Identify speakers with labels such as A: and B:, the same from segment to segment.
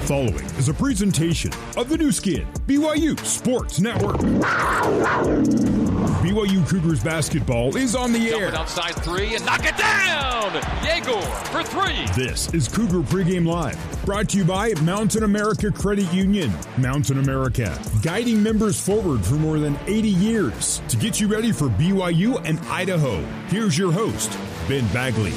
A: following is a presentation of the new skin, BYU Sports Network. BYU Cougars basketball is on the air.
B: Jumping outside three and knock it down! Yegor for three!
A: This is Cougar Pregame Live, brought to you by Mountain America Credit Union. Mountain America, guiding members forward for more than 80 years to get you ready for BYU and Idaho. Here's your host, Ben Bagley.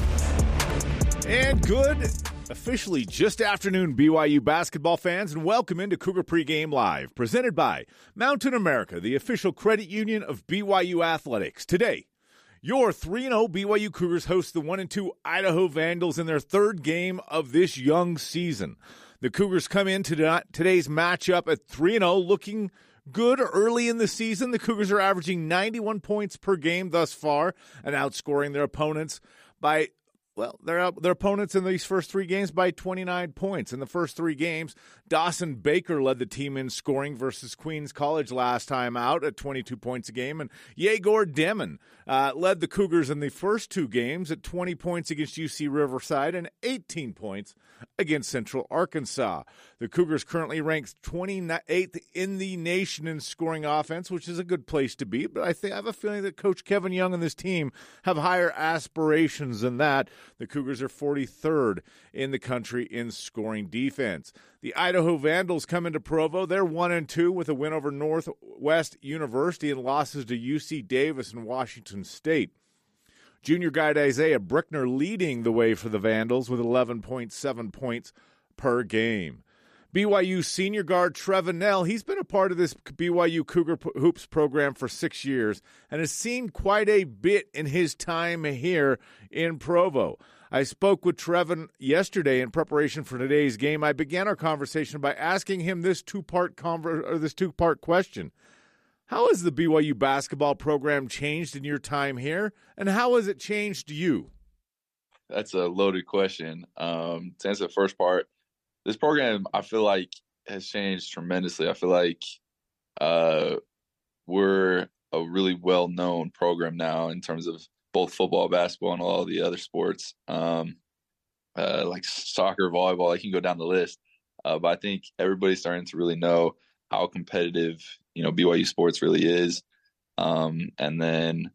C: And good, officially just afternoon, BYU basketball fans, and welcome into Cougar Pregame Live, presented by Mountain America, the official credit union of BYU Athletics. Today, your 3-0 BYU Cougars host the 1-2 Idaho Vandals in their third game of this young season. The Cougars come into today's matchup at 3-0, looking good early in the season. The Cougars are averaging 91 points per game thus far and outscoring their opponents by their opponents in these first three games by 29 points. In the first three games, Dawson Baker led the team in scoring versus Queens College last time out at 22 points a game, and Yegor Demon led the Cougars in the first two games at 20 points against UC Riverside and 18 points against Central Arkansas. The Cougars currently ranked 28th in the nation in scoring offense, which is a good place to be, but I have a feeling that Coach Kevin Young and this team have higher aspirations than that. The Cougars are 43rd in the country in scoring defense. The Idaho Vandals come into Provo. They're 1-2 with a win over Northwest University and losses to UC Davis and Washington State. Junior guide Isaiah Brickner leading the way for the Vandals with 11.7 points per game. BYU senior guard Trevin Knell, he's been a part of this BYU Cougar Hoops program for 6 years and has seen quite a bit in his time here in Provo. I spoke with Trevin yesterday in preparation for today's game. I began our conversation by asking him this two-part question. How has the BYU basketball program changed in your time here, and how has it changed you?
D: That's a loaded question. To answer the first part, this program, I feel like, has changed tremendously. I feel like we're a really well-known program now in terms of both football, basketball, and all the other sports, like soccer, volleyball. I can go down the list. But I think everybody's starting to really know how competitive, BYU sports really is. And then,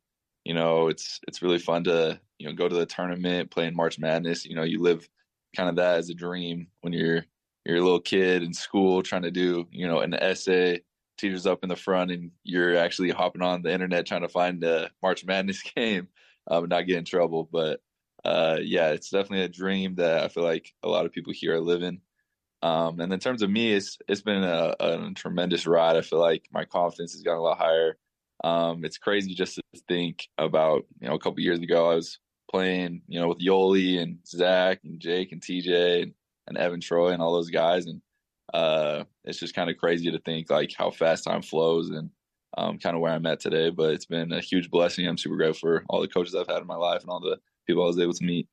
D: it's really fun to, go to the tournament, play in March Madness. You live kind of that as a dream when you're a little kid in school trying to do, an essay, teacher's up in the front, and you're actually hopping on the internet trying to find a March Madness game and not get in trouble. But it's definitely a dream that I feel like a lot of people here are living. And in terms of me, it's been a tremendous ride. I feel like my confidence has gotten a lot higher. It's crazy just to think about, a couple years ago, I was playing, with Yoli and Zach and Jake and TJ and Evan Troy and all those guys. And it's just kind of crazy to think like how fast time flows and kind of where I'm at today. But it's been a huge blessing. I'm super grateful for all the coaches I've had in my life and all the people I was able to meet.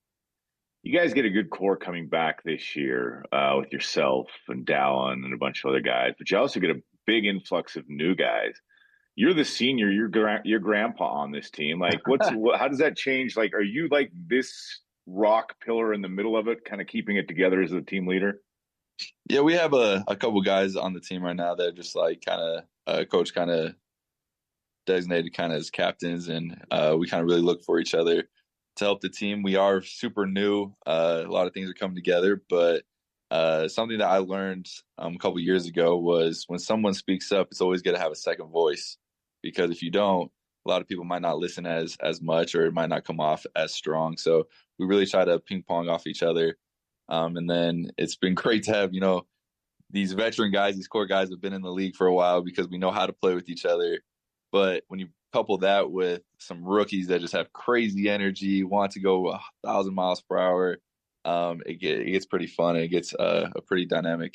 E: You guys get a good core coming back this year with yourself and Dallin and a bunch of other guys, but you also get a big influx of new guys. You're the senior, your grandpa on this team. Like, how does that change? Like, are you like this rock pillar in the middle of it, kind of keeping it together as a team leader?
D: Yeah, we have a couple guys on the team right now that are just like kind of coach kind of designated kind of as captains, and we kind of really look for each other to help the team. We are super new. A lot of things are coming together, but something that I learned a couple years ago was when someone speaks up, it's always good to have a second voice, because if you don't, a lot of people might not listen as much, or it might not come off as strong. So we really try to ping pong off each other. And then it's been great to have, these veteran guys, these core guys have been in the league for a while because we know how to play with each other. But when you couple that with some rookies that just have crazy energy, want to go 1,000 miles per hour, it gets pretty fun. It gets a pretty dynamic,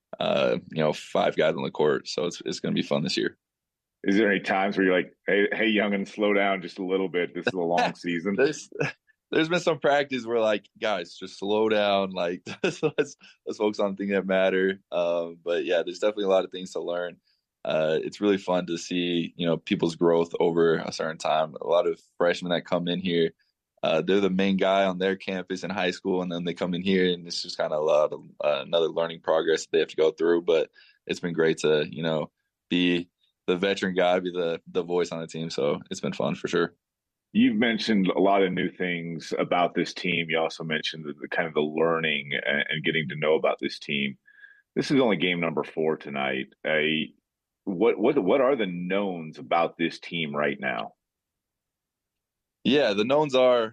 D: 5 guys on the court. So it's going to be fun this year.
E: Is there any times where you're like, hey, youngin, slow down just a little bit. This is a long season.
D: There's been some practice where, like, guys, just slow down. Like, let's focus on things that matter. But, yeah, there's definitely a lot of things to learn. It's really fun to see, people's growth over a certain time. A lot of freshmen that come in here they're the main guy on their campus in high school, and then they come in here, and it's just kind of a lot of another learning progress that they have to go through. But it's been great to, be the veteran guy, be the voice on the team. So it's been fun for sure.
E: You've mentioned a lot of new things about this team. You also mentioned the kind of the learning and getting to know about this team. This is only game number 4 tonight. What are the knowns about this team right now?
D: Yeah, the knowns are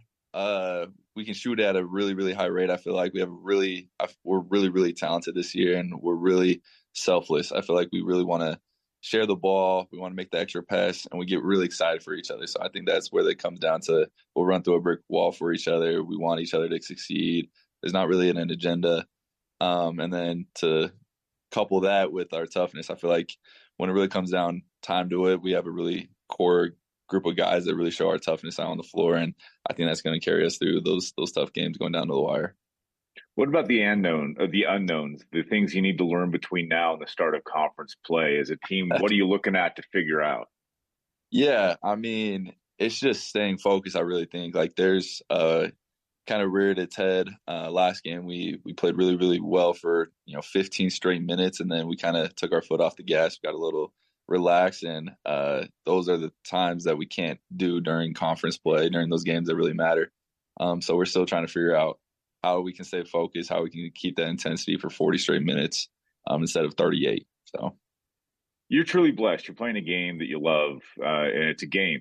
D: we can shoot at a really, really high rate. I feel like we're really, really talented this year, and we're really selfless. I feel like we really want to share the ball. We want to make the extra pass, and we get really excited for each other. So I think that's where it comes down to. We'll run through a brick wall for each other. We want each other to succeed. There's not really an agenda. And then to couple that with our toughness, I feel like when it really comes down time to it, we have a really core group of guys that really show our toughness out on the floor, and I think that's going to carry us through those tough games going down to the wire.
E: What about the unknowns, the things you need to learn between now and the start of conference play as a team? What are you looking at to figure out?
D: Yeah, I mean, it's just staying focused. I really think like there's kind of reared its head. Last game we played really, really well for 15 straight minutes, and then we kind of took our foot off the gas. We got a little relaxed, and those are the times that we can't do during conference play, during those games that really matter. So we're still trying to figure out how we can stay focused, how we can keep that intensity for 40 straight minutes instead of 38. So
E: you're truly blessed. You're playing a game that you love, and it's a game,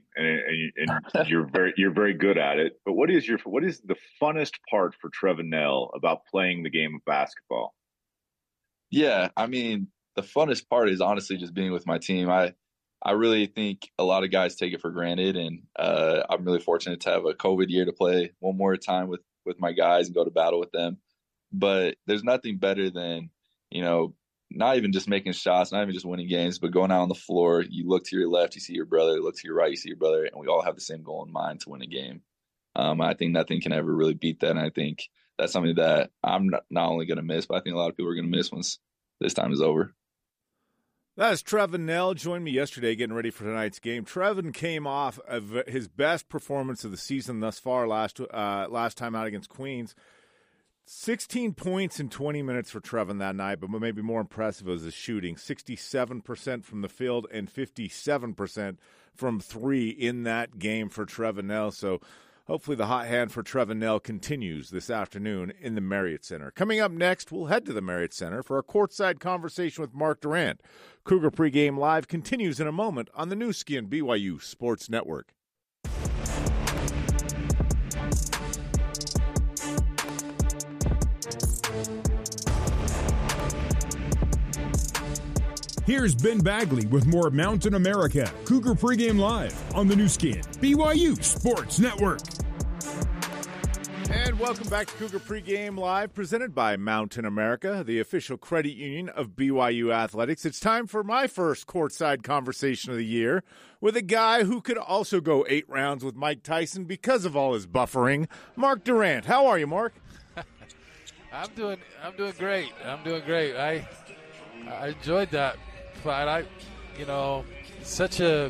E: and you're very good at it. But what is the funnest part for Trevin Knell about playing the game of basketball?
D: Yeah, I mean, the funnest part is honestly just being with my team. I really think a lot of guys take it for granted, and I'm really fortunate to have a COVID year to play one more time with my guys and go to battle with them. But there's nothing better than, not even just making shots, not even just winning games, but going out on the floor. You look to your left, you see your brother. Look to your right, you see your brother. And we all have the same goal in mind to win a game. I think nothing can ever really beat that. And I think that's something that I'm not only going to miss, but I think a lot of people are going to miss once this time is over.
C: That is Trevin Knell. Joined me yesterday getting ready for tonight's game. Trevin came off of his best performance of the season thus far last time out against Queens. 16 points in 20 minutes for Trevin that night, but maybe more impressive was his shooting. 67% from the field and 57% from 3 in that game for Trevin Knell. So hopefully the hot hand for Trevin Knell continues this afternoon in the Marriott Center. Coming up next, we'll head to the Marriott Center for a courtside conversation with Mark Durrant. Cougar Pregame Live continues in a moment on the Nu Skin BYU Sports Network.
A: Here's Ben Bagley with more Mountain America Cougar Pregame Live on the Nu Skin BYU Sports Network.
C: And welcome back to Cougar Pregame Live, presented by Mountain America, the official credit union of BYU Athletics. It's time for my first courtside conversation of the year with a guy who could also go 8 rounds with Mike Tyson because of all his buffering. Mark Durrant. How are you, Mark?
F: I'm doing great. I enjoyed that fight. Such a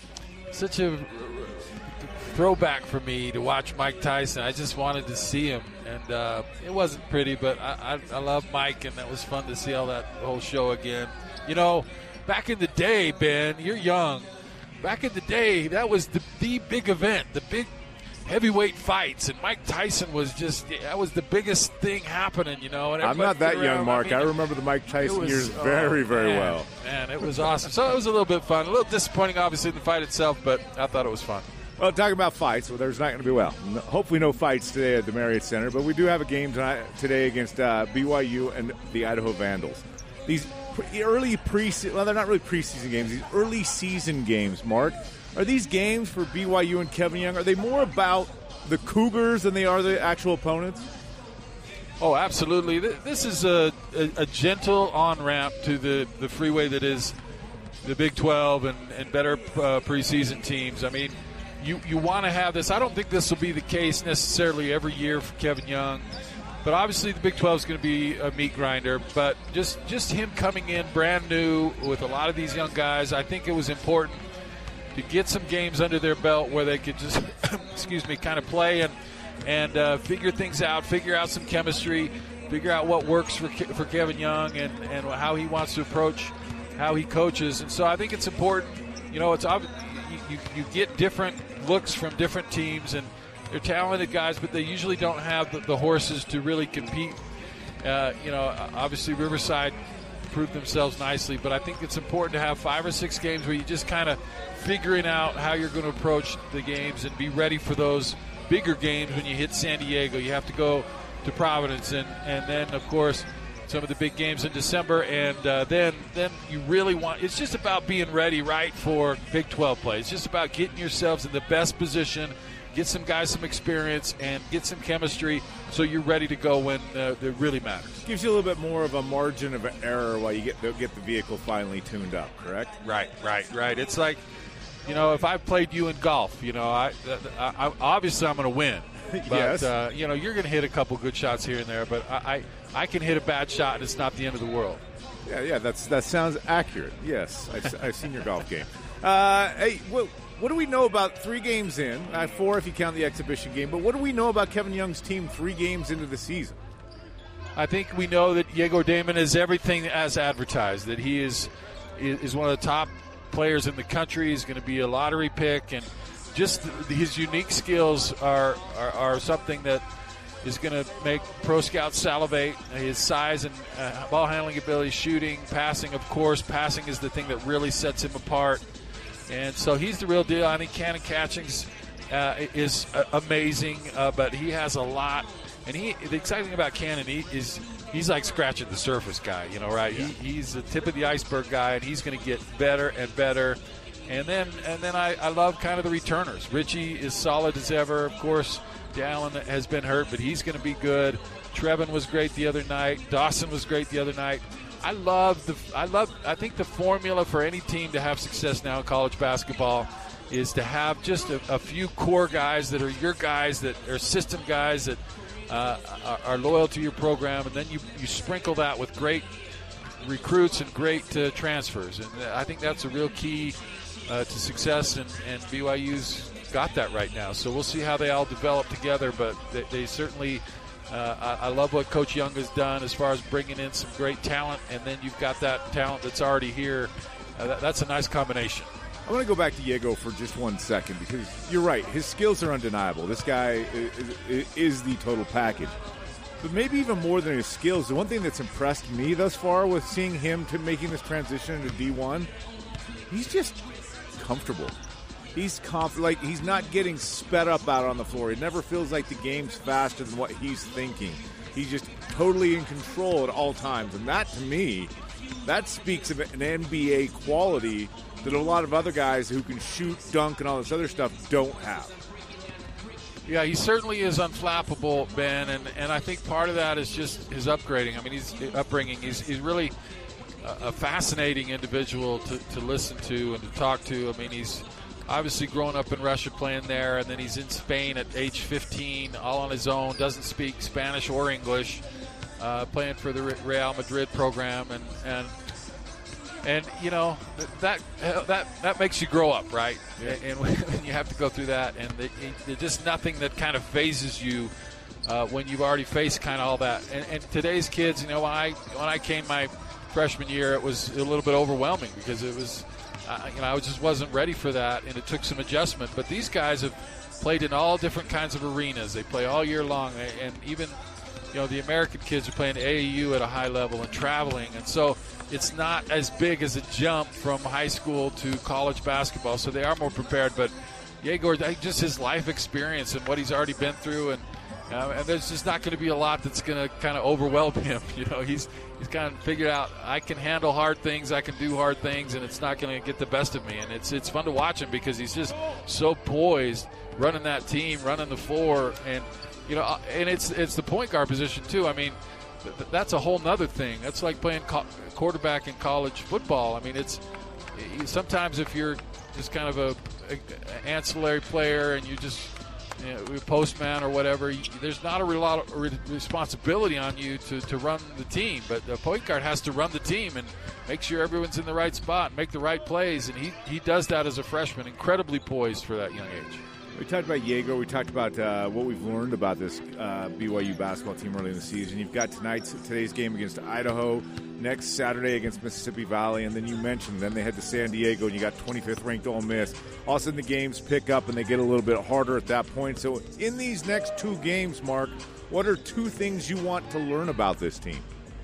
F: throwback for me to watch Mike Tyson. I just wanted to see him, and it wasn't pretty, but I love Mike, and that was fun to see all that whole show again. Back in the day, Ben, you're young. Back in the day, that was the big event, the big heavyweight fights, and Mike Tyson was that was the biggest thing happening, And
C: I'm not that young, Mark. I remember the Mike Tyson years very, very well.
F: Man, it was awesome. So it was a little bit fun. A little disappointing, obviously, in the fight itself, but I thought it was fun.
C: Well, talking about fights, there's not going to be, hopefully no fights today at the Marriott Center, but we do have a game today against BYU and the Idaho Vandals. These early preseason, they're not really preseason games, these early season games, Mark. Are these games for BYU and Kevin Young, are they more about the Cougars than they are the actual opponents?
F: Oh, absolutely. This is a gentle on-ramp to the freeway that is the Big 12 and better preseason teams. I mean, you want to have this. I don't think this will be the case necessarily every year for Kevin Young, but obviously the Big 12 is going to be a meat grinder. But just him coming in brand new with a lot of these young guys, I think it was important to get some games under their belt where they could just, kind of play. And and figure things out, figure out some chemistry, figure out what works for Kevin Young and how he wants to approach how he coaches. And so I think it's important. It's obvious you get different looks from different teams, and they're talented guys, but they usually don't have the horses to really compete. Obviously Riverside proved themselves nicely, but I think it's important to have 5 or 6 games where you just kind of figuring out how you're going to approach the games and be ready for those bigger games. When you hit San Diego, you have to go to Providence, and then, of course, some of the big games in December, and then you really want – it's just about being ready, right, for Big 12 play. It's just about getting yourselves in the best position, get some guys some experience, and get some chemistry so you're ready to go when it really matters.
C: Gives you a little bit more of a margin of error while you get the vehicle finally tuned up, correct?
F: Right. It's like, if I played you in golf, I obviously I'm going to win. But,
C: yes.
F: You're going to hit a couple good shots here and there, but I can hit a bad shot and it's not the end of the world.
C: Yeah, that sounds accurate. Yes, I've seen your golf game. Hey, what do we know about 3 games in? 4 if you count the exhibition game, but what do we know about Kevin Young's team 3 games into the season?
F: I think we know that Yegor Damon is everything as advertised, that he is one of the top players in the country. He's going to be a lottery pick, and just his unique skills are something that is going to make pro scouts salivate. His size and ball handling ability, shooting, passing, of course. Passing is the thing that really sets him apart. And so he's the real deal. I think Cannon Catchings is amazing, but he has a lot. And the exciting thing about Cannon, he's like scratching the surface guy, right? Yeah. He's the tip of the iceberg guy, and he's going to get better and better. And then I love kind of the returners. Richie is solid as ever. Of course, Dallin has been hurt, but he's going to be good. Trevin was great the other night. Dawson was great the other night. I think the formula for any team to have success now in college basketball is to have just a few core guys that are your guys, that are system guys that are loyal to your program, and then you sprinkle that with great recruits and great transfers. And I think that's a real key to success, and BYU's got that right now. So we'll see how they all develop together, but they certainly I love what Coach Young has done as far as bringing in some great talent, and then you've got that talent that's already here. That's a nice combination.
C: I want to go back to Yego for just 1 second, because you're right. His skills are undeniable. This guy is the total package. But maybe even more than his skills, the one thing that's impressed me thus far with seeing him making this transition into D1, he's just comfortable. He's confident. He's not getting sped up out on the floor. It never feels like the game's faster than what he's thinking. He's just totally in control at all times. And that, to me, that speaks of an NBA quality that a lot of other guys who can shoot, dunk, and all this other stuff don't have.
F: Yeah, he certainly is unflappable, Ben, and I think part of that is just his upgrading. I mean, upbringing. He's really a fascinating individual to listen to and to talk to. I mean, he's obviously growing up in Russia, playing there, and then he's in Spain at age 15, all on his own, doesn't speak Spanish or English, playing for the Real Madrid program, and that makes you grow up, right? Yeah. And when you have to go through that, and there's just nothing that kind of phases you when you've already faced kind of all that. And today's kids, when I came my freshman year, it was a little bit overwhelming because it was, I just wasn't ready for that, and it took some adjustment. But these guys have played in all different kinds of arenas. They play all year long, and even the American kids are playing AAU at a high level and traveling, and so it's not as big as a jump from high school to college basketball, so they are more prepared. But Yegor, just his life experience and what he's already been through, and there's just not going to be a lot that's going to kind of overwhelm him. He's kind of figured out, I can handle hard things, I can do hard things, and it's not going to get the best of me. And it's fun to watch him because he's just so poised, running that team, running the floor, and and it's the point guard position too. I mean, that's a whole nother thing. That's like playing quarterback in college football. I mean, it's sometimes if you're just kind of a ancillary player and you just a postman or whatever, there's not a lot of responsibility on you to run the team. But the point guard has to run the team and make sure everyone's in the right spot, make the right plays, and he does that as a freshman, incredibly poised for that young age.
C: We talked about Jaeger. We talked about what we've learned about this BYU basketball team early in the season. You've got today's game against Idaho, next Saturday against Mississippi Valley, and then you mentioned then they head to San Diego, and you got 25th ranked Ole Miss. All of a sudden the games pick up, and they get a little bit harder at that point. So in these next two games, Mark, what are two things you want to learn about this team?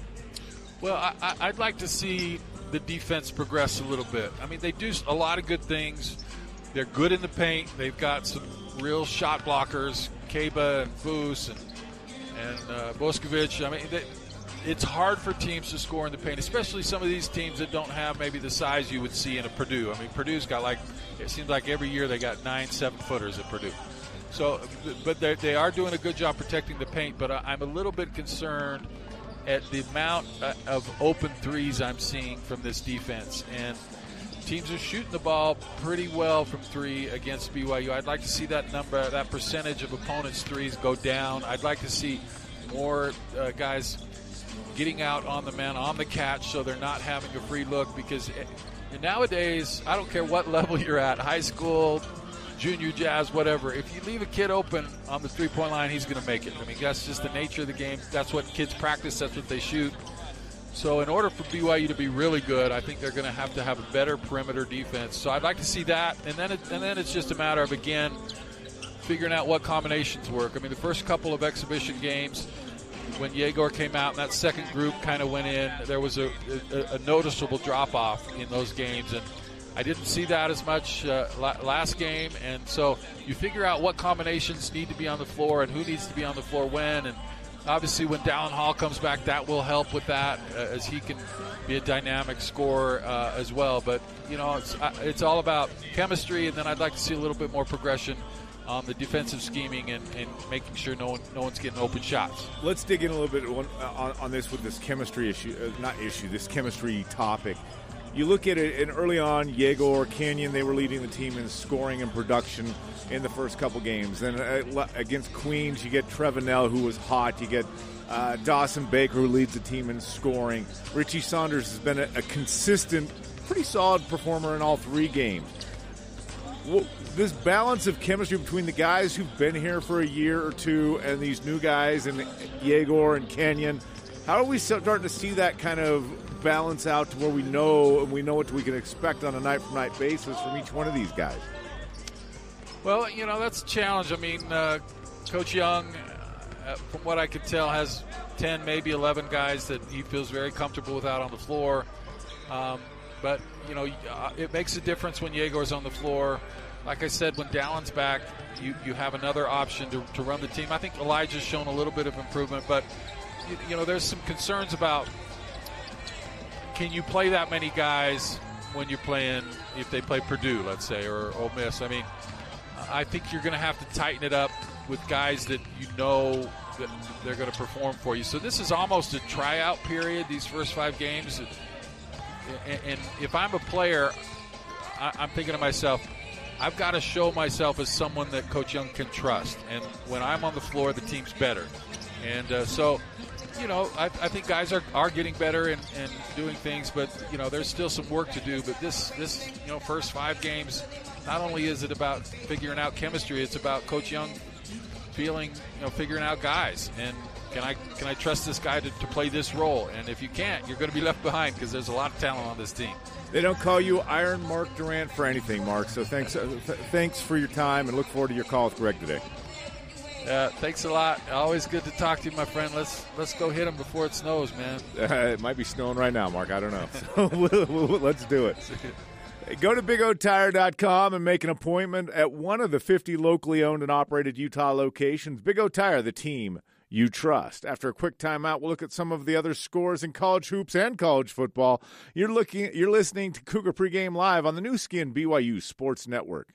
F: Well, I'd like to see the defense progress a little bit. I mean, they do a lot of good things. They're good in the paint. They've got some real shot blockers, Kaba and Foose and Boscovich. I mean, it's hard for teams to score in the paint, especially some of these teams that don't have maybe the size you would see in a Purdue. I mean, Purdue's got it seems like every year they got 9 7-footers at Purdue. So, but they are doing a good job protecting the paint, but I'm a little bit concerned at the amount of open threes I'm seeing from this defense. And teams are shooting the ball pretty well from three against BYU. I'd like to see that percentage of opponents' threes go down. I'd like to see more guys getting out on the man, on the catch, so they're not having a free look. Because nowadays, I don't care what level you're at, high school, junior jazz, whatever, if you leave a kid open on the three-point line, he's going to make it. I mean, that's just the nature of the game. That's what kids practice. That's what they shoot. So in order for BYU to be really good, I think they're going to have a better perimeter defense. So I'd like to see that. And then it's just a matter of, again, figuring out what combinations work. I mean, the first couple of exhibition games, when Jaeger came out and that second group kind of went in, there was a noticeable drop-off in those games. And I didn't see that as much last game. And so you figure out what combinations need to be on the floor and who needs to be on the floor when. And obviously, when Dallin Hall comes back, that will help with that, as he can be a dynamic scorer as well. But, you know, it's all about chemistry, and then I'd like to see a little bit more progression on the defensive scheming and making sure no one's getting open shots.
C: Let's dig in a little bit on this with this chemistry this chemistry topic. You look at it, and early on, Jaeger, Canyon, they were leading the team in scoring and production in the first couple games. Then against Queens, you get Trevenel, who was hot. You get Dawson Baker, who leads the team in scoring. Richie Saunders has been a consistent, pretty solid performer in all three games. This balance of chemistry between the guys who've been here for a year or two and these new guys, and Jaeger and Canyon, how are we starting to see that kind of balance out to where we know what we can expect on a night-from-night basis from each one of these guys?
F: Well, you know, that's a challenge. I mean, Coach Young, from what I could tell, has 10, maybe 11 guys that he feels very comfortable with out on the floor. But, you know, it makes a difference when Jaeger's on the floor. Like I said, when Dallin's back, you have another option to run the team. I think Elijah's shown a little bit of improvement, but, you know, there's some concerns about, can you play that many guys when you're playing, if they play Purdue, let's say, or Ole Miss? I mean, I think you're going to have to tighten it up with guys that you know that they're going to perform for you. So this is almost a tryout period, these first 5 games. And if I'm a player, I'm thinking to myself, I've got to show myself as someone that Coach Young can trust. And when I'm on the floor, the team's better. And so, you know, I think guys are getting better and doing things, but, you know, there's still some work to do. But this you know, first 5 games, not only is it about figuring out chemistry, it's about Coach Young figuring out guys. And can I trust this guy to play this role? And if you can't, you're going to be left behind, because there's a lot of talent on this team.
C: They don't call you Iron Mark Durant for anything, Mark. So thanks for your time, and look forward to your call with Greg today.
F: Thanks a lot. Always good to talk to you, my friend. Let's go hit him before it snows, man.
C: It might be snowing right now, Mark. I don't know. So let's do it. Go to BigOTire.com and make an appointment at one of the 50 locally owned and operated Utah locations. Big O Tire, the team you trust. After a quick timeout, we'll look at some of the other scores in college hoops and college football. You're listening to Cougar Pregame Live on the new skin BYU Sports Network.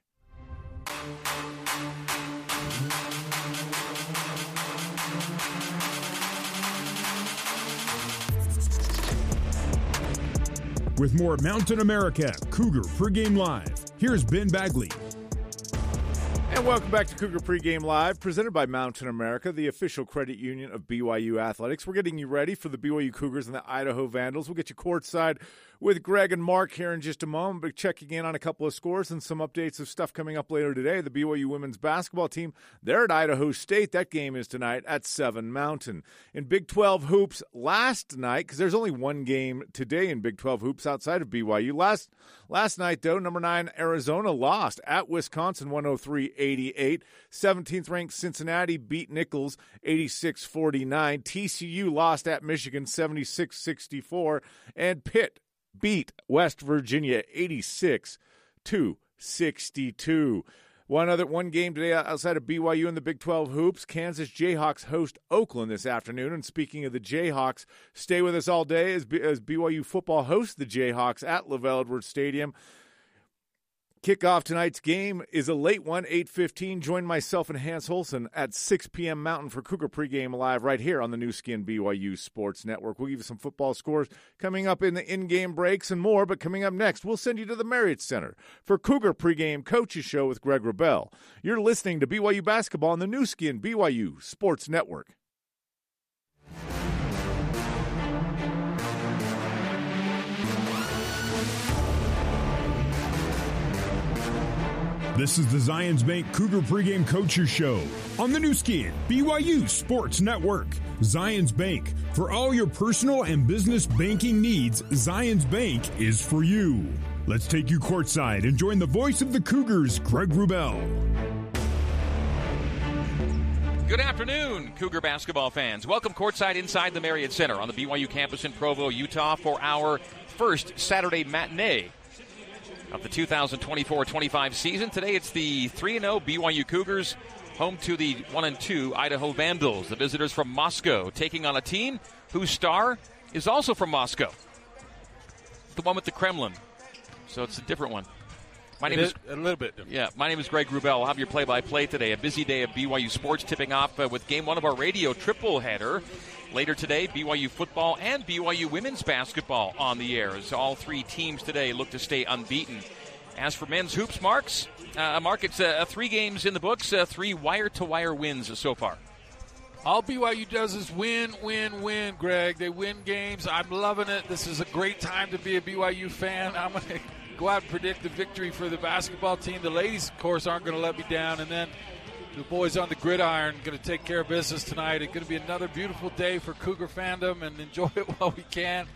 A: With more Mountain America Cougar Pregame Live, here's Ben Bagley.
C: And welcome back to Cougar Pregame Live, presented by Mountain America, the official credit union of BYU Athletics. We're getting you ready for the BYU Cougars and the Idaho Vandals. We'll get you courtside with Greg and Mark here in just a moment, but checking in on a couple of scores and some updates of stuff coming up later today. The BYU women's basketball team, they're at Idaho State. That game is tonight at 7 Mountain. In Big 12 hoops last night, because there's only one game today in Big 12 hoops outside of BYU. Last night, though, number 9 Arizona lost at Wisconsin 103-88. 17th ranked Cincinnati beat Nichols 86-49. TCU lost at Michigan 76-64. And Pitt beat West Virginia 86-62. One game today outside of BYU in the Big 12 hoops. Kansas Jayhawks host Oakland this afternoon. And speaking of the Jayhawks, stay with us all day as BYU football hosts the Jayhawks at LaVell Edwards Stadium. Kickoff tonight's game is a late one, 8:15. Join myself and Hans Holson at 6 p.m. Mountain for Cougar Pregame Live right here on the new skin BYU Sports Network. We'll give you some football scores coming up in the in-game breaks and more, but coming up next, we'll send you to the Marriott Center for Cougar Pregame Coaches Show with Greg Wrubell. You're listening to BYU Basketball on the new skin BYU Sports Network.
A: This is the Zions Bank Cougar Pregame Coaches Show on the new skin BYU Sports Network. Zions Bank. For all your personal and business banking needs, Zions Bank is for you. Let's take you courtside and join the voice of the Cougars, Greg Wrubell.
B: Good afternoon, Cougar basketball fans. Welcome courtside inside the Marriott Center on the BYU campus in Provo, Utah for our first Saturday matinee of the 2024-25 season. Today it's the 3-0 BYU Cougars, home to the 1-2 Idaho Vandals, the visitors from Moscow, taking on a team whose star is also from Moscow, the one with the Kremlin. So it's a different one. My name is
F: a little bit different.
B: Yeah, my name is Greg Wrubell. I'll have your play-by-play today. A busy day of BYU sports, tipping off with Game 1 of our radio triple header. Later today, BYU football and BYU women's basketball on the air, as all three teams today look to stay unbeaten. As for men's hoops, Mark, it's 3 games in the books, 3 wire-to-wire wins so far.
F: All BYU does is win, Greg. They win games. I'm loving it. This is a great time to be a BYU fan. I'm going to go out and predict the victory for the basketball team. The ladies, of course, aren't going to let me down. And then the boys on the gridiron going to take care of business tonight. It's going to be another beautiful day for Cougar fandom, and enjoy it while we can.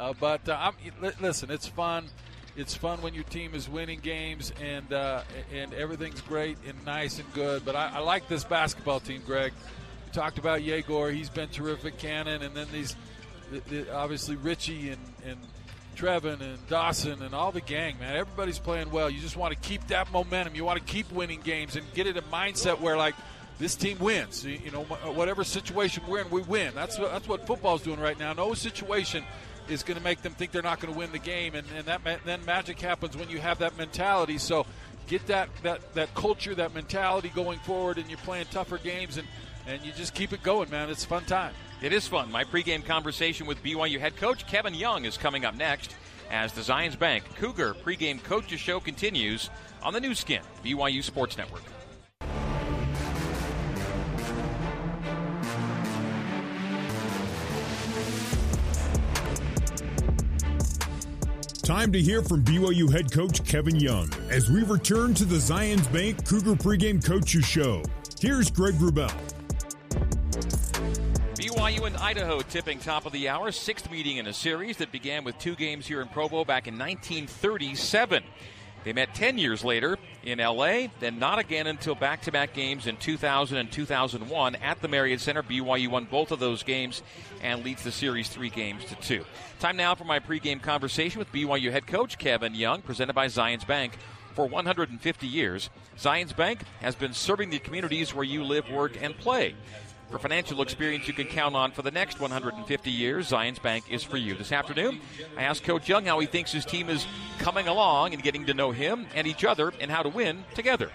F: Listen, it's fun. It's fun when your team is winning games, and everything's great and nice and good. But I like this basketball team, Greg. We talked about Yegor. He's been terrific, Cannon. And then obviously Richie and Trevin and Dawson and all the gang, man. Everybody's playing well. You just want to keep that momentum. You want to keep winning games and get in a mindset where, like, this team wins. You know, whatever situation we're in, we win. That's what football's doing right now. No situation is going to make them think they're not going to win the game, and then magic happens when you have that mentality. So get that culture, that mentality going forward, and you're playing tougher games, and you just keep it going, man. It's a fun time.
B: It is fun. My pregame conversation with BYU head coach Kevin Young is coming up next as the Zions Bank Cougar pregame coaches show continues on the new skin BYU Sports Network.
A: Time to hear from BYU head coach Kevin Young as we return to the Zions Bank Cougar Pregame Coaches Show. Here's Greg Wrubell.
B: BYU and Idaho tipping top of the hour, 6th meeting in a series that began with 2 games here in Provo back in 1937. They met 10 years later in L.A., then not again until back-to-back games in 2000 and 2001 at the Marriott Center. BYU won both of those games and leads the series 3-2. Time now for my pregame conversation with BYU head coach Kevin Young, presented by Zions Bank. For 150 years, Zions Bank has been serving the communities where you live, work, and play. For financial experience you can count on for the next 150 years, Zions Bank is for you. This afternoon, I asked Coach Young how he thinks his team is coming along and getting to know him and each other and how to win together.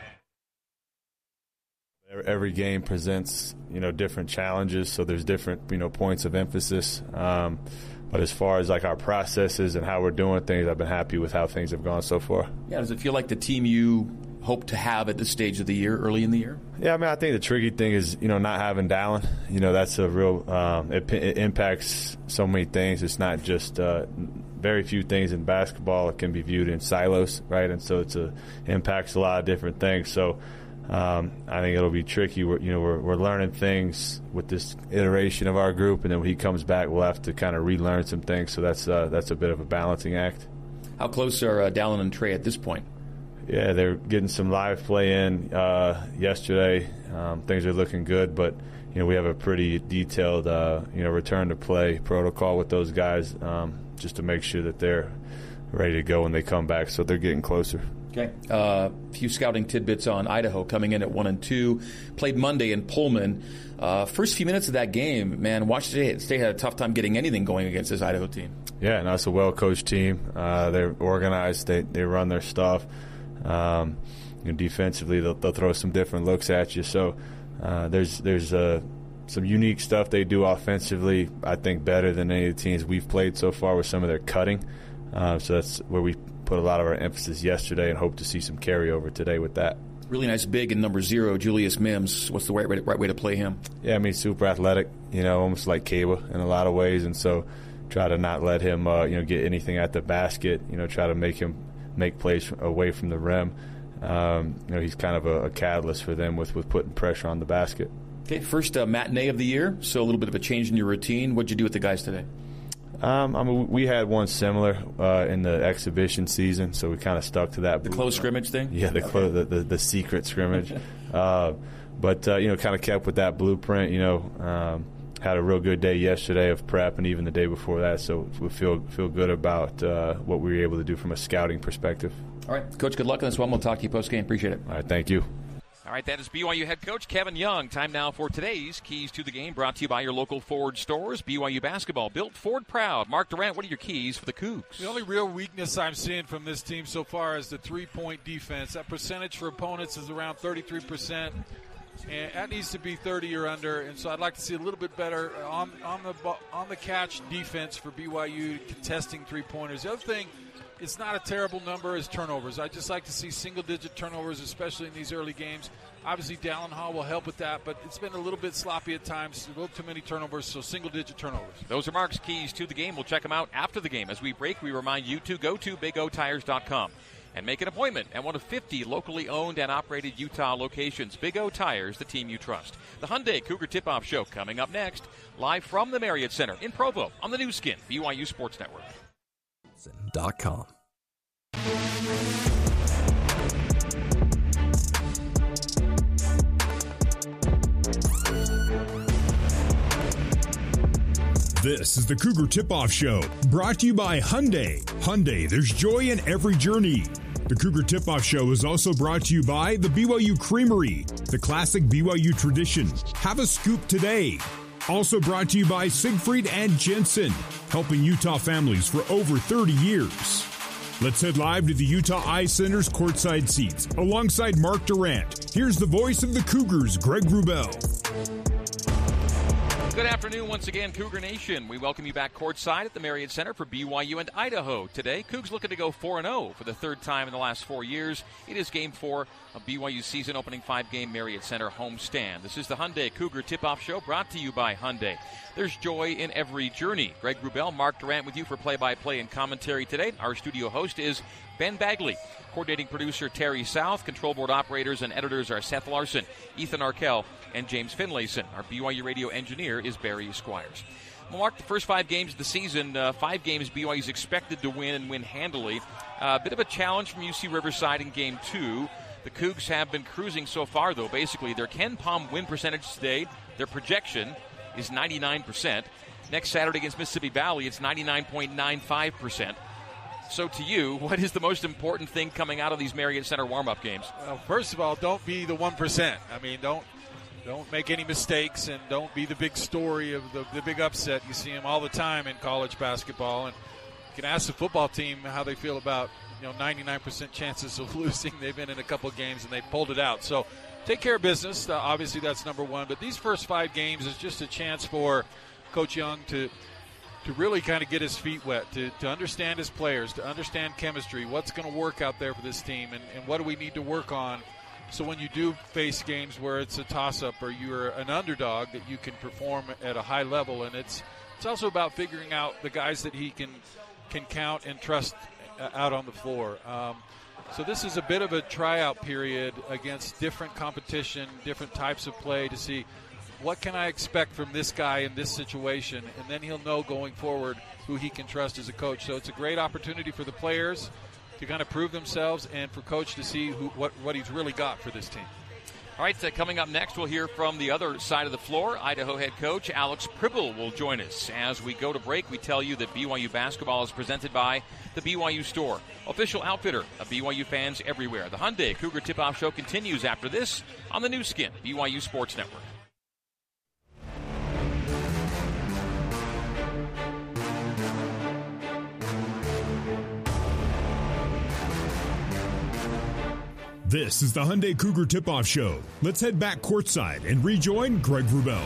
G: Every game presents, different challenges, so there's different, points of emphasis. But as far as like our processes and how we're doing things, I've been happy with how things have gone so far.
B: Yeah, does it feel like the team you
H: hope to have at this stage of the year, early in the year?
G: Yeah, I mean, I think the tricky thing is, not having Dallin. That's a real it impacts so many things. It's not just very few things in basketball. It can be viewed in silos, right? And so it impacts a lot of different things. So I think it'll be tricky. We're learning things with this iteration of our group, and then when he comes back, we'll have to kind of relearn some things. So that's a bit of a balancing act.
H: How close are Dallin and Trey at this point?
G: Yeah, they're getting some live play in yesterday. Things are looking good, but we have a pretty detailed return to play protocol with those guys, just to make sure that they're ready to go when they come back. So they're getting closer.
H: Okay. A few scouting tidbits on Idaho coming in at 1-2. Played Monday in Pullman. First few minutes of that game, man, Washington State had a tough time getting anything going against this Idaho team. Yeah, and that's a well-coached team. They're organized. They run their stuff. Defensively, they'll throw some different looks at you. So there's some unique stuff they do offensively, I think better than any of the teams we've played so far with some of their cutting. So that's where we put a lot of our emphasis yesterday and hope to see some carryover today with that. Really nice big in number 0, Julius Mims. What's the right way to play him? Yeah, I mean, super athletic, almost like Kaba in a lot of ways. And so try to not let him, get anything at the basket, try to make him make plays away from the rim. He's kind of a catalyst for them with putting pressure on the basket. Okay, first matinee of the year, so a little bit of a change in your routine. What'd you do with the guys today? We had one similar in the exhibition season, so we kind of stuck to that. The close scrimmage thing? Yeah, the secret scrimmage. But kind of kept with that blueprint, had a real good day yesterday of prep and even the day before that, so we feel good about what we were able to do from a scouting perspective. All right, Coach, good luck on this one. We'll talk to you post-game. Appreciate it. All right, thank you.
B: All right, that is BYU head coach Kevin Young. Time now for today's Keys to the Game, brought to you by your local Ford stores. BYU basketball, built Ford proud. Mark Durant, what are your keys for the Cougs?
F: The only real weakness I'm seeing from this team so far is the three-point defense. That percentage for opponents is around 33%. And that needs to be 30 or under, and so I'd like to see a little bit better on the catch defense for BYU contesting three-pointers. The other thing, it's not a terrible number, is turnovers. I just like to see single-digit turnovers, especially in these early games. Obviously, Dallin Hall will help with that, but it's been a little bit sloppy at times, a little too many turnovers, so single-digit turnovers.
B: Those are Mark's keys to the game. We'll check them out after the game. As we break, we remind you to go to BigOTires.com and make an appointment at one of 50 locally owned and operated Utah locations. Big O Tires, the team you trust. The Hyundai Cougar Tip-Off Show coming up next, live from the Marriott Center in Provo on the new skin, BYU Sports Network.
I: .com.
A: This is the Cougar Tip-Off Show, brought to you by Hyundai. Hyundai, there's joy in every journey. The Cougar Tip-Off Show is also brought to you by the BYU Creamery, the classic BYU tradition. Have a scoop today. Also brought to you by Siegfried and Jensen, helping Utah families for over 30 years. Let's head live to the Utah Eye Center's courtside seats. Alongside Mark Durant, here's the voice of the Cougars, Greg Wrubell.
B: Good afternoon once again, Cougar Nation. We welcome you back courtside at the Marriott Center for BYU and Idaho today. Cougs looking to go 4-0 for the third time in the last 4 years. It is Game 4 of BYU's season-opening 5-game Marriott Center homestand. This is the Hyundai Cougar Tip-Off Show, brought to you by Hyundai. There's joy in every journey. Greg Wrubell, Mark Durant with you for play-by-play and commentary today. Our studio host is Ben Bagley. Coordinating producer Terry South. Control board operators and editors are Seth Larson, Ethan Arkell, and James Finlayson. Our BYU radio engineer is Barry Squires. We'll mark the first 5 games of the season. 5 games BYU is expected to win and win handily. A bit of a challenge from UC Riverside in Game 2. The Cougs have been cruising so far, though. Basically, their Ken Pom win percentage today, their projection is 99%. Next Saturday against Mississippi Valley, it's 99.95%. So to you, what is the most important thing coming out of these Marriott Center warm-up games?
F: Well, first of all, don't be the 1%. I mean, don't make any mistakes, and don't be the big story of the big upset. You see them all the time in college basketball, and you can ask the football team how they feel about 99% chances of losing. They've been in a couple of games, and they pulled it out. So take care of business. Obviously, that's number one. But these first 5 games is just a chance for Coach Young to to really kind of get his feet wet, to understand his players, to understand chemistry, what's going to work out there for this team, and what do we need to work on so when you do face games where it's a toss-up or you're an underdog, that you can perform at a high level. And it's also about figuring out the guys that he can count and trust out on the floor. So this is a bit of a tryout period against different competition, different types of play to see what can I expect from this guy in this situation, and then he'll know going forward who he can trust as a coach. So it's a great opportunity for the players to kind of prove themselves and for Coach to see what he's really got for this team.
B: All right, coming up next, we'll hear from the other side of the floor. Idaho head coach Alex Pribble will join us. As we go to break, we tell you that BYU basketball is presented by the BYU Store, official outfitter of BYU fans everywhere. The Hyundai Cougar Tip-Off Show continues after this on the new skin, BYU Sports Network.
A: This is the Hyundai Cougar Tip-Off Show. Let's head back courtside and rejoin Greg Wrubell.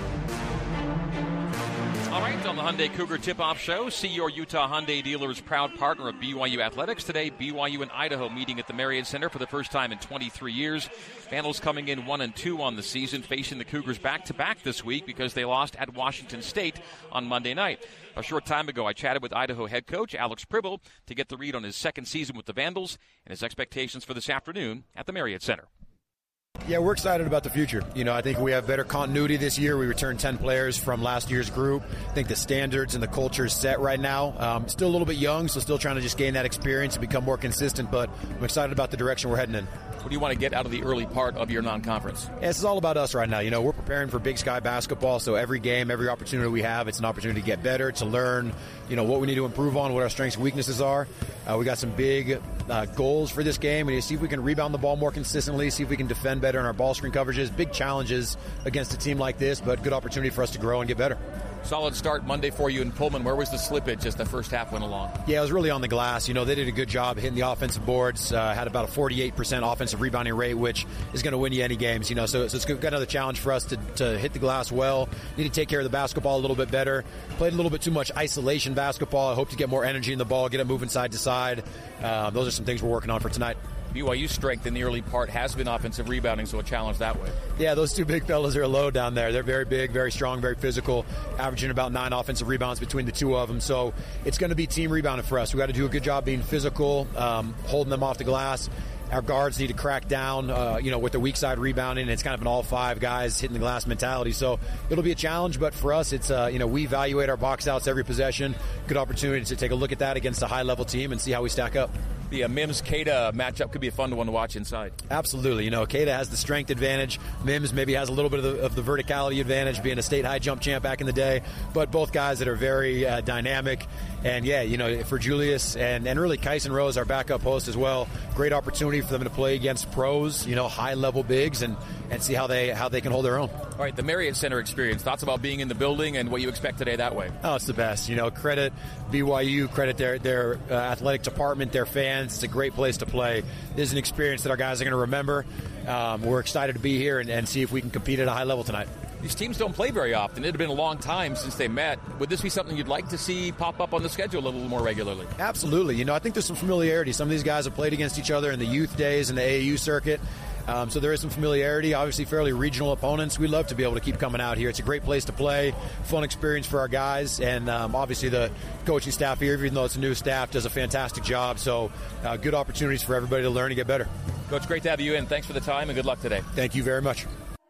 B: All right, on the Hyundai Cougar Tip-Off Show, see your Utah Hyundai dealer's proud partner of BYU Athletics. Today, BYU and Idaho meeting at the Marriott Center for the first time in 23 years. Vandals coming in 1-2 on the season, facing the Cougars back-to-back this week because they lost at Washington State on Monday night. A short time ago, I chatted with Idaho head coach Alex Pribble to get the read on his second season with the Vandals and his expectations for this afternoon at the Marriott Center.
J: Yeah, we're excited about the future. I think we have better continuity this year. We returned 10 players from last year's group. I think the standards and the culture is set right now. Still a little bit young, so still trying to just gain that experience and become more consistent, but I'm excited about the direction we're heading in.
B: What do you want to get out of the early part of your non-conference?
J: Yeah, this is all about us right now. We're preparing for Big Sky basketball, so every game, every opportunity we have, it's an opportunity to get better, to learn, what we need to improve on, what our strengths and weaknesses are. We got some big goals for this game, and see if we can rebound the ball more consistently, see if we can defend better in our ball screen coverages. Big challenges against a team like this, but good opportunity for us to grow and get better.
B: Solid start Monday for you in Pullman. Where was the slippage as the first half went along?
J: Yeah, it was really on the glass. They did a good job hitting the offensive boards, had about a 48% offensive rebounding rate, which is going to win you any games. So it's got another challenge for us to hit the glass well. Need to take care of the basketball a little bit better. Played a little bit too much isolation basketball. I hope to get more energy in the ball, get it moving side to side. Those are some things we're working on for tonight.
B: BYU's strength in the early part has been offensive rebounding, so a challenge that way.
J: Yeah, those two big fellas are a load down there. They're very big, very strong, very physical, averaging about 9 offensive rebounds between the two of them. So it's going to be team rebounding for us. We've got to do a good job being physical, holding them off the glass. Our guards need to crack down, with the weak side rebounding. It's kind of an all 5 guys hitting the glass mentality. So it'll be a challenge, but for us, it's, we evaluate our box outs every possession. Good opportunity to take a look at that against a high-level team and see how we stack up.
B: The Mims-Queta matchup could be a fun one to watch inside.
J: Absolutely. Queta has the strength advantage. Mims maybe has a little bit of the verticality advantage, being a state high jump champ back in the day. But both guys that are very dynamic. And, for Julius and really Kyson Rose, our backup host as well, great opportunity for them to play against pros, high-level bigs, and see how they can hold their own.
B: All right, the Marriott Center experience. Thoughts about being in the building and what you expect today that way?
J: Oh, it's the best. Credit BYU, credit their athletic department, their fans. It's a great place to play. This is an experience that our guys are going to remember. We're excited to be here and see if we can compete at a high level tonight.
B: These teams don't play very often. It had been a long time since they met. Would this be something you'd like to see pop up on the schedule a little more regularly?
J: Absolutely. I think there's some familiarity. Some of these guys have played against each other in the youth days and the AAU circuit. So there is some familiarity, obviously fairly regional opponents. We love to be able to keep coming out here. It's a great place to play, fun experience for our guys, and obviously the coaching staff here, even though it's a new staff, does a fantastic job. So good opportunities for everybody to learn and get better.
B: Coach, great to have you in. Thanks for the time and good luck today.
J: Thank you very much.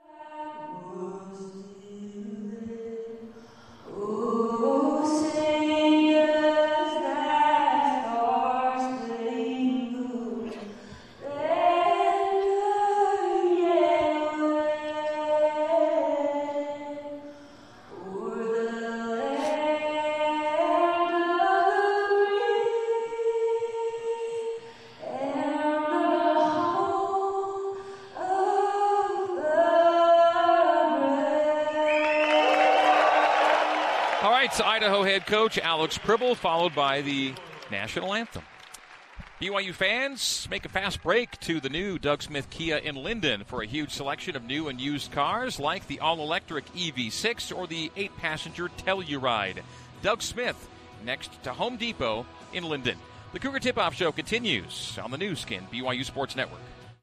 B: Idaho head coach Alex Pribble, followed by the national anthem. BYU fans make a fast break to the new Doug Smith Kia in Linden for a huge selection of new and used cars like the all-electric EV6 or the 8-passenger Telluride. Doug Smith next to Home Depot in Linden. The Cougar Tip-Off Show continues on the new Skin BYU Sports Network.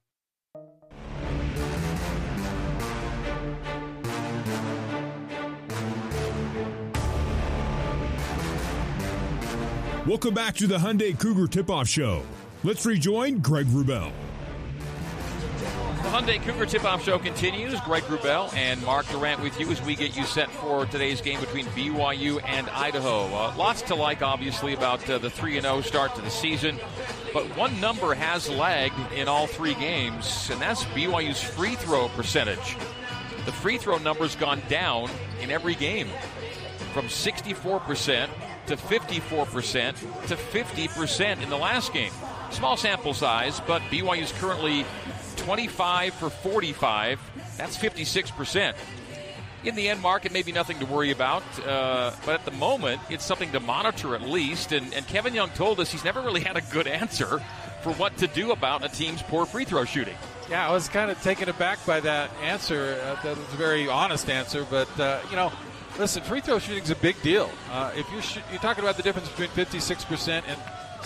A: Welcome back to the Hyundai Cougar Tip-Off Show. Let's rejoin Greg Wrubell.
B: The Hyundai Cougar Tip-Off Show continues. Greg Wrubell and Mark Durant with you as we get you set for today's game between BYU and Idaho. Lots to like, obviously, about the 3-0 start to the season. But one number has lagged in all three games, and that's BYU's free throw percentage. The free throw number's gone down in every game, from 64% to 54% to 50% in the last game. Small sample size, but BYU's currently 25 for 45. That's 56%. In the end, Mark, it may be nothing to worry about, but at the moment, it's something to monitor at least. And Kevin Young told us he's never really had a good answer for what to do about a team's poor free throw shooting.
F: Yeah, I was kind of taken aback by that answer. That was a very honest answer, but, listen, free throw shooting is a big deal. If you're talking about the difference between 56% and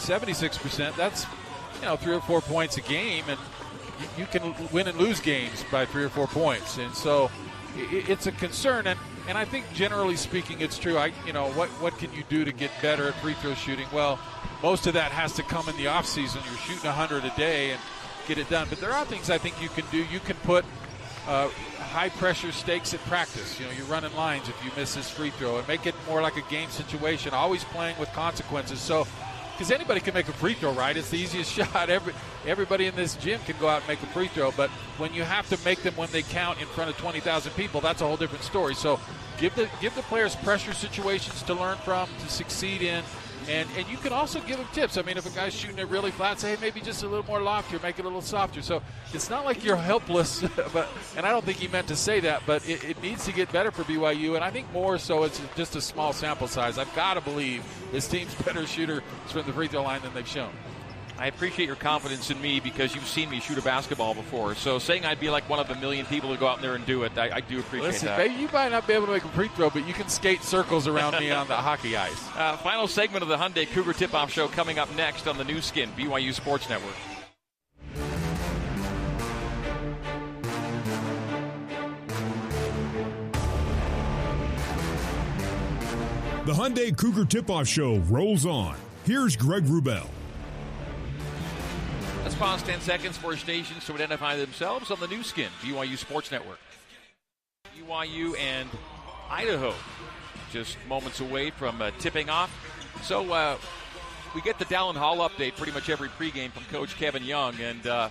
F: 76%, that's 3 or 4 points a game, and you can win and lose games by 3 or 4 points. And so it's a concern, and I think generally speaking it's true. What can you do to get better at free throw shooting? Well, most of that has to come in the off season. You're shooting 100 a day and get it done. But there are things I think you can do. You can put high-pressure stakes at practice. You're running lines if you miss this free throw, and make it more like a game situation, always playing with consequences. So, because anybody can make a free throw, right? It's the easiest shot. Everybody in this gym can go out and make a free throw, but when you have to make them when they count in front of 20,000 people, that's a whole different story. So give the players pressure situations to learn from, to succeed in. And you can also give them tips. I mean, if a guy's shooting it really flat, say, hey, maybe just a little more loftier, make it a little softer. So it's not like you're helpless, and I don't think he meant to say that, but it needs to get better for BYU, and I think more so it's just a small sample size. I've got to believe this team's better shooter from the free throw line than they've shown.
B: I appreciate your confidence in me because you've seen me shoot a basketball before. So saying I'd be like one of a million people to go out there and do it, I do appreciate that.
F: Maybe you might not be able to make a free throw, but you can skate circles around me on the hockey ice.
B: Final segment of the Hyundai Cougar Tip-Off Show coming up next on the new Skin BYU Sports Network.
A: The Hyundai Cougar Tip-Off Show rolls on. Here's Greg Wrubell.
B: Let's pause 10 seconds for stations to identify themselves on the new Skin BYU Sports Network. BYU and Idaho just moments away from tipping off. So we get the Dallin Hall update pretty much every pregame from Coach Kevin Young. And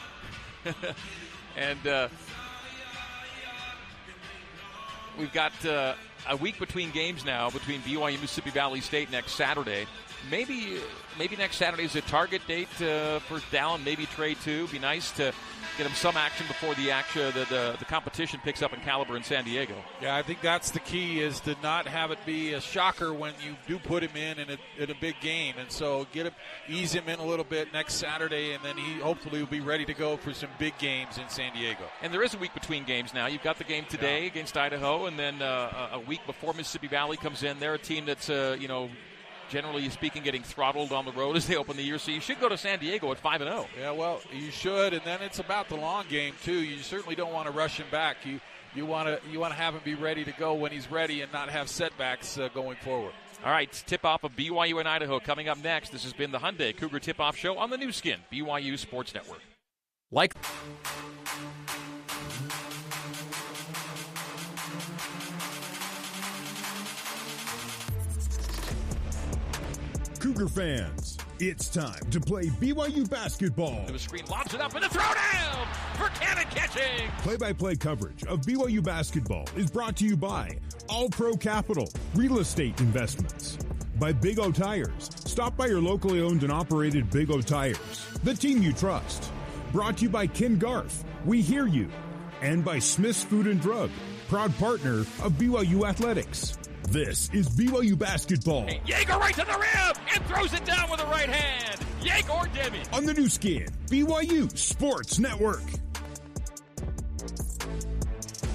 B: we've got a week between games now between BYU and Mississippi Valley State next Saturday. Maybe next Saturday is a target date for Dallin, maybe Trey too. Be nice to get him some action before the competition picks up in Caliber and San Diego.
F: Yeah, I think that's the key, is to not have it be a shocker when you do put him in a big game. And so ease him in a little bit next Saturday, and then he hopefully will be ready to go for some big games in San Diego.
B: And there is a week between games now. You've got the game today against Idaho, and then a week before Mississippi Valley comes in. They're a team that's, generally speaking, getting throttled on the road as they open the year. So you should go to San Diego at 5-0.
F: Yeah, well, you should, and then it's about the long game too. You certainly don't want to rush him back. You want to have him be ready to go when he's ready and not have setbacks going forward.
B: All right, tip-off of BYU and Idaho coming up next. This has been the Hyundai Cougar Tip-Off Show on the new Skin BYU Sports Network.
A: Cougar fans, it's time to play BYU basketball.
B: The screen lobs it up and a throwdown for Cannon catching.
A: Play-by-play coverage of BYU basketball is brought to you by All Pro Capital, Real Estate Investments, by Big O Tires. Stop by your locally owned and operated Big O Tires, the team you trust. Brought to you by Ken Garff, we hear you, and by Smith's Food and Drug, proud partner of BYU Athletics. This is BYU basketball.
B: Jaeger right to the rim and throws it down with the right hand. Jaeger Demi.
A: On the new Skin, BYU Sports Network.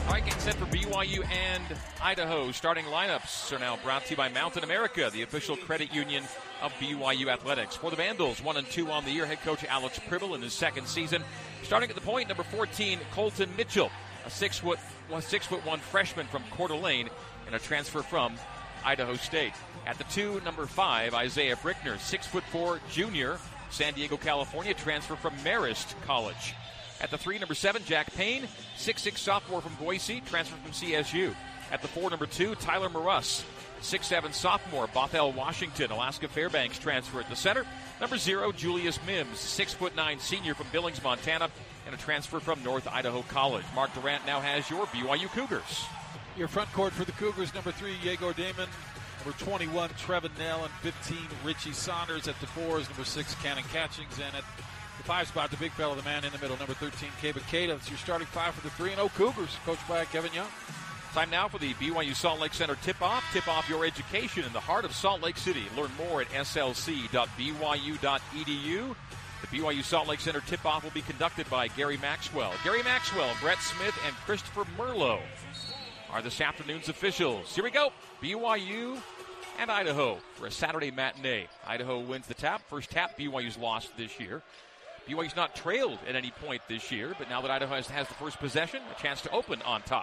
B: All right, getting set for BYU and Idaho. Starting lineups are now brought to you by Mountain America, the official credit union of BYU Athletics. For the Vandals, 1-2 on the year, head coach Alex Pribble in his second season. Starting at the point, number 14, Colton Mitchell, a 6'1" freshman from Coeur d'Alene and a transfer from Idaho State. At the 2, number 5, Isaiah Brickner, 6'4" junior, San Diego, California, transfer from Marist College. At the 3, number 7, Jack Payne, 6'6" sophomore from Boise, transfer from CSU. At the 4, number 2, Tyler Maruss, 6'7" sophomore, Bothell, Washington, Alaska Fairbanks transfer. At the center, number 0, Julius Mims, 6'9" senior from Billings, Montana, and a transfer from North Idaho College. Mark Durant now has your BYU Cougars.
F: Your front court for the Cougars, number 3, Yegor Damon, number 21, Trevin Nell, and 15, Richie Saunders. At the 4 is number 6, Cannon Catchings, and at the 5 spot, the big fella, the man in the middle, number 13, Keba Keita. That's your starting 5 for the 3-0 Cougars, coached by Kevin Young.
B: Time now for the BYU Salt Lake Center tip-off. Tip off your education in the heart of Salt Lake City. Learn more at slc.byu.edu. The BYU Salt Lake Center tip-off will be conducted by Gary Maxwell. Gary Maxwell, Brett Smith, and Christopher Merlot are this afternoon's officials. Here we go. BYU and Idaho for a Saturday matinee. Idaho wins the tap. First tap BYU's lost this year. BYU's not trailed at any point this year, but now that Idaho has the first possession, a chance to open on top.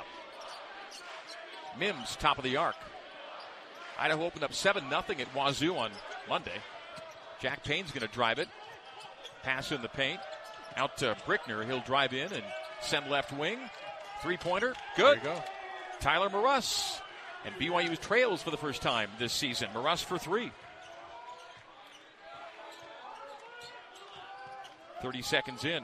B: Mims, top of the arc. Idaho opened up 7-0 at Wazoo on Monday. Jack Payne's going to drive it. Pass in the paint. Out to Brickner. He'll drive in and send left wing. Three-pointer. Good.
F: There you go.
B: Tyler Maruss. And BYU trails for the first time this season. Maruss for 3. 30 seconds in.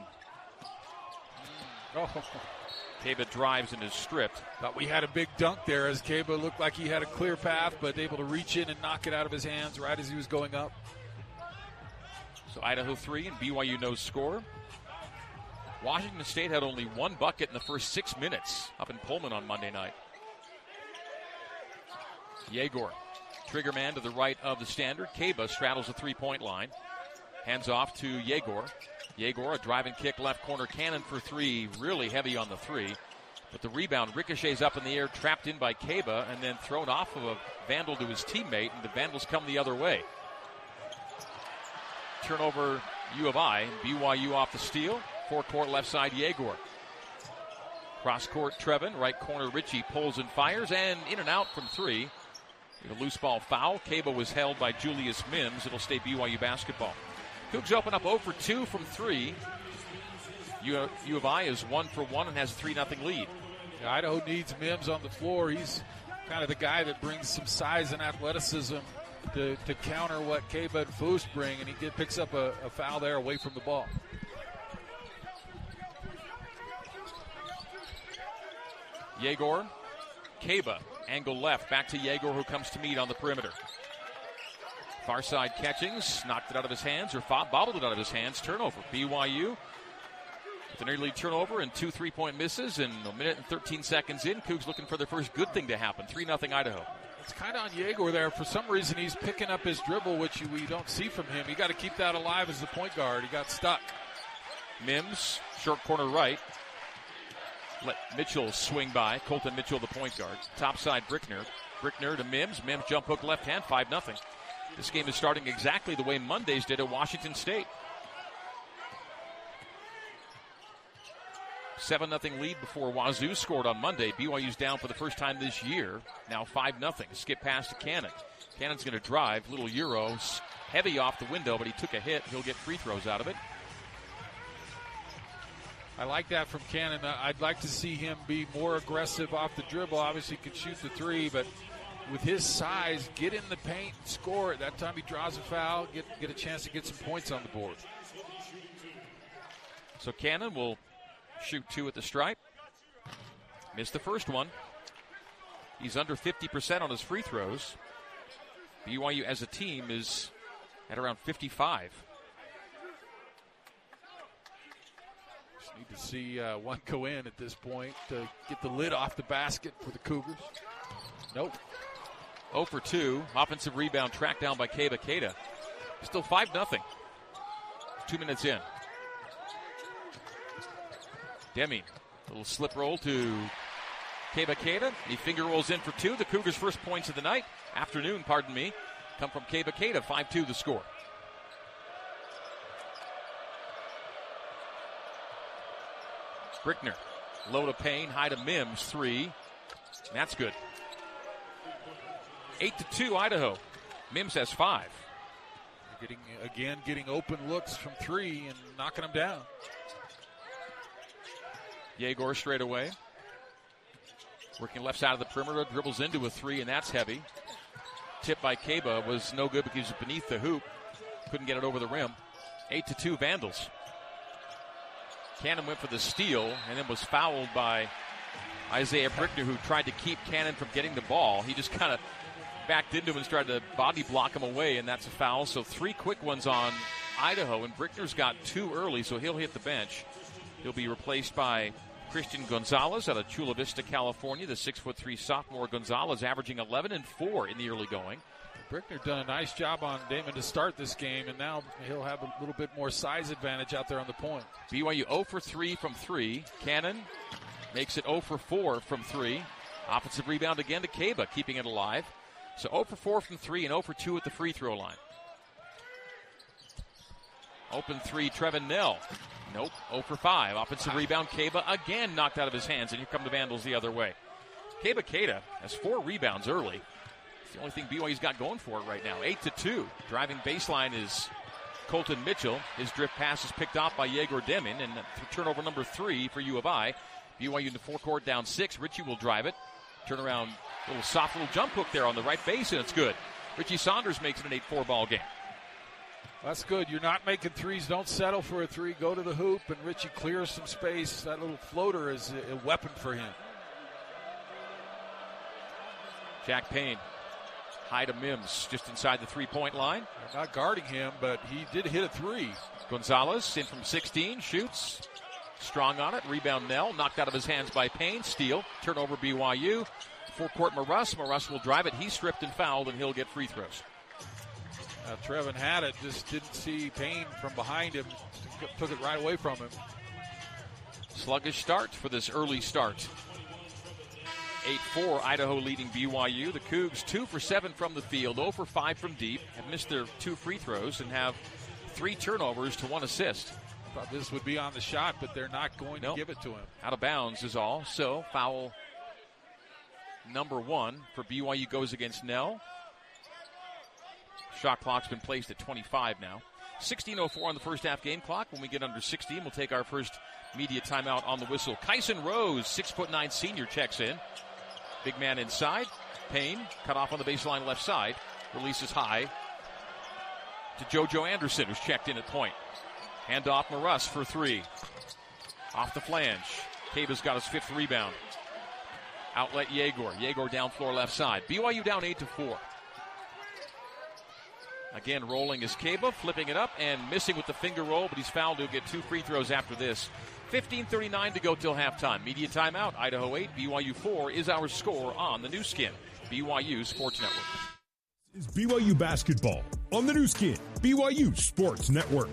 F: Oh.
B: Keba drives and is stripped.
F: Thought we had a big dunk there as Keba looked like he had a clear path, but able to reach in and knock it out of his hands right as he was going up.
B: So Idaho 3 and BYU no score. Washington State had only 1 bucket in the first 6 minutes up in Pullman on Monday night. Yegor, trigger man to the right of the standard. Keba straddles the three-point line. Hands off to Yegor. Yegor, a driving kick, left corner cannon for 3. Really heavy on the 3. But the rebound ricochets up in the air, trapped in by Keba, and then thrown off of a Vandal to his teammate, and the Vandals come the other way. Turnover U of I. BYU off the steal. Forecourt left side Yegor. Cross court Trevin. Right corner Richie pulls and fires, and in and out from 3. A loose ball foul. Keba was held by Julius Mims. It'll stay BYU basketball. Cougs open up 0 for 2 from 3. U of I is 1 for 1 and has a 3-0 lead.
F: Yeah, Idaho needs Mims on the floor. He's kind of the guy that brings some size and athleticism to counter what Keba and Foose bring, and he picks up a foul there away from the ball.
B: Yegor, Keba, angle left, back to Yegor, who comes to meet on the perimeter. Far side Catchings, knocked it out of his hands, or bobbled it out of his hands. Turnover. BYU with an early turnover and 2 3-point misses, and a minute and 13 seconds in, Cougs looking for their first good thing to happen. 3-0 Idaho.
F: It's kind of on Yegor there. For some reason, he's picking up his dribble, which we don't see from him. You got to keep that alive as the point guard. He got stuck.
B: Mims, short corner right. Let Mitchell swing by. Colton Mitchell, the point guard. Top side Brickner. Brickner to Mims. Mims jump hook left hand, 5-0. This game is starting exactly the way Mondays did at Washington State. 7-0 lead before Wazoo scored on Monday. BYU's down for the first time this year. Now 5-0. Skip pass to Cannon. Cannon's going to drive. Little Euro. Heavy off the window, but he took a hit. He'll get free throws out of it.
F: I like that from Cannon. I'd like to see him be more aggressive off the dribble. Obviously, he could shoot the 3, but with his size, get in the paint, score it. That time he draws a foul, get a chance to get some points on the board.
B: So Cannon will shoot 2 at the stripe. Missed the first one. He's under 50% on his free throws. BYU as a team is at around 55.
F: Just need to see one go in at this point to get the lid off the basket for the Cougars. Nope.
B: 0 for 2. Offensive rebound tracked down by Keba Keita. Still 5-0. 2 minutes in. Demi, little slip roll to Keba Keita, he finger rolls in for two. The Cougars' first points of the night, afternoon, come from Keba Keita, 5-2 the score. Brickner, low to Payne, high to Mims, 3. That's good. 8-2 Idaho. Mims has 5.
F: Getting open looks from 3 and knocking them down.
B: Yegor straight away. Working left side of the perimeter, dribbles into a 3, and that's heavy. Tip by Keba was no good because it was beneath the hoop. Couldn't get it over the rim. 8-2 Vandals. Cannon went for the steal and then was fouled by Isaiah Brickner, who tried to keep Cannon from getting the ball. He just kind of backed into him and tried to body block him away, and that's a foul. So 3 quick ones on Idaho, and Brickner's got 2 early, so he'll hit the bench. He'll be replaced by Christian Gonzalez out of Chula Vista, California. The 6'3" sophomore Gonzalez averaging 11 and 4 in the early going.
F: Brickner done a nice job on Damon to start this game, and now he'll have a little bit more size advantage out there on the point.
B: BYU 0 for 3 from 3. Cannon makes it 0 for 4 from 3. Offensive rebound again to Keba, keeping it alive. So 0 for 4 from 3 and 0 for 2 at the free throw line. Open 3, Trevin Nell. Nope, 0 for 5. Offensive rebound, Keba again knocked out of his hands, and here come the Vandals the other way. Keba Keita has 4 rebounds early. It's the only thing BYU's got going for it right now. 8-2. Driving baseline is Colton Mitchell. His drift pass is picked off by Yegor Demin, and turnover number 3 for U of I. BYU in the forecourt down 6. Richie will drive it. Turn around, soft little jump hook there on the right base, and it's good. Richie Saunders makes it an 8-4 ball game.
F: That's good. You're not making threes. Don't settle for a 3. Go to the hoop, and Richie clears some space. That little floater is a weapon for him.
B: Jack Payne, high to Mims, just inside the 3-point line.
F: They're not guarding him, but he did hit a 3.
B: Gonzalez in from 16, shoots. Strong on it. Rebound Nell, knocked out of his hands by Payne. Steal, turnover BYU. Forecourt Maruss. Maruss will drive it. He's stripped and fouled, and he'll get free throws.
F: Trevin had it, just didn't see Payne from behind him. Took it right away from him.
B: Sluggish start for this early start. 8-4, Idaho leading BYU. The Cougs 2 for 7 from the field, 0 for 5 from deep, have missed their 2 free throws and have 3 turnovers to 1 assist.
F: Thought this would be on the shot, but they're not going to give it to him.
B: Out of bounds is all. So foul number 1 for BYU goes against Nell. Shot clock's been placed at 25 now. 16:04 on the first half game clock. When we get under 16, we'll take our first media timeout on the whistle. Kyson Rose, 6'9" senior, checks in. Big man inside. Payne cut off on the baseline left side. Releases high to JoJo Anderson, who's checked in at point. Hand off Maruss for 3. Off the flange. Keba's got his 5th rebound. Outlet Yegor. Yegor down floor left side. BYU down 8-4. Again, rolling is Keba, flipping it up and missing with the finger roll, but he's fouled. He'll get 2 free throws after this. 15:39 to go till halftime. Media timeout. Idaho 8, BYU 4 is our score on the new skin, BYU Sports Network.
A: Is BYU basketball on the new skin, BYU Sports Network.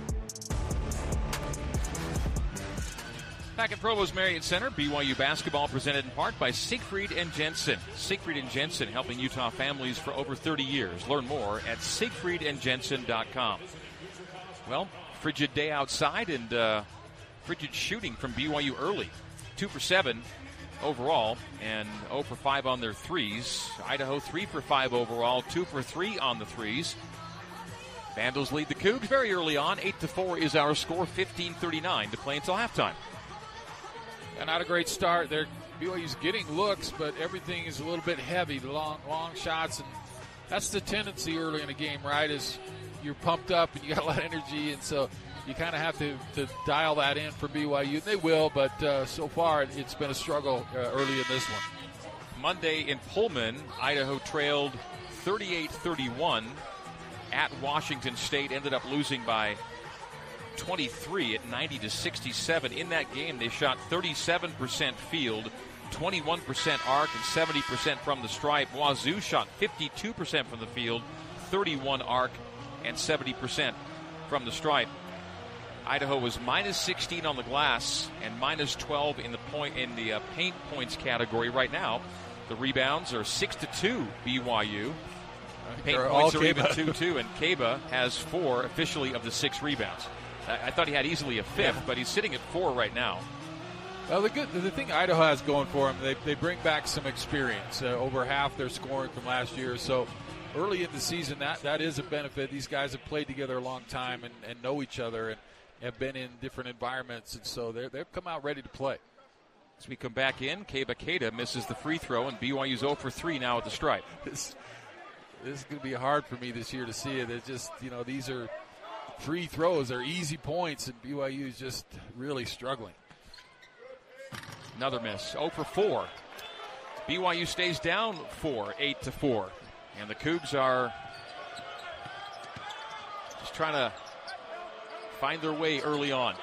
B: Back at Provo's Marriott Center, BYU basketball presented in part by Siegfried & Jensen. Siegfried & Jensen, helping Utah families for over 30 years. Learn more at siegfriedandjensen.com. Well, frigid day outside and frigid shooting from BYU early. 2 for 7 overall and 0 for 5 on their threes. Idaho 3 for 5 overall, 2 for 3 on the threes. Vandals lead the Cougs very early on. 8-4 is our score. 15:39 to play until halftime.
F: And not a great start. BYU's getting looks, but everything is a little bit heavy, the long shots, and that's the tendency early in a game, right? Is you're pumped up and you got a lot of energy, and so you kind of have to dial that in for BYU. And they will, but so far it's been a struggle early in this one.
B: Monday in Pullman, Idaho trailed 38-31 at Washington State, ended up losing by 23 at 90-67. In that game, they shot 37% field, 21% arc, and 70% from the stripe. Wazoo shot 52% from the field, 31 arc, and 70% from the stripe. Idaho was minus 16 on the glass and minus 12 in the paint points category. Right now, the rebounds are 6-2 BYU. Paint points are even 2-2, and Kaba has 4 officially of the 6 rebounds. I thought he had easily a 5th, but he's sitting at 4 right now.
F: Well, the thing Idaho has going for them, they bring back some experience. Over half their scoring from last year. So early in the season, that is a benefit. These guys have played together a long time and know each other and have been in different environments. And so they've come out ready to play.
B: As we come back in, Kaba Keita misses the free throw, and BYU's 0 for 3 now at the stripe.
F: This is going to be hard for me this year to see it. It's just, these are free throws. They're easy points, and BYU is just really struggling.
B: Another miss, 0 for 4. BYU stays down 4, 8-4. And the Cougs are just trying to find their way early on.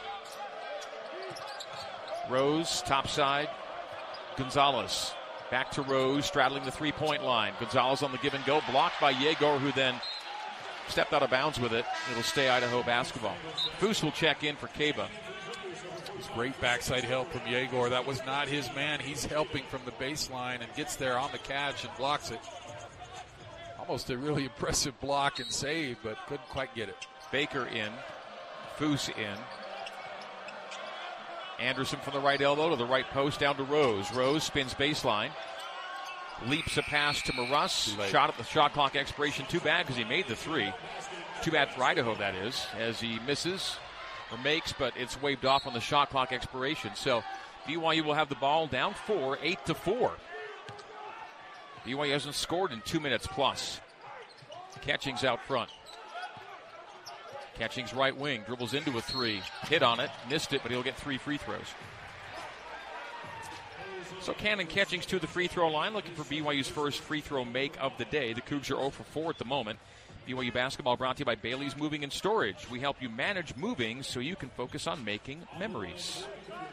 B: Rose, top side. Gonzalez. Back to Rose, straddling the three-point line. Gonzalez on the give and go, blocked by Yegor, who then stepped out of bounds with it. It'll stay Idaho basketball. Foose will check in for Kaba.
F: Great backside help from Yegor. That was not his man. He's helping from the baseline and gets there on the catch and blocks it. Almost a really impressive block and save, but couldn't quite get it.
B: Baker in. Foose in. Anderson from the right elbow to the right post down to Rose. Rose spins baseline. Leaps a pass to Maras. Shot at the shot clock expiration. Too bad because he made the 3. Too bad for Idaho, that is, as he misses or makes, but it's waved off on the shot clock expiration. So BYU will have the ball down 4, 8-4. BYU hasn't scored in 2 minutes plus. Catching's out front. Catching's right wing, dribbles into a 3. Hit on it, missed it, but he'll get 3 free throws. So Cannon Catchings to the free throw line, looking for BYU's first free throw make of the day. The Cougs are 0 for 4 at the moment. BYU basketball brought to you by Bailey's Moving and Storage. We help you manage moving so you can focus on making memories.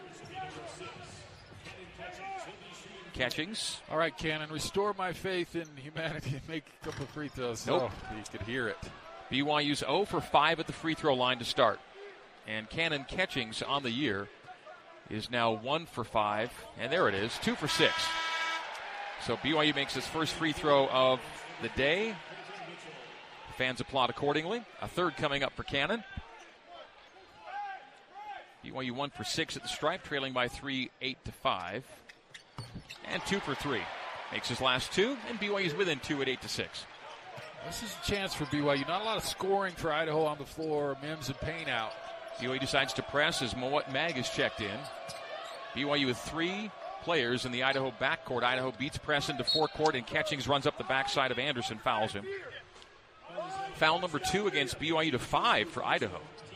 B: Catchings.
F: All right, Cannon, restore my faith in humanity and make a couple of free throws.
B: Nope.
F: Oh, you could hear it.
B: BYU's 0 for 5 at the free throw line to start. And Cannon Catchings on the year is now 1 for 5. And there it is, 2 for 6. So BYU makes its first free throw of the day. Fans applaud accordingly. A third coming up for Cannon. BYU 1 for 6 at the stripe, trailing by 3, 8-5. And 2 for 3. Makes his last 2, and BYU's within 2 at 8-6.
F: This is a chance for BYU. Not a lot of scoring for Idaho on the floor. Mims and Payne out.
B: BYU decides to press as Moet Mag is checked in. BYU with 3 players in the Idaho backcourt. Idaho beats press into forecourt, and Catchings runs up the backside of Anderson, fouls him. Foul number 2 against BYU to 5 for Idaho.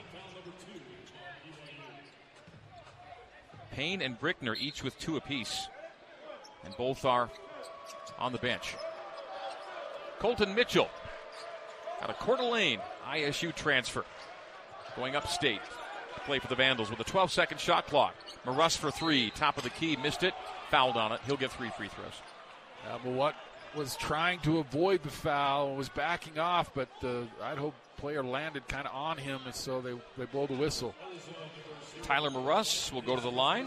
B: Payne and Brickner each with 2 apiece, and both are on the bench. Colton Mitchell out of Coeur d'Alene, ISU transfer, going upstate to play for the Vandals with a 12-second shot clock. Maras for 3, top of the key, missed it, fouled on it. He'll get 3 free throws.
F: What was trying to avoid the foul, was backing off, but the Idaho player landed kind of on him, and so they blow the whistle.
B: Tyler Maras will go to the line.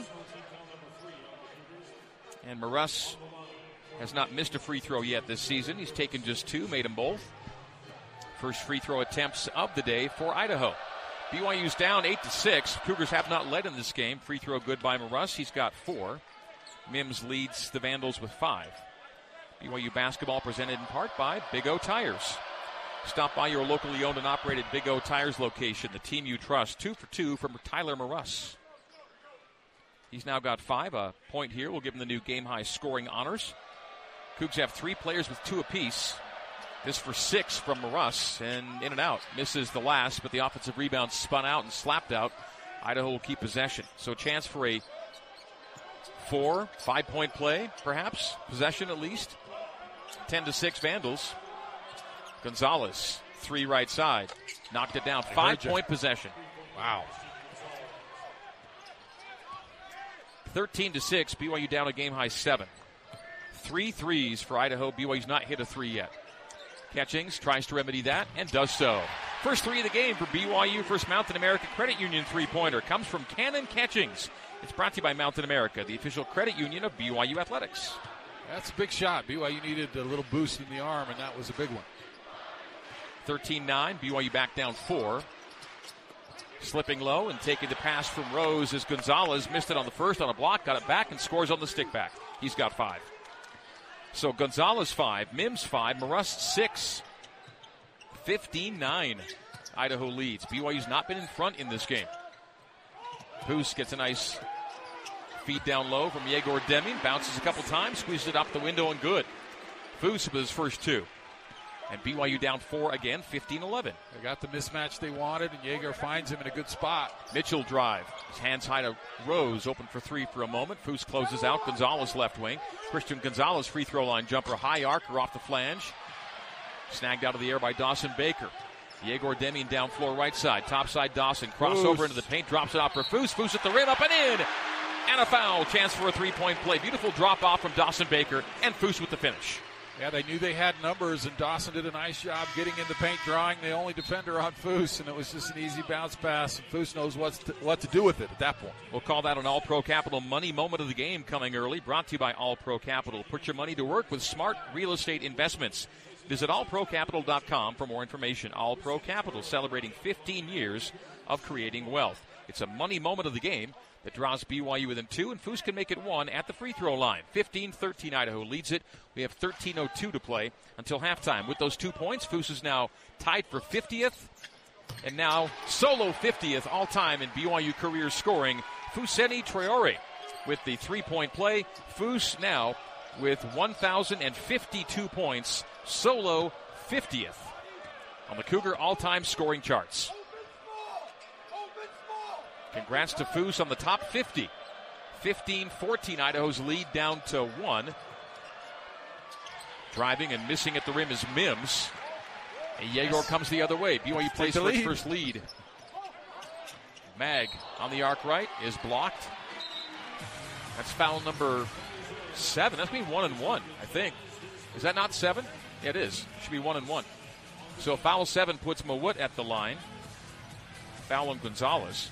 B: And Maras has not missed a free throw yet this season. He's taken just 2, made them both. First free throw attempts of the day for Idaho. BYU's down 8-6. Cougars have not led in this game. Free throw good by Maras. He's got 4. Mims leads the Vandals with 5. BYU basketball presented in part by Big O Tires. Stop by your locally owned and operated Big O Tires location, the team you trust. 2 for 2 from Tyler Maras. He's now got 5. A point here will give him the new game-high scoring honors. Cougs have 3 players with 2 apiece. This for 6 from Maras, and in and out. Misses the last, but the offensive rebound spun out and slapped out. Idaho will keep possession. So a chance for a 4, 5-point play, perhaps. Possession at least. 10-6 Vandals. Gonzalez, 3 right side. Knocked it down. 5-point possession.
F: Wow.
B: 13-6. BYU down a game-high 7. 3 threes for Idaho. BYU's not hit a 3 yet. Catchings tries to remedy that and does so. First three of the game for BYU. First Mountain America Credit Union three-pointer comes from Cannon Catchings. It's brought to you by Mountain America, the official credit union of BYU Athletics.
F: That's a big shot. BYU needed a little boost in the arm, and that was a big one.
B: 13-9, BYU back down 4. Slipping low and taking the pass from Rose as Gonzalez missed it on the first on a block, got it back, and scores on the stick back. He's got 5. So Gonzalez 5, Mims 5, Marust 6. 15-9. Idaho leads. BYU's not been in front in this game. Poos gets a nice feed down low from Yegor Deming. Bounces a couple times, squeezes it up the window and good. Foos with his first 2. And BYU down 4 again, 15-11.
F: They got the mismatch they wanted, and Yegor finds him in a good spot.
B: Mitchell drive. His hands high to Rose, open for 3 for a moment. Foos closes out. Gonzalez left wing. Christian Gonzalez free throw line jumper. High arcer off the flange. Snagged out of the air by Dawson Baker. Yegor Deming down floor right side. Top side Dawson. Crossover into the paint. Drops it off for Foos. Foos at the rim. Up and in. And a foul. Chance for a three-point play. Beautiful drop off from Dawson Baker. And Foos with the finish.
F: Yeah, they knew they had numbers, and Dawson did a nice job getting in the paint, drawing the only defender on Foos, and it was just an easy bounce pass. And Foos knows what to do with it at that point.
B: We'll call that an All-Pro Capital Money Moment of the Game coming early. Brought to you by All-Pro Capital. Put your money to work with smart real estate investments. Visit allprocapital.com for more information. All-Pro Capital, celebrating 15 years of creating wealth. It's a money moment of the game that draws BYU within 2, and Foos can make it 1 at the free throw line. 15-13, Idaho leads it. We have 13:02 to play until halftime. With those 2 points, Foos is now tied for 50th, and now solo 50th all-time in BYU career scoring. Fousseyni Traore with the 3-point play. Foos now with 1,052 points, solo 50th on the Cougar all-time scoring charts. Congrats to Foos on the top 50. 15-14, Idaho's lead down to 1. Driving and missing at the rim is Mims. And Yegor comes the other way. BYU plays for its first lead. Mag on the arc right is blocked. That's foul number 7. That's being 1 and 1, I think. Is that not 7? Yeah, it is. It should be 1 and 1. So foul 7 puts Mawut at the line. Foul on Gonzalez.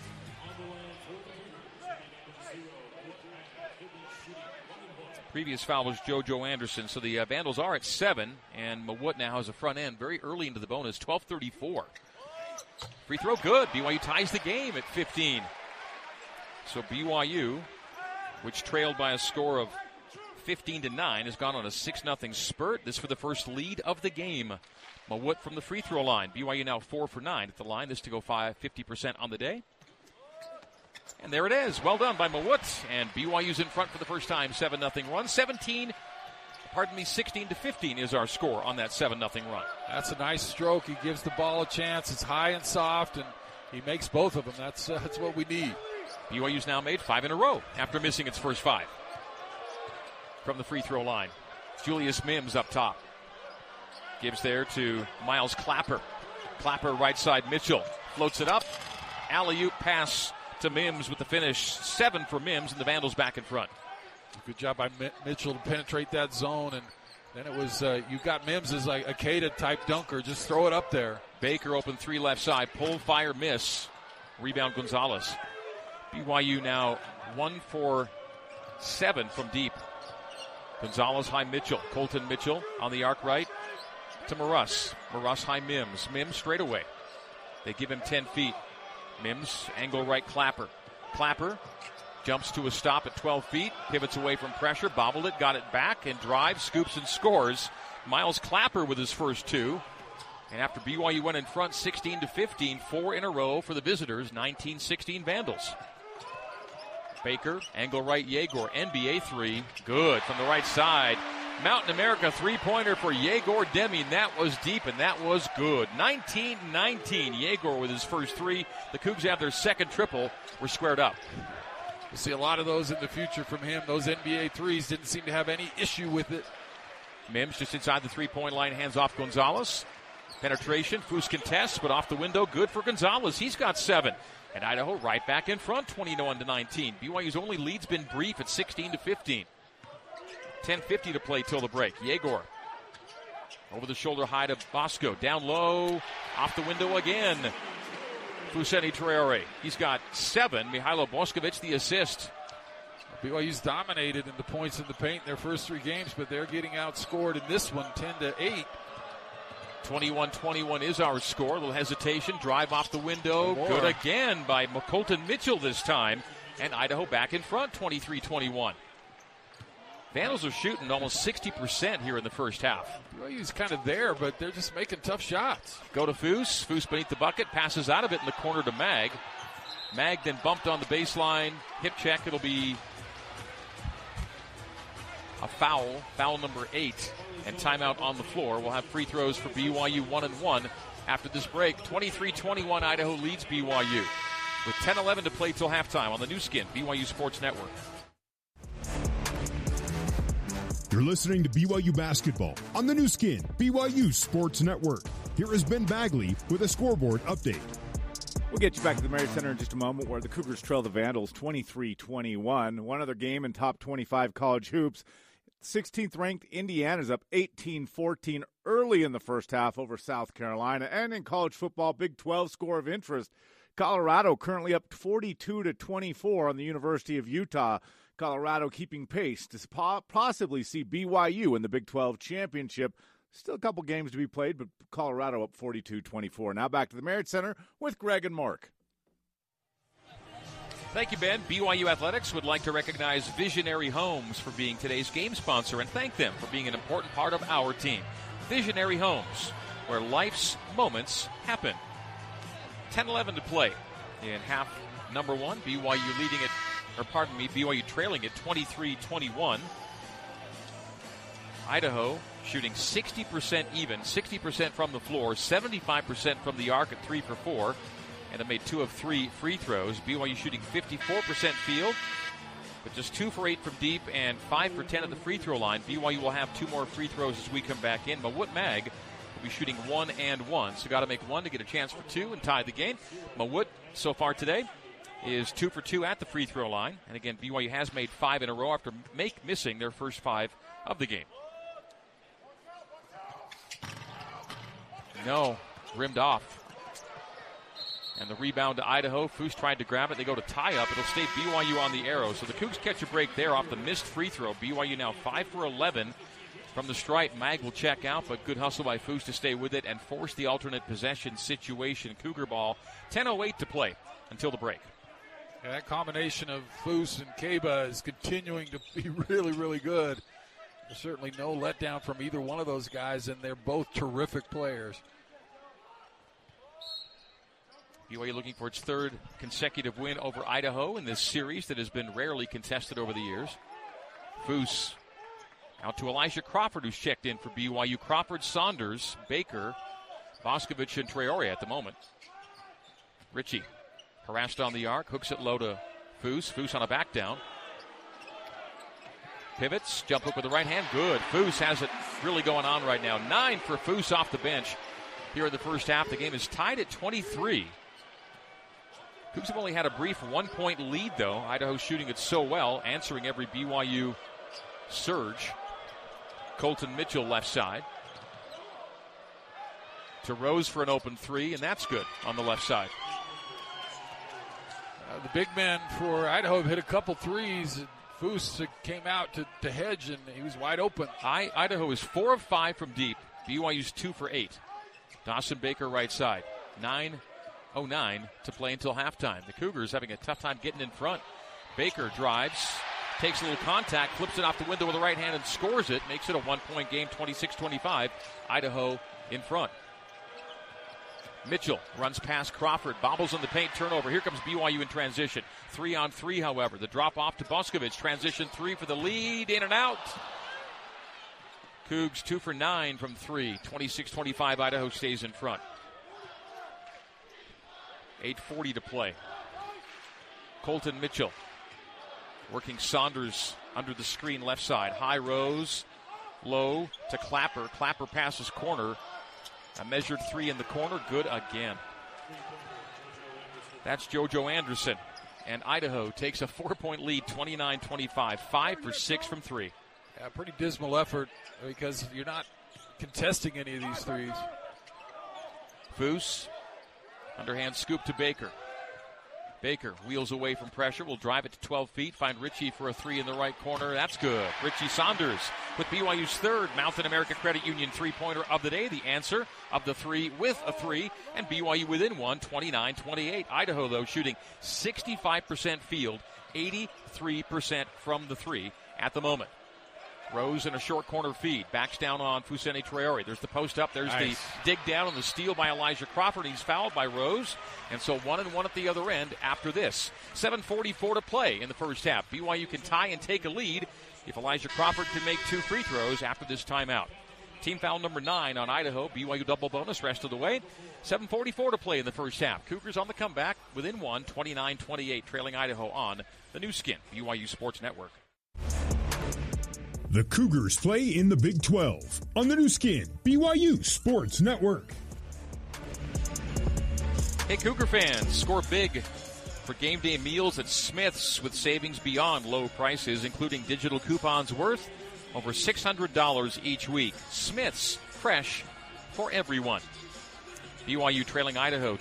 B: Previous foul was JoJo Anderson. So the Vandals are at 7, and Mawut now has a front end very early into the bonus, 12:34. Free throw good. BYU ties the game at 15. So BYU, which trailed by a score of 15-9, has gone on a 6-0 spurt. This for the first lead of the game. Mawut from the free throw line. BYU now 4 for 9 at the line. This to go 50% on the day. And there it is. Well done by Mawut. And BYU's in front for the first time. 7-0 run. 16-15 is our score on that 7-0 run.
F: That's a nice stroke. He gives the ball a chance. It's high and soft, and he makes both of them. That's what we need.
B: BYU's now made 5 in a row after missing its first 5. From the free throw line, Julius Mims up top. Gives there to Miles Clapper. Clapper right side Mitchell. Floats it up. Alley-oop pass to Mims with the finish. 7 for Mims, and the Vandals back in front.
F: Good job by Mitchell to penetrate that zone, and then it was you got Mims as like a Keita-type dunker. Just throw it up there.
B: Baker open 3 left side. Pull, fire, miss. Rebound Gonzalez. BYU now 1 for 7 from deep. Gonzalez high Mitchell. Colton Mitchell on the arc right to Marust. Marust high Mims. Mims straight away. They give him 10 feet. Mims, angle right Clapper. Clapper jumps to a stop at 12 feet. Pivots away from pressure. Bobbled it. Got it back and drives. Scoops and scores. Miles Clapper with his first 2. And after BYU went in front 16-15, 4 in a row for the visitors. 19-16 Vandals. Baker, angle right Yegor, NBA 3, good from the right side. Mountain America three-pointer for Yegor Deming. That was deep and that was good. 19-19, Yegor with his first 3. The Cougs have their second triple. We're squared up.
F: We'll see a lot of those in the future from him. Those NBA threes didn't seem to have any issue with it.
B: Mims just inside the three-point line, hands off Gonzalez. Penetration, Foos contests, but off the window, good for Gonzalez. He's got 7. And Idaho right back in front, 21-19. BYU's only lead's been brief at 16-15. 10:50 to play till the break. Yegor Over the shoulder high to Bosco. Down low. Off the window again. Fousseyni Traore. He's got 7. Mihailo Boskovic the assist.
F: BYU's dominated in the points in the paint in their first 3 games, but they're getting outscored in this one 10-8.
B: 21-21 is our score. A little hesitation. Drive off the window. Good again by Colton Mitchell this time. And Idaho back in front, 23-21. Vandals are shooting almost 60% here in the first half.
F: BYU's kind of there, but they're just making tough shots.
B: Go to Foose. Foose beneath the bucket. Passes out of it in the corner to Mag. Mag then bumped on the baseline. Hip check. It'll be a foul. Foul number 8. And timeout on the floor. We'll have free throws for BYU 1-1 after this break. 23-21, Idaho leads BYU. With 10-11 to play till halftime on the new skin, BYU Sports Network.
A: You're listening to BYU Basketball on the new skin, BYU Sports Network. Here is Ben Bagley with a scoreboard update.
C: We'll get you back to the Marriott Center in just a moment, where the Cougars trail the Vandals 23-21. One other game in top 25 college hoops. 16th ranked Indiana's up 18-14 early in the first half over South Carolina. And in college football, Big 12 score of interest. Colorado currently up 42-24 on the University of Utah. Colorado keeping pace to possibly see BYU in the Big 12 championship. Still a couple games to be played, but Colorado up 42-24. Now back to the Marriott Center with Greg and Mark.
B: Thank you, Ben. BYU Athletics would like to recognize Visionary Homes for being today's game sponsor and thank them for being an important part of our team. Visionary Homes, where life's moments happen. 10-11 to play in half number 1. BYU leading it, BYU trailing it 23-21. Idaho shooting 60% even, 60% from the floor, 75% from the arc at 3 for 4. And it made 2 of 3 free throws. BYU shooting 54% field, but just 2 for 8 from deep and 5 for 10 at the free throw line. BYU will have 2 more free throws as we come back in. Mawut Mag will be shooting 1 and 1. So got to make 1 to get a chance for 2 and tie the game. Mawut so far today is 2 for 2 at the free throw line. And again, BYU has made 5 in a row after missing their first 5 of the game. No, rimmed off. And the rebound to Idaho. Foose tried to grab it. They go to tie up. It'll stay BYU on the arrow. So the Cougs catch a break there off the missed free throw. BYU now 5 for 11 from the stripe. Mag will check out, but good hustle by Foose to stay with it and force the alternate possession situation. Cougar ball. 10:08 to play until the break.
F: Yeah, that combination of Foose and Kaba is continuing to be really, really good. There's certainly no letdown from either one of those guys, and they're both terrific players.
B: BYU looking for its 3rd consecutive win over Idaho in this series that has been rarely contested over the years. Foose out to Elijah Crawford, who's checked in for BYU. Crawford, Saunders, Baker, Boskovic, and Traore at the moment. Ritchie harassed on the arc, hooks it low to Foose. Foose on a back down. Pivots, jump hook with the right hand, good. Foose has it really going on right now. 9 for Foose off the bench here in the first half. The game is tied at 23. Cougs have only had a brief 1-point lead, though. Idaho shooting it so well, answering every BYU surge. Colton Mitchell left side. To Rose for an open 3, and that's good on the left side.
F: The big men for Idaho have hit a couple threes. Foose came out to hedge, and he was wide open.
B: Idaho is 4 of 5 from deep. BYU's 2 for 8. Dawson Baker right side. 9:09 to play until halftime. The Cougars having a tough time getting in front. Baker drives, takes a little contact, flips it off the window with the right hand and scores it. Makes it a 1-point game, 26-25. Idaho in front. Mitchell runs past Crawford, bobbles in the paint, turnover. Here comes BYU in transition. 3-on-3, however. The drop off to Boskovic. Transition 3 for the lead, in and out. Cougs 2 for 9 from 3. 26-25, Idaho stays in front. 8:40 to play. Colton Mitchell working Saunders under the screen left side. High Rose, low to Clapper. Clapper passes corner. A measured 3 in the corner, good again. That's JoJo Anderson. And Idaho takes a 4-point lead, 29-25. 5 for 6 from 3.
F: Yeah, pretty dismal effort because you're not contesting any of these threes.
B: Foose, underhand scoop to Baker. Baker wheels away from pressure, will drive it to 12 feet, find Richie for a three in the right corner. That's good. Richie Saunders with BYU's third Mountain America Credit Union three-pointer of the day. The answer of the three with a three, and BYU within one, 29-28. Idaho, though, shooting 65% field, 83% from the three at the moment. Rose in a short corner feed. Backs down on Fousseyni Traore. There's the post up. There's the dig down and the steal by Elijah Crawford. He's fouled by Rose. And so 1-1 at the other end after this. 7:44 to play in the first half. BYU can tie and take a lead if Elijah Crawford can make two free throws after this timeout. Team foul number 9 on Idaho. BYU double bonus rest of the way. 7:44 to play in the first half. Cougars on the comeback within one, 29-28, trailing Idaho on the new skin, BYU Sports Network.
A: The Cougars play in the Big 12 on the new skin, BYU Sports Network.
B: Hey, Cougar fans, score big for game day meals at Smith's with savings beyond low prices, including digital coupons worth over $600 each week. Smith's, fresh for everyone. BYU trailing Idaho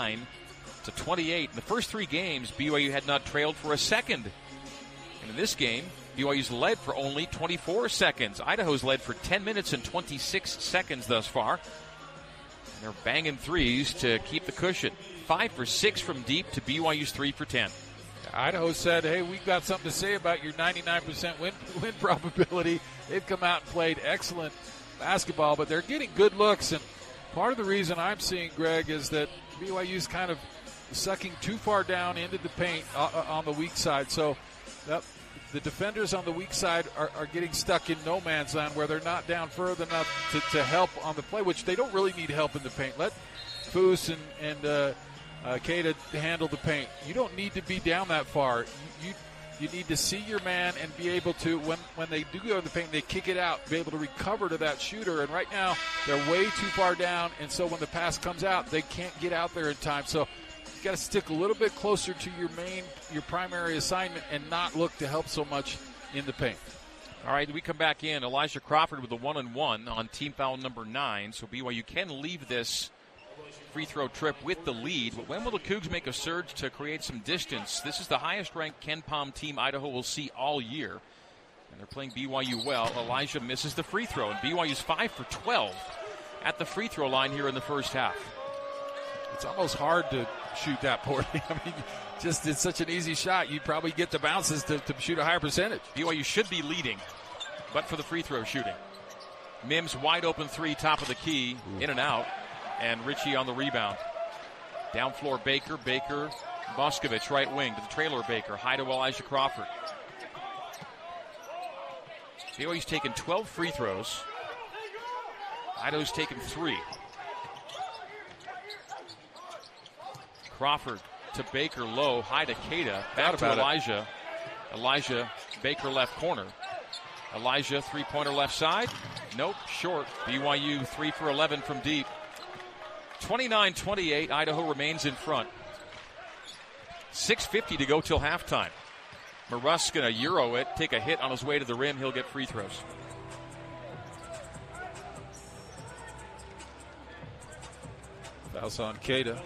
B: 29-28. In the first three games, BYU had not trailed for a second. And in this game, BYU's led for only 24 seconds. Idaho's led for 10 minutes and 26 seconds thus far. And they're banging threes to keep the cushion. 5 for 6 from deep to BYU's 3 for 10.
F: Idaho said, hey, we've got something to say about your 99% win probability. They've come out and played excellent basketball, but they're getting good looks. And part of the reason I'm seeing, Greg, is that BYU's kind of sucking too far down into the paint on the weak side. So the defenders on the weak side are getting stuck in no man's land where they're not down further enough to help on the play, which they don't really need help in the paint. Let Foose and Keita handle the paint. You don't need to be down that far. You need to see your man and be able to, when they do go in the paint, they kick it out, be able to recover to that shooter. And right now, they're way too far down, and so when the pass comes out, they can't get out there in time. So you got to stick a little bit closer to your primary assignment and not look to help so much in the paint.
B: All right, we come back in. Elijah Crawford with a 1-1 on team foul number 9. So BYU can leave this free throw trip with the lead. But when will the Cougs make a surge to create some distance? This is the highest-ranked Ken Pom team Idaho will see all year. And they're playing BYU well. Elijah misses the free throw, and BYU's 5 for 12 at the free throw line here in the first half.
F: It's almost hard to shoot that poorly. I mean, just it's such an easy shot. You'd probably get the bounces to shoot a higher percentage.
B: BYU should be leading, but for the free throw shooting. Mims wide open three, top of the key, in and out, and Richie on the rebound. Down floor Baker, Boscovich right wing to the trailer Baker, high to Elijah Crawford. BYU's taken 12 free throws. Idaho's taken 3. Crawford to Baker, low, high to Keita, back to Elijah. Elijah, Baker left corner. Elijah, three-pointer left side. Nope, short. BYU 3 for 11 from deep. 29-28, Idaho remains in front. 6:50 to go till halftime. Maruss going to Euro it, take a hit on his way to the rim. He'll get free throws.
F: Fouls on Keita.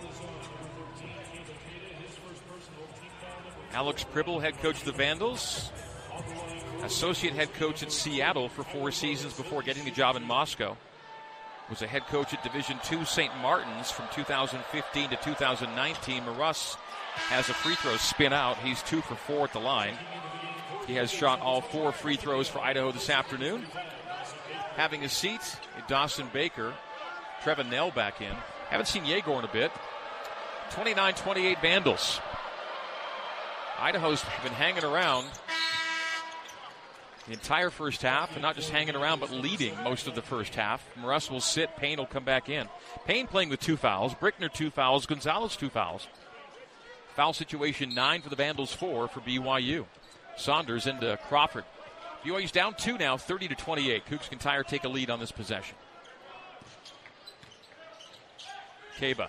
B: Alex Pribble, head coach of the Vandals. Associate head coach at Seattle for 4 seasons before getting the job in Moscow. Was a head coach at Division II St. Martin's from 2015 to 2019. Maruss has a free throw spin out. He's 2 for 4 at the line. He has shot all 4 free throws for Idaho this afternoon. Having a seat, Dawson Baker. Trevin Nell back in. Haven't seen Yegor in a bit. 29-28 Vandals. Idaho's been hanging around the entire first half, and not just hanging around, but leading most of the first half. Maruss will sit. Payne will come back in. Payne playing with 2 fouls. Brickner 2 fouls. Gonzalez 2 fouls. Foul situation 9 for the Vandals, 4 for BYU. Saunders into Crawford. BYU's down 2 now, 30-28. Cougs can tie or take a lead on this possession. Kaba.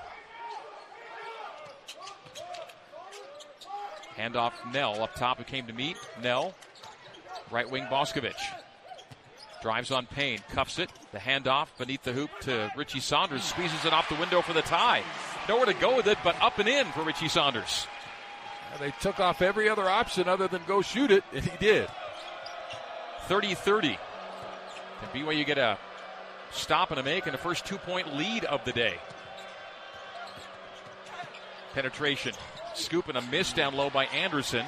B: Handoff Nell up top, who came to meet. Nell, right wing Boscovich. Drives on Payne, cuffs it. The handoff beneath the hoop to Richie Saunders. Squeezes it off the window for the tie. Nowhere to go with it, but up and in for Richie Saunders.
F: They took off every other option other than go shoot it, and he did.
B: 30-30. Can BYU get a stop and a make and the first 2-point lead of the day? Penetration. Scoop and a miss down low by Anderson.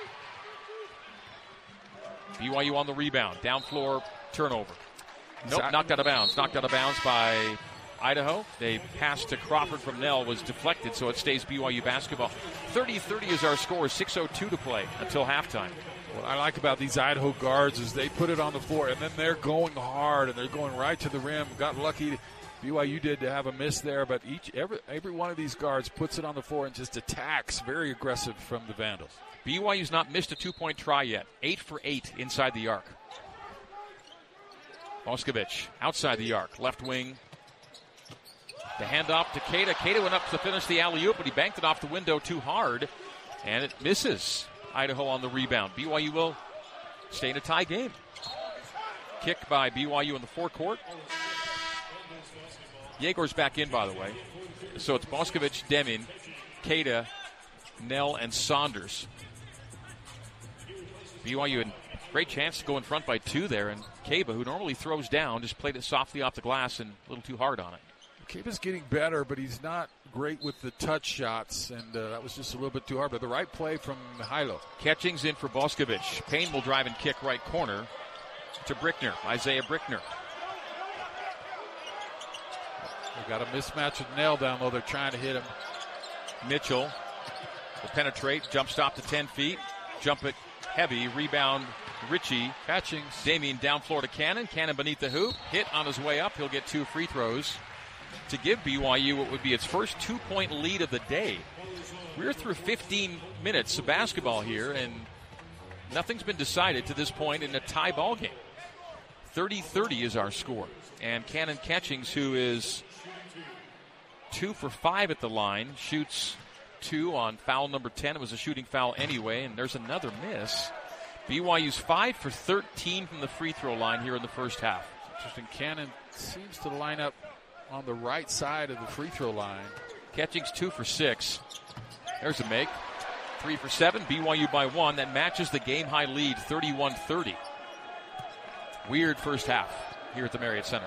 B: BYU on the rebound. Down floor turnover. Nope, knocked out of bounds. Knocked out of bounds by Idaho. They pass to Crawford from Nell was deflected, so it stays BYU basketball. 30-30 is our score. 6:02 to play until halftime.
F: What I like about these Idaho guards is they put it on the floor, and then they're going hard, and they're going right to the rim. Got lucky. BYU did to have a miss there, but every one of these guards puts it on the floor and just attacks. Very aggressive from the Vandals.
B: BYU's not missed a 2-point try yet. 8 for 8 inside the arc. Boscovich outside the arc. Left wing. The handoff to Keita. Keita went up to finish the alley-oop, but he banked it off the window too hard, and it misses. Idaho on the rebound. BYU will stay in a tie game. Kick by BYU in the forecourt. Yegor's back in, by the way. So it's Boscovich, Deming, Keita, Nell, and Saunders. BYU had great chance to go in front by 2 there, and Kaba, who normally throws down, just played it softly off the glass and a little too hard on it.
F: Kaba's getting better, but he's not great with the touch shots, and that was just a little bit too hard. But the right play from Mihajlo.
B: Catchings in for Boscovich. Payne will drive and kick right corner to Brickner, Isaiah Brickner.
F: They've got a mismatch with Nell down low. They're trying to hit him.
B: Mitchell will penetrate, jump stop to 10 feet, jump it heavy, rebound Richie.
F: Catchings.
B: Damien down floor to Cannon. Cannon beneath the hoop, hit on his way up. He'll get 2 free throws to give BYU what would be its first 2-point lead of the day. We're through 15 minutes of basketball here, and nothing's been decided to this point in a tie ball game. 30-30 is our score. And Cannon Catchings, who is 2 for 5 at the line, shoots 2 on foul number 10. It was a shooting foul anyway, and there's another miss. BYU's 5 for 13 from the free throw line here in the first half.
F: Interesting. Cannon seems to line up on the right side of the free throw line.
B: Catchings 2 for 6. There's a make. 3 for 7. BYU by 1. That matches the game high lead, 31-30. Weird first half here at the Marriott Center.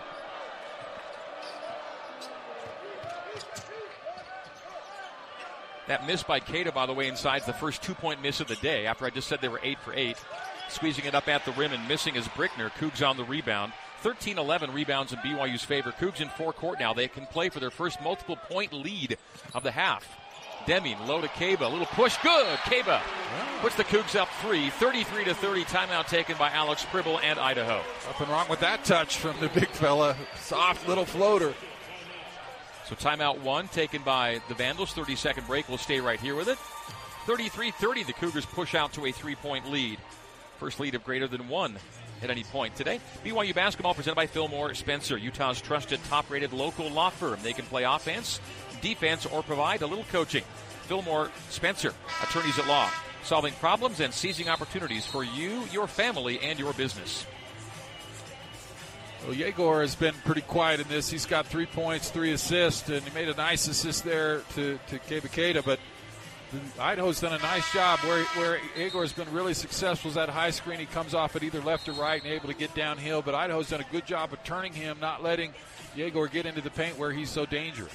B: That miss by Keita, by the way, inside the first 2-point miss of the day after I just said they were 8 for 8. Squeezing it up at the rim and missing is Brickner. Cougs on the rebound. 13-11 rebounds in BYU's favor. Cougs in forecourt now. They can play for their first multiple-point lead of the half. Deming, low to Kaba. A little push. Good. Kaba puts the Cougs up 3. 33-30. Timeout taken by Alex Pribble and Idaho.
F: Nothing wrong with that touch from the big fella. Soft little floater.
B: So timeout 1 taken by the Vandals. 30-second break. We'll stay right here with it. 33-30. The Cougars push out to a 3-point lead. First lead of greater than 1 at any point today. BYU basketball presented by Fillmore Spencer, Utah's trusted top-rated local law firm. They can play offense, defense, or provide a little coaching. Fillmore Spencer, attorneys at law, solving problems and seizing opportunities for you, your family, and your business.
F: Well, Yegor has been pretty quiet in this. He's got 3 points, 3 assists, and he made a nice assist there to Kaba Keita, but Idaho's done a nice job. Where Yegor's been really successful is that high screen. He comes off it either left or right and able to get downhill, but Idaho's done a good job of turning him, not letting Yegor get into the paint where he's so dangerous.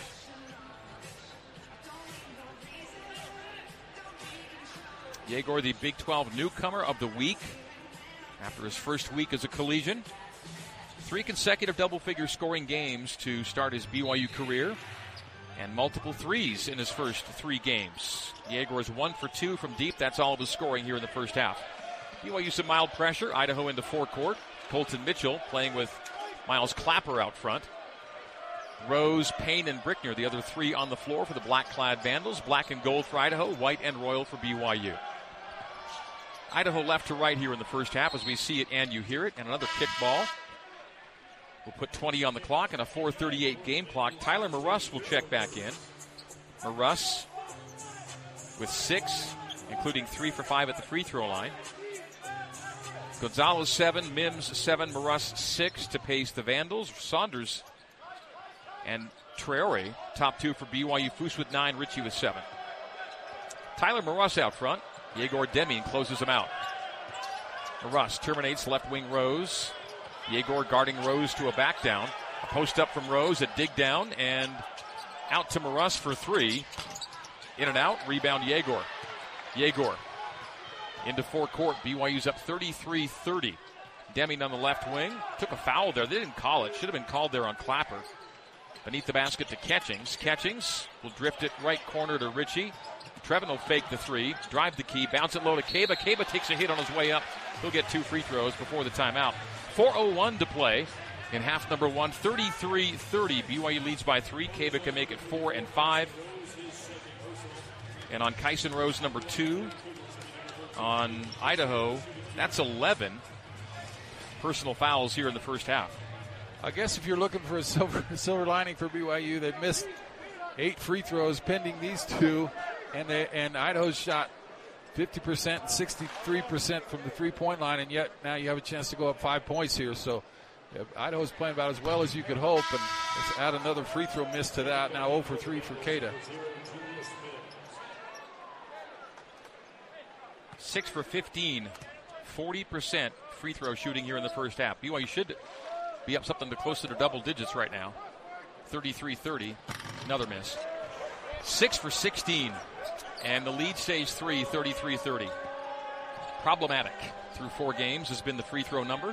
B: Yegor, the Big 12 newcomer of the week after his first week as a collegian. 3 consecutive double-figure scoring games to start his BYU career, and multiple threes in his first 3 games. Yegor is 1 for 2 from deep. That's all of his scoring here in the first half. BYU some mild pressure. Idaho into forecourt. Colton Mitchell playing with Miles Clapper out front. Rose, Payne, and Brickner, the other 3 on the floor for the black-clad Vandals. Black and gold for Idaho, white and royal for BYU. Idaho left to right here in the first half as we see it and you hear it. And another kick ball. We'll put 20 on the clock and a 4:38 game clock. Tyler Maruss will check back in. Maruss with 6, including 3 for 5 at the free throw line. Gonzalez 7, Mims 7, Maruss 6 to pace the Vandals. Saunders and Traore, top 2 for BYU. Foose with 9, Ritchie with 7. Tyler Maruss out front. Yegor Deming closes him out. Maruss terminates left wing Rose. Yegor guarding Rose to a back down. A post up from Rose, a dig down, and out to Maruss for 3. In and out, rebound Yegor. Yegor into forecourt. BYU's up 33-30. Deming on the left wing. Took a foul there. They didn't call it. Should have been called there on Clapper. Beneath the basket to Catchings. Catchings will drift it right corner to Ritchie. Trevin will fake the 3. Drive the key. Bounce it low to Kaba. Kaba takes a hit on his way up. He'll get 2 free throws before the timeout. 4:01 to play in half number 1. 33-30. BYU leads by 3. Kaba can make it 4 and 5. And on Kyson Rose, number 2. On Idaho, that's 11 personal fouls here in the first half.
F: I guess if you're looking for a silver lining for BYU, they missed 8 free throws pending these 2, and Idaho's shot 50%, 63% from the three-point line, and yet now you have a chance to go up 5 points here. So Idaho's playing about as well as you could hope, and let's add another free throw miss to that. Now 0 for 3 for Keita.
B: 6 for 15, 40% free throw shooting here in the first half. BYU should be up something to closer to double digits right now. 33-30, another miss. 6 for 16, and the lead stays 3, 33-30. Problematic through 4 games has been the free throw number.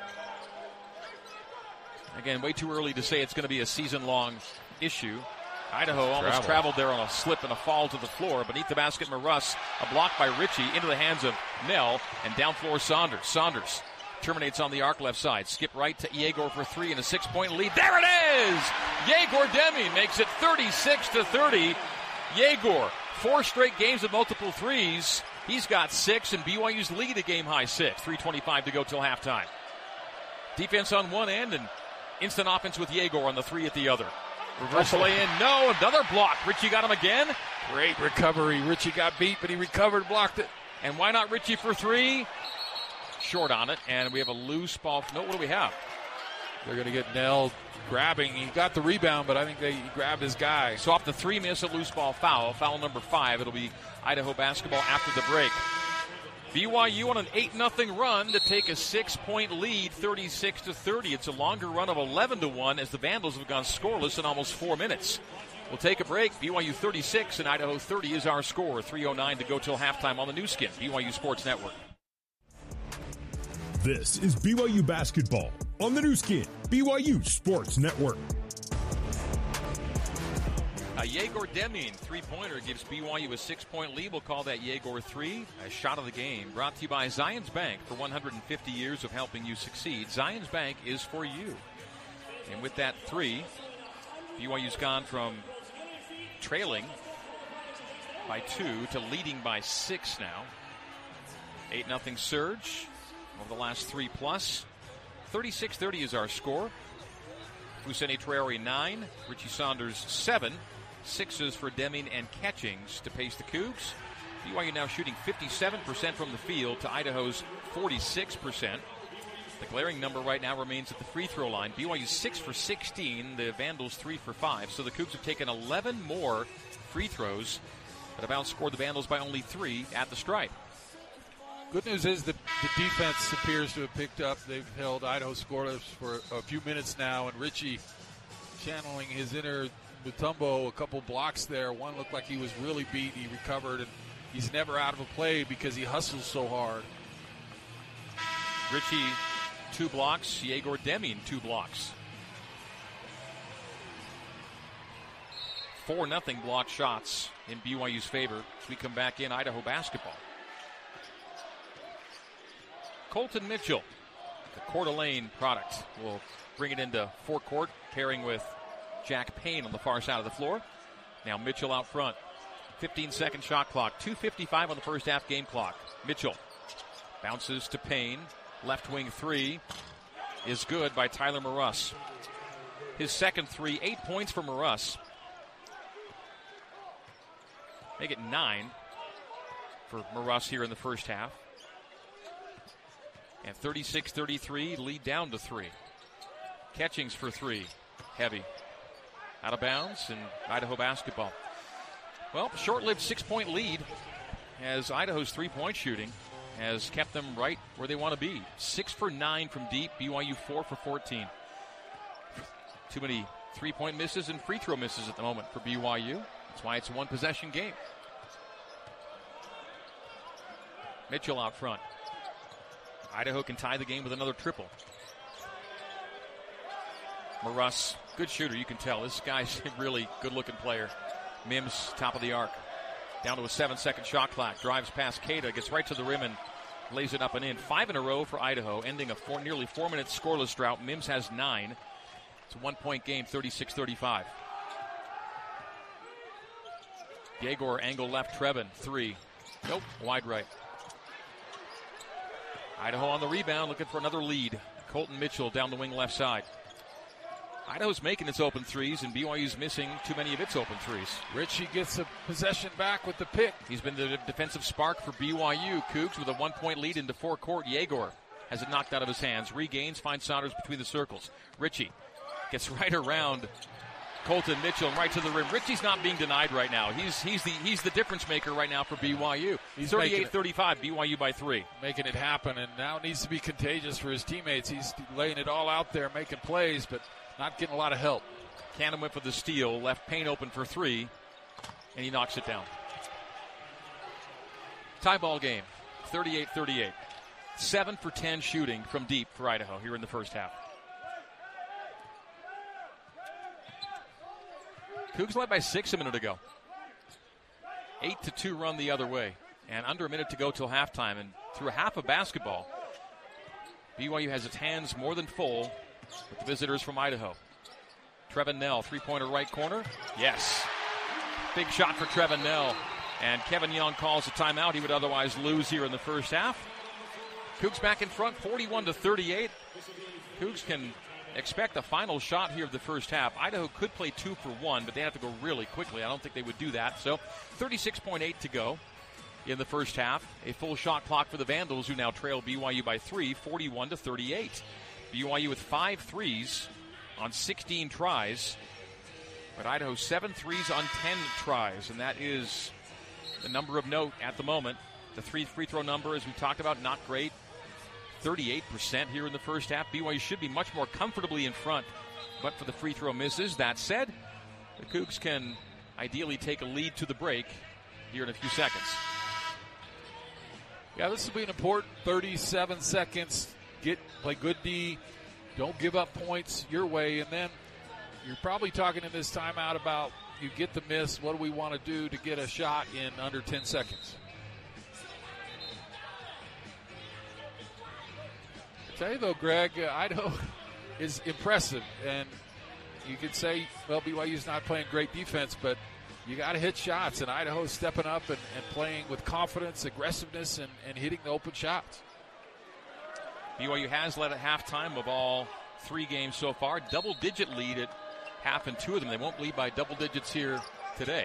B: Again, way too early to say it's going to be a season-long issue. Idaho almost traveled there on a slip and a fall to the floor. Beneath the basket, Maruss, a block by Ritchie into the hands of Nell, and down floor Saunders. Saunders terminates on the arc left side. Skip right to Yegor for 3 and a 6-point lead. There it is! Yegor Deming makes it 36-30. Yegor, 4 straight games of multiple threes. He's got 6, and BYU's lead a game-high 6. 3:25 to go till halftime. Defense on one end and instant offense with Yegor on the 3 at the other. Reverse lay in, no, another block. Ritchie got him again.
F: Great recovery. Ritchie got beat, but he recovered, blocked it.
B: And why not Ritchie for 3? Short on it, and we have a loose ball. No, what do we have?
F: They're going to get Nell grabbing. He got the rebound, but I think he grabbed his guy.
B: So off the 3 miss, a loose ball foul. Foul number 5. It'll be Idaho basketball after the break. BYU on an 8-0 run to take a 6-point lead, 36-30. It's a longer run of 11-1 as the Vandals have gone scoreless in almost 4 minutes. We'll take a break. BYU 36 and Idaho 30 is our score. 3:09 to go till halftime on the new skin, BYU Sports Network.
A: This is BYU basketball on the new skin, BYU Sports Network.
B: A Yegor Deming three-pointer gives BYU a 6-point lead. We'll call that Yegor 3, a shot of the game. Brought to you by Zions Bank for 150 years of helping you succeed. Zions Bank is for you. And with that 3, BYU's gone from trailing by 2 to leading by 6 now. 8-0 surge over the last 3 plus. 36-30 is our score. Fousseyni Traore 9, Ritchie Saunders 7. 6s for Deming and Catchings to pace the Cougs. BYU now shooting 57% from the field to Idaho's 46%. The glaring number right now remains at the free throw line. BYU 6 for 16, the Vandals 3 for 5. So the Cougs have taken 11 more free throws, but have outscored the Vandals by only 3 at the stripe.
F: Good news is that the defense appears to have picked up. They've held Idaho scoreless for a few minutes now, and Ritchie channeling his inner Mutombo, a couple blocks there. One looked like he was really beat. He recovered, and he's never out of a play because he hustles so hard.
B: Ritchie, 2 blocks. Yegor Deming, 2 blocks. 4-0 block shots in BYU's favor as we come back in Idaho basketball. Colton Mitchell, the Coeur d'Alene product, will bring it into forecourt, pairing with Jack Payne on the far side of the floor. Now Mitchell out front. 15-second shot clock. 2:55 on the first half game clock. Mitchell bounces to Payne. Left wing 3 is good by Tyler Maruss. His second 3, 8 points for Maruss. Make it 9 for Maruss here in the first half. And 36-33, lead down to 3. Catchings for 3. Heavy. Out of bounds, and Idaho basketball. Well, short-lived 6-point lead as Idaho's three-point shooting has kept them right where they want to be. 6 for 9 from deep, BYU 4 for 14. Too many three-point misses and free throw misses at the moment for BYU. That's why it's a one-possession game. Mitchell out front. Idaho can tie the game with another triple. Maruss, good shooter, you can tell. This guy's a really good-looking player. Mims, top of the arc. Down to a 7-second shot clock. Drives past Keita, gets right to the rim and lays it up and in. 5 in a row for Idaho, ending a nearly 4-minute scoreless drought. Mims has 9. It's a 1-point game, 36-35. Yegor angle left, Trevin, 3. Nope, wide right. Idaho on the rebound, looking for another lead. Colton Mitchell down the wing left side. Idaho's making its open threes, and BYU's missing too many of its open threes.
F: Ritchie gets a possession back with the pick.
B: He's been the defensive spark for BYU. Cougs with a 1-point lead into forecourt. Yegor has it knocked out of his hands. Regains, finds Saunders between the circles. Ritchie gets right around Colton Mitchell and right to the rim. Ritchie's not being denied right now. He's the difference maker right now for BYU. He's 38-35, BYU by 3.
F: Making it happen, and now it needs to be contagious for his teammates. He's laying it all out there, making plays, but not getting a lot of help.
B: Cannon went for the steal, left Payne open for 3, and he knocks it down. Tie ball game, 38-38. 7 for 10 shooting from deep for Idaho here in the first half. Cougs led by 6 a minute ago. 8-2 run the other way. And under a minute to go till halftime. And through a half of basketball, BYU has its hands more than full with the visitors from Idaho. Trevin Nell, three-pointer right corner. Yes. Big shot for Trevin Nell. And Kevin Young calls a timeout. He would otherwise lose here in the first half. Cougs back in front, 41-38. Cougs can expect a final shot here of the first half. Idaho could play 2 for 1, but they have to go really quickly. I don't think they would do that. So 36.8 to go in the first half. A full shot clock for the Vandals, who now trail BYU by 3, 41-38. BYU with 5 threes on 16 tries, but Idaho 7 threes on 10 tries, and that is the number of note at the moment. The free throw number, as we talked about, not great. 38% here in the first half. BYU should be much more comfortably in front, but for the free throw misses. That said, the Cougs can ideally take a lead to the break here in a few seconds.
F: Yeah, this will be an important 37 seconds. Play good D. Don't give up points your way. And then you're probably talking in this timeout about you get the miss. What do we want to do to get a shot in under 10 seconds? I tell you, though, Greg, Idaho is impressive. And you could say, well, BYU's not playing great defense, but you got to hit shots. And Idaho's stepping up and playing with confidence, aggressiveness, and hitting the open shots.
B: BYU has led at halftime of all 3 games so far. Double-digit lead at half in 2 of them. They won't lead by double digits here today.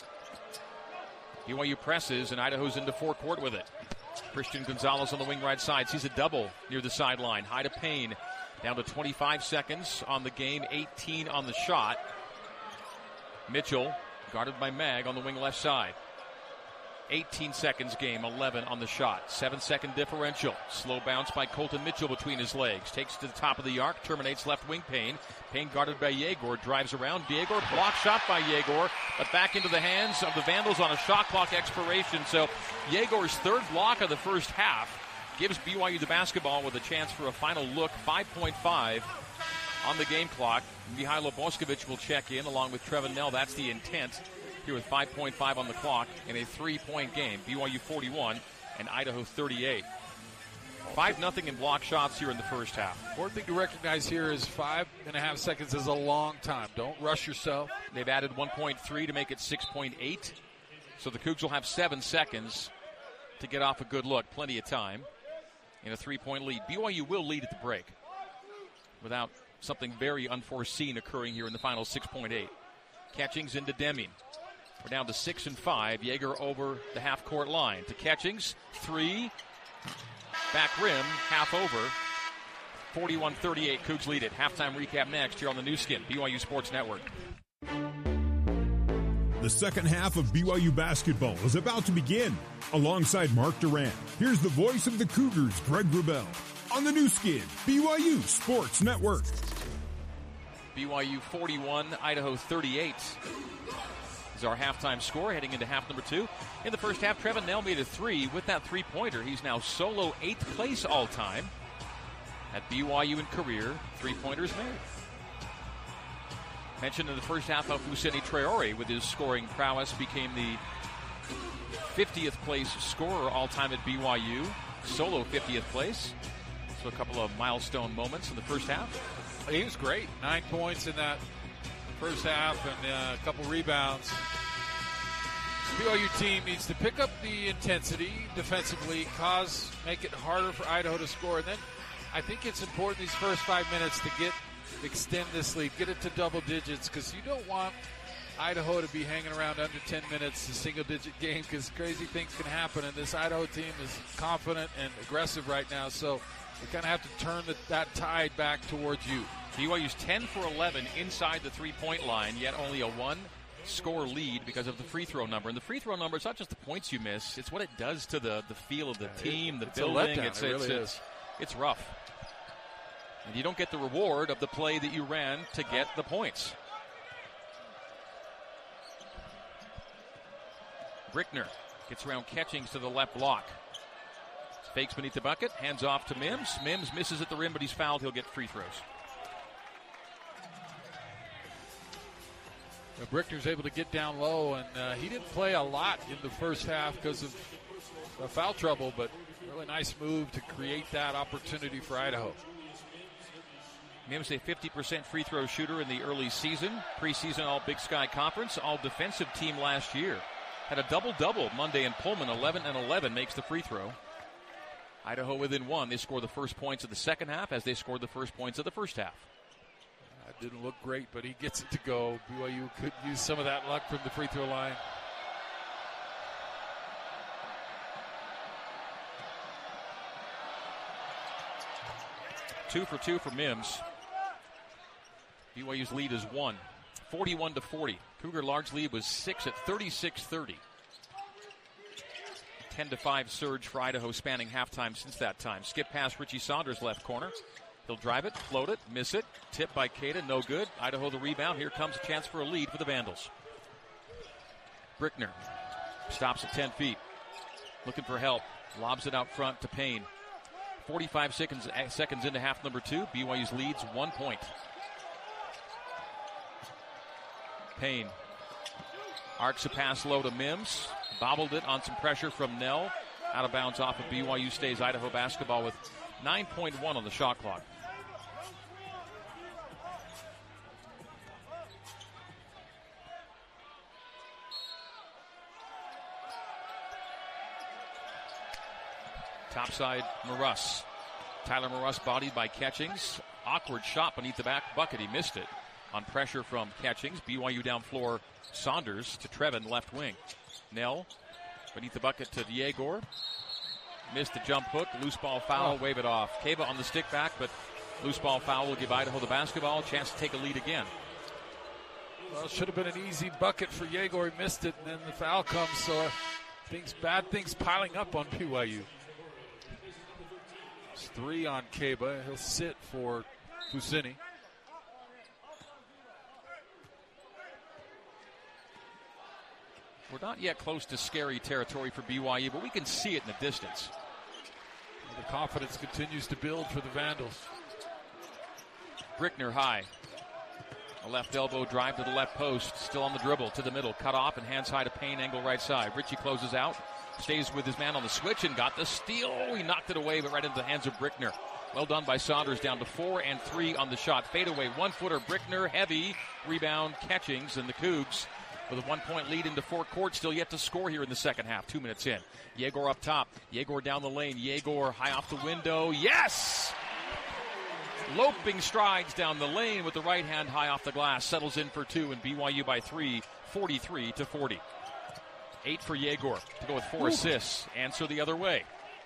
B: BYU presses, and Idaho's into forecourt with it. Christian Gonzalez on the wing right side sees a double near the sideline. High to Payne. Down to 25 seconds on the game, 18 on the shot. Mitchell guarded by Mag on the wing left side. 18 seconds game, 11 on the shot. 7-second differential. Slow bounce by Colton Mitchell between his legs. Takes to the top of the arc, terminates left wing Payne. Payne guarded by Yegor, drives around. Yegor, block shot by Yegor, but back into the hands of the Vandals on a shot clock expiration. So Yegor's third block of the first half gives BYU the basketball with a chance for a final look. 5.5 on the game clock. Mihailo Boskovic will check in along with Trevin Nell. That's the intent here with 5.5 on the clock in a 3-point game. BYU 41 and Idaho 38. 5-0 in block shots here in the first half.
F: Important thing to recognize here is 5.5 seconds is a long time. Don't rush yourself.
B: They've added 1.3 to make it 6.8. So the Cougs will have 7 seconds to get off a good look. Plenty of time in a 3-point lead. BYU will lead at the break without something very unforeseen occurring here in the final 6.8. Catchings into Deming. We're down to 6 and 5. Jaeger over the half-court line. To Catchings, 3. Back rim, half over. 41-38, Cougs lead it. Halftime recap next here on the new skin, BYU Sports Network.
A: The second half of BYU basketball is about to begin. Alongside Mark Durant, here's the voice of the Cougars, Greg Wrubell, on the new skin, BYU Sports Network.
B: BYU 41, Idaho 38 is our halftime score heading into half number 2. In the first half, Trevin Knell made a 3 with that three-pointer. He's now solo 8th place all-time at BYU in career three-pointers made. Mentioned in the first half how Fousseyni Traore, with his scoring prowess, became the 50th place scorer all-time at BYU. Solo 50th place. So a couple of milestone moments in the first half.
F: He was great. 9 points in that first half and a couple rebounds. This BYU team needs to pick up the intensity defensively, make it harder for Idaho to score. And then I think it's important these first 5 minutes to extend this lead, get it to double digits, because you don't want Idaho to be hanging around under 10 minutes, a single-digit game, because crazy things can happen. And this Idaho team is confident and aggressive right now, so we kind of have to turn that tide back towards you.
B: BYU's 10 for 11 inside the three-point line, yet only a one-score lead because of the free throw number. And the free throw number, it's not just the points you miss, it's what it does to the feel of the team, the building.
F: It really is.
B: It's rough. And you don't get the reward of the play that you ran to get the points. Brickner gets around Catchings to the left block. Fakes beneath the bucket, hands off to Mims. Mims misses at the rim, but he's fouled. He'll get free throws.
F: Brickner's able to get down low, and he didn't play a lot in the first half because of foul trouble, but really nice move to create that opportunity for Idaho.
B: Mims a 50% free throw shooter in the early season. Preseason All-Big Sky Conference, all-defensive team last year. Had a double-double Monday in Pullman, 11 and 11 makes the free throw. Idaho within one. They score the first points of the second half as they scored the first points of the first half.
F: That didn't look great, but he gets it to go. BYU could use some of that luck from the free throw line.
B: Two for two for Mims. BYU's lead is 1. 41-40. Cougar large lead was 6 at 36-30. 10-5 surge for Idaho spanning halftime since that time. Skip past Richie Saunders left corner. He'll drive it, float it, miss it. Tip by Keita, no good. Idaho the rebound. Here comes a chance for a lead for the Vandals. Brickner stops at 10 feet. Looking for help. Lobs it out front to Payne. 45 seconds into half number 2. BYU's leads 1 point. Payne arcs a pass low to Mims. Bobbled it on some pressure from Knell. Out of bounds off of BYU. Stays Idaho basketball with 9.1 on the shot clock. Topside Maruss. Tyler Maruss bodied by Catchings. Awkward shot beneath the back bucket. He missed it on pressure from Catchings. BYU down floor. Saunders to Trevin, left wing. Knell beneath the bucket to Diegor. Missed the jump hook. Loose ball foul. Wave it off. Keba on the stick back, but loose ball foul will give Idaho the basketball. Chance to take a lead again.
F: Well, it should have been an easy bucket for Diegor. He missed it, and then the foul comes. So bad things piling up on BYU. 3 on Keba. He'll sit for Fousseyni.
B: We're not yet close to scary territory for BYU, but we can see it in the distance.
F: The confidence continues to build for the Vandals.
B: Brickner high. A left elbow drive to the left post. Still on the dribble to the middle. Cut off and hands high to Payne, angle right side. Richie closes out. Stays with his man on the switch and got the steal. He knocked it away, but right into the hands of Brickner. Well done by Saunders, down to 4 and 3 on the shot. Fadeaway, 1-footer. Brickner, heavy. Rebound, Catchings, and the Cougs with a 1-point lead into forecourt. Still yet to score here in the second half. 2 minutes in. Diegor up top. Diegor down the lane. Diegor high off the window. Yes! Loping strides down the lane with the right hand high off the glass. Settles in for 2, and BYU by 3, 43-40. 8 for Diegor to go with 4 assists. Answer the other way.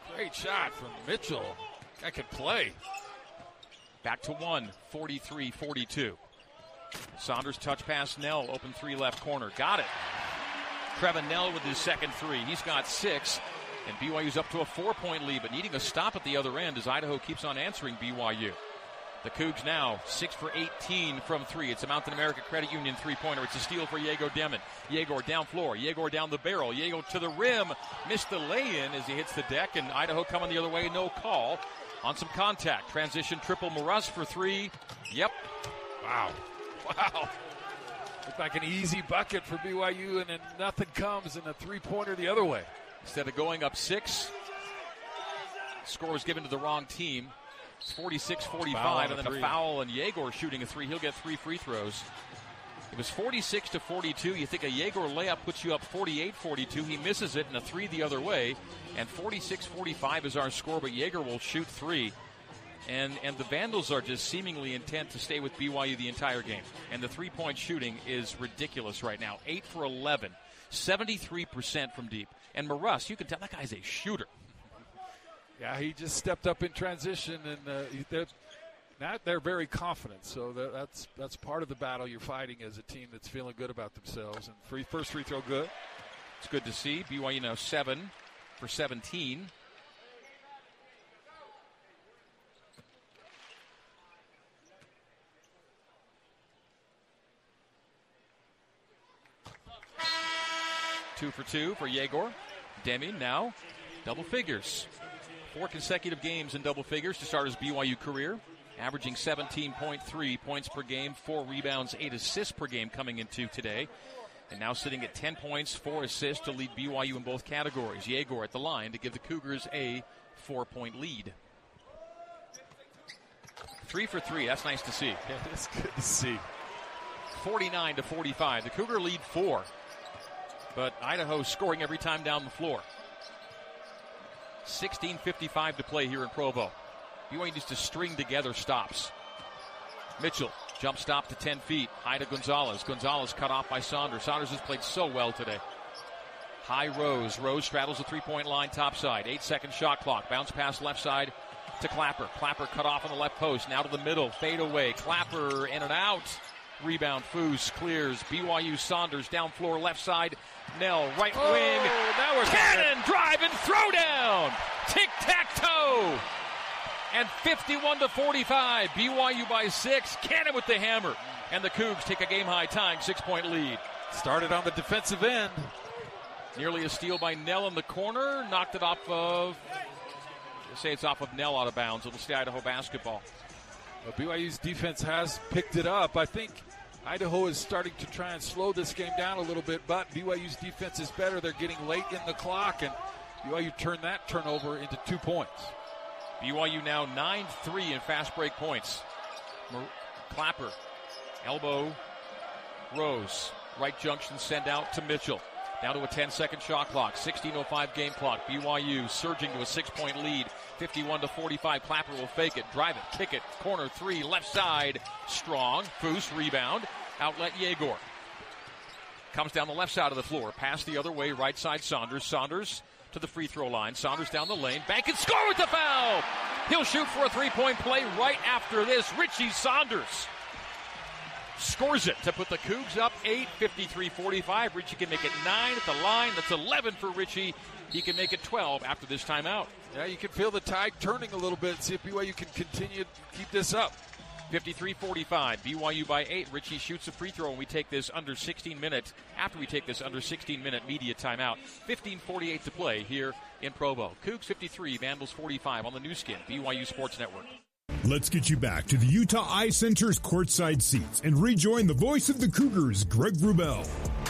F: Great shot from Mitchell. I can play.
B: Back to 1, 43-42. Saunders touch pass, Nell, open 3 left corner. Got it. Trevin Nell with his second 3. He's got 6. And BYU's up to a 4-point lead, but needing a stop at the other end as Idaho keeps on answering BYU. The Cougs now 6 for 18 from 3. It's a Mountain America Credit Union 3-pointer. It's a steal for Yegor Demon. Yegor down floor. Yegor down the barrel. Yegor to the rim. Missed the lay-in as he hits the deck, and Idaho coming the other way. No call on some contact. Transition triple Morus for 3. Yep.
F: Wow. Looked like an easy bucket for BYU, and then nothing comes, and a 3-pointer the other way.
B: Instead of going up 6, score was given to the wrong team. It's 46-45, and then a foul, and Yegor shooting a 3. He'll get 3 free throws. It was 46-42. You think a Yegor layup puts you up 48-42. He misses it, and a 3 the other way. And 46-45 is our score, but Yegor will shoot 3. And the Vandals are just seemingly intent to stay with BYU the entire game. And the 3-point shooting is ridiculous right now. 8 for 11, 73% from deep. And Morus, you can tell that guy's a shooter.
F: Yeah, he just stepped up in transition, and they're very confident. So that's part of the battle you're fighting as a team that's feeling good about themselves. And first free throw good.
B: It's good to see. BYU now 7 for 17. Two for 2 for Yegor. Demi now double figures. 4 consecutive games in double figures to start his BYU career. Averaging 17.3 points per game, 4 rebounds, 8 assists per game coming into today. And now sitting at 10 points, 4 assists to lead BYU in both categories. Yegor at the line to give the Cougars a 4-point lead. 3 for 3, that's nice to see.
F: Yeah, that's good to see.
B: 49-45, the Cougar lead 4. But Idaho scoring every time down the floor. 16:55 to play here in Provo. BYU needs to string together stops. Mitchell, jump stop to 10 feet. High to Gonzalez. Gonzalez cut off by Saunders. Saunders has played so well today. High Rose. Rose straddles the 3-point line topside. 8-second shot clock. Bounce pass left side to Clapper. Clapper cut off on the left post. Now to the middle. Fade away. Clapper in and out. Rebound. Foose clears. BYU Saunders down floor left side. Nell right wing.
F: Now we're
B: Cannon drive and throw down. Tic-tac-toe. And 51-45. BYU by 6. Cannon with the hammer. And the Cougs take a game-high tying 6-point lead.
F: Started on the defensive end.
B: Nearly a steal by Nell in the corner. Knocked it off of, say it's off of Nell out of bounds. It'll stay Idaho basketball.
F: Well, BYU's defense has picked it up. I think Idaho is starting to try and slow this game down a little bit, but BYU's defense is better. They're getting late in the clock, and BYU turned that turnover into 2 points.
B: BYU now 9-3 in fast break points. Clapper, elbow, Rose. Right junction send out to Mitchell. Down to a 10-second shot clock. 16:05 game clock. BYU surging to a 6-point lead. 51-45. Clapper will fake it, drive it, kick it. Corner 3, left side. Strong. Foose, rebound. Outlet Yegor. Comes down the left side of the floor. Pass the other way, right side Saunders. Saunders to the free throw line. Saunders down the lane. Bank and score with the foul. He'll shoot for a 3-point play right after this. Richie Saunders scores it to put the Cougs up 8, 53-45. Richie can make it 9 at the line. That's 11 for Richie. He can make it 12 after this timeout.
F: Yeah, you can feel the tide turning a little bit. See if BYU can continue to keep this up.
B: 53-45. BYU by 8. Richie shoots a free throw, and we take this under 16 minutes. After we take this under 16-minute media timeout. 15:48 to play here in Provo. Cougs 53, Vandals 45 on the new skin, BYU Sports Network.
A: Let's get you back to the Utah Eye Center's courtside seats and rejoin the voice of the Cougars, Greg Wrubell.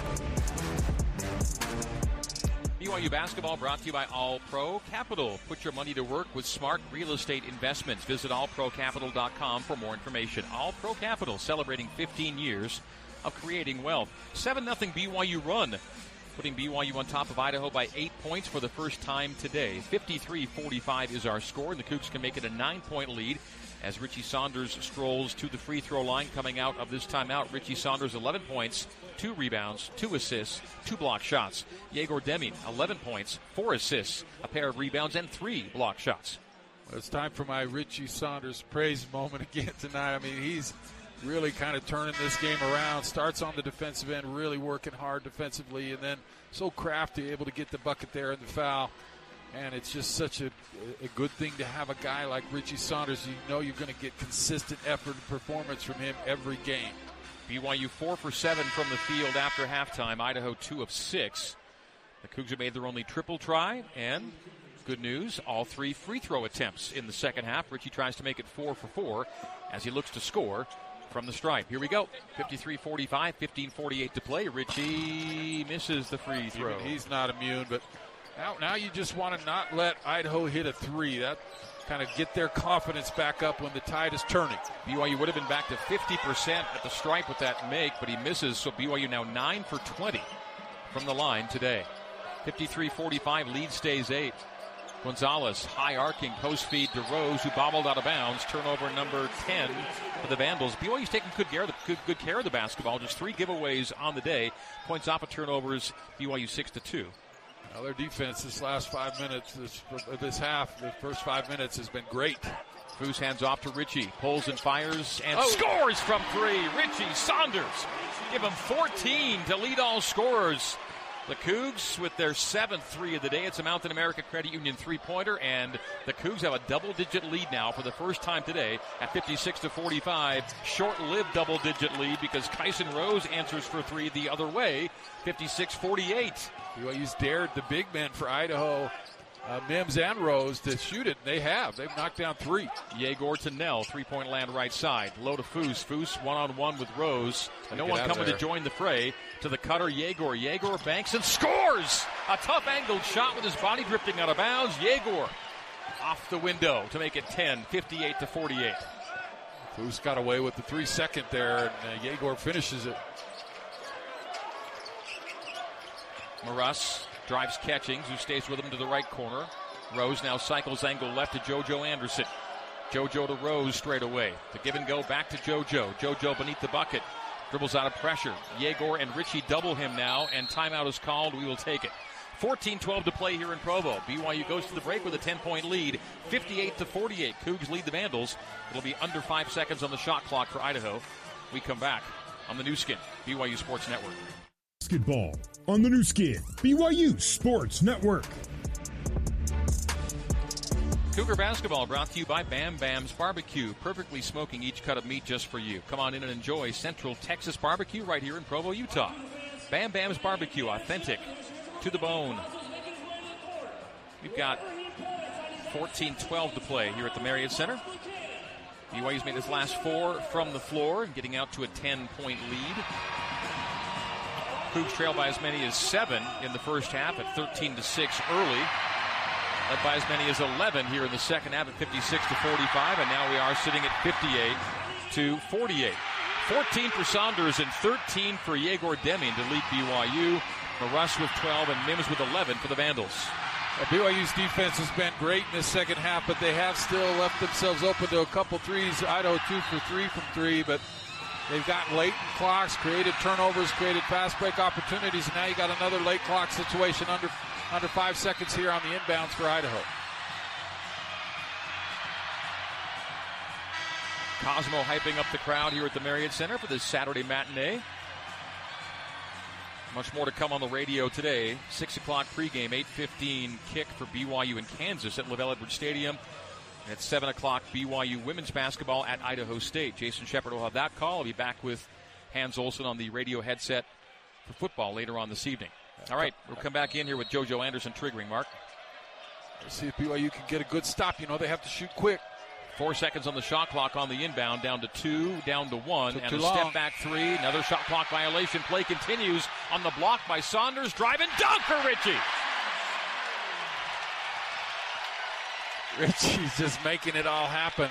B: BYU basketball brought to you by All Pro Capital. Put your money to work with smart real estate investments. Visit allprocapital.com for more information. All Pro Capital celebrating 15 years of creating wealth. 7-0 BYU run, putting BYU on top of Idaho by 8 points for the first time today. 53-45 is our score, and the Cougs can make it a 9-point lead as Richie Saunders strolls to the free throw line coming out of this timeout. Richie Saunders 11 points, 2 rebounds, 2 assists, 2 block shots. Yegor Deming, 11 points, 4 assists, a pair of rebounds, and 3 block shots.
F: Well, it's time for my Richie Saunders praise moment again tonight. I mean, he's really kind of turning this game around. Starts on the defensive end, really working hard defensively, and then so crafty, able to get the bucket there in the foul. And it's just such a good thing to have a guy like Richie Saunders. You know you're going to get consistent effort and performance from him every game.
B: BYU 4 for 7 from the field after halftime. Idaho 2 of 6. The Cougs have made their only triple try, and good news, all 3 free throw attempts in the second half. Richie tries to make it 4 for 4 as he looks to score from the stripe. Here we go. 53-45, 15:48 to play. Richie misses the free throw.
F: Even he's not immune, but now you just want to not let Idaho hit a 3. That kind of get their confidence back up when the tide is turning.
B: BYU would have been back to 50% at the stripe with that make, but he misses, so BYU now 9 for 20 from the line today. 53-45, lead stays 8. Gonzalez, high arcing post feed to Rose, who bobbled out of bounds. Turnover number 10 for the Vandals. BYU's taking good care of the basketball. Just 3 giveaways on the day. Points off of turnovers, BYU 6-2.
F: Well, their defense this last 5 minutes, this half, the first 5 minutes has been great.
B: Foose hands off to Richie, pulls and fires, and scores from 3. Richie Saunders, give him 14 to lead all scorers. The Cougs with their 7th 3 of the day. It's a Mountain America Credit Union 3-pointer, and the Cougs have a double-digit lead now for the first time today at 56-45. Short-lived double-digit lead because Kyson Rose answers for 3 the other way, 56-48.
F: BYU's dared the big men for Idaho, Mims and Rose, to shoot it. They have. They've knocked down 3.
B: Yegor to Nell, 3-point land right side. Low to Foose. Foose one-on-one with Rose. No one coming to join the fray. To the cutter, Yegor. Yegor banks and scores! A tough angled shot with his body drifting out of bounds. Yegor off the window to make it 10, 58-48.
F: Foose got away with the 3-second there, and Yegor finishes it.
B: Maras drives Catchings, who stays with him to the right corner. Rose now cycles angle left to JoJo Anderson. JoJo to Rose straight away. The give and go back to JoJo. JoJo beneath the bucket. Dribbles out of pressure. Yegor and Richie double him now, and timeout is called. We will take it. 14-12 to play here in Provo. BYU goes to the break with a 10-point lead. 58-48. Cougs lead the Vandals. It'll be under 5 seconds on the shot clock for Idaho. We come back on the new skin, BYU Sports Network.
A: Basketball on the new skin, BYU Sports Network.
B: Cougar basketball brought to you by Bam Bam's Barbecue, perfectly smoking each cut of meat just for you. Come on in and enjoy Central Texas barbecue right here in Provo, Utah. Bam Bam's Barbecue, authentic to the bone. We've got 14-12 to play here at the Marriott Center. BYU's made his last 4 from the floor, getting out to a 10-point lead. Cougs trail by as many as 7 in the first half at 13-6 early. Led by as many as 11 here in the second half at 56-45, and now we are sitting at 58-48. 14 for Saunders and 13 for Yegor Deming to lead BYU. Maras with 12 and Mims with 11 for the Vandals.
F: BYU's defense has been great in this second half, but they have still left themselves open to a couple threes. Idaho 2 for 3 from 3, but they've gotten late clocks, created turnovers, created fast break opportunities, and now you got another late clock situation under 5 seconds here on the inbounds for Idaho.
B: Cosmo hyping up the crowd here at the Marriott Center for this Saturday matinee. Much more to come on the radio today. 6 o'clock pregame, 8:15 kick for BYU in Kansas at LaVell Edwards Stadium. And at 7 o'clock, BYU women's basketball at Idaho State. Jason Shepard will have that call. I'll be back with Hans Olsen on the radio headset for football later on this evening. All right, we'll come back in here with JoJo Anderson triggering, Mark.
F: Let's see if BYU can get a good stop. You know, they have to shoot quick.
B: 4 seconds on the shot clock on the inbound, down to 2, down to 1, and a
F: long.
B: step back 3. Another shot clock violation. Play continues on the block by Saunders. Drive and dunk for Richie.
F: Richie's just making it all happen.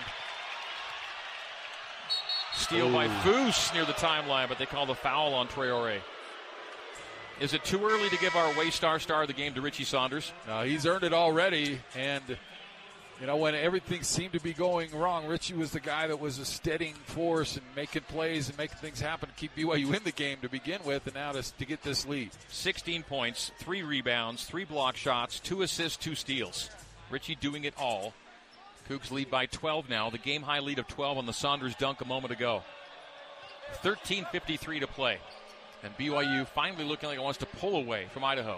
B: Steal by Foose near the timeline, but they call the foul on Traore. Is it too early to give our Waystar star of the game to Richie Saunders?
F: No, he's earned it already, and when everything seemed to be going wrong, Richie was the guy that was a steadying force and making plays and making things happen to keep BYU in the game to begin with, and now to get this lead.
B: 16 points, 3 rebounds, 3 block shots, 2 assists, 2 steals. Richie doing it all. Cougs lead by 12 now. The game-high lead of 12 on the Saunders dunk a moment ago. 13:53 to play. And BYU finally looking like it wants to pull away from Idaho.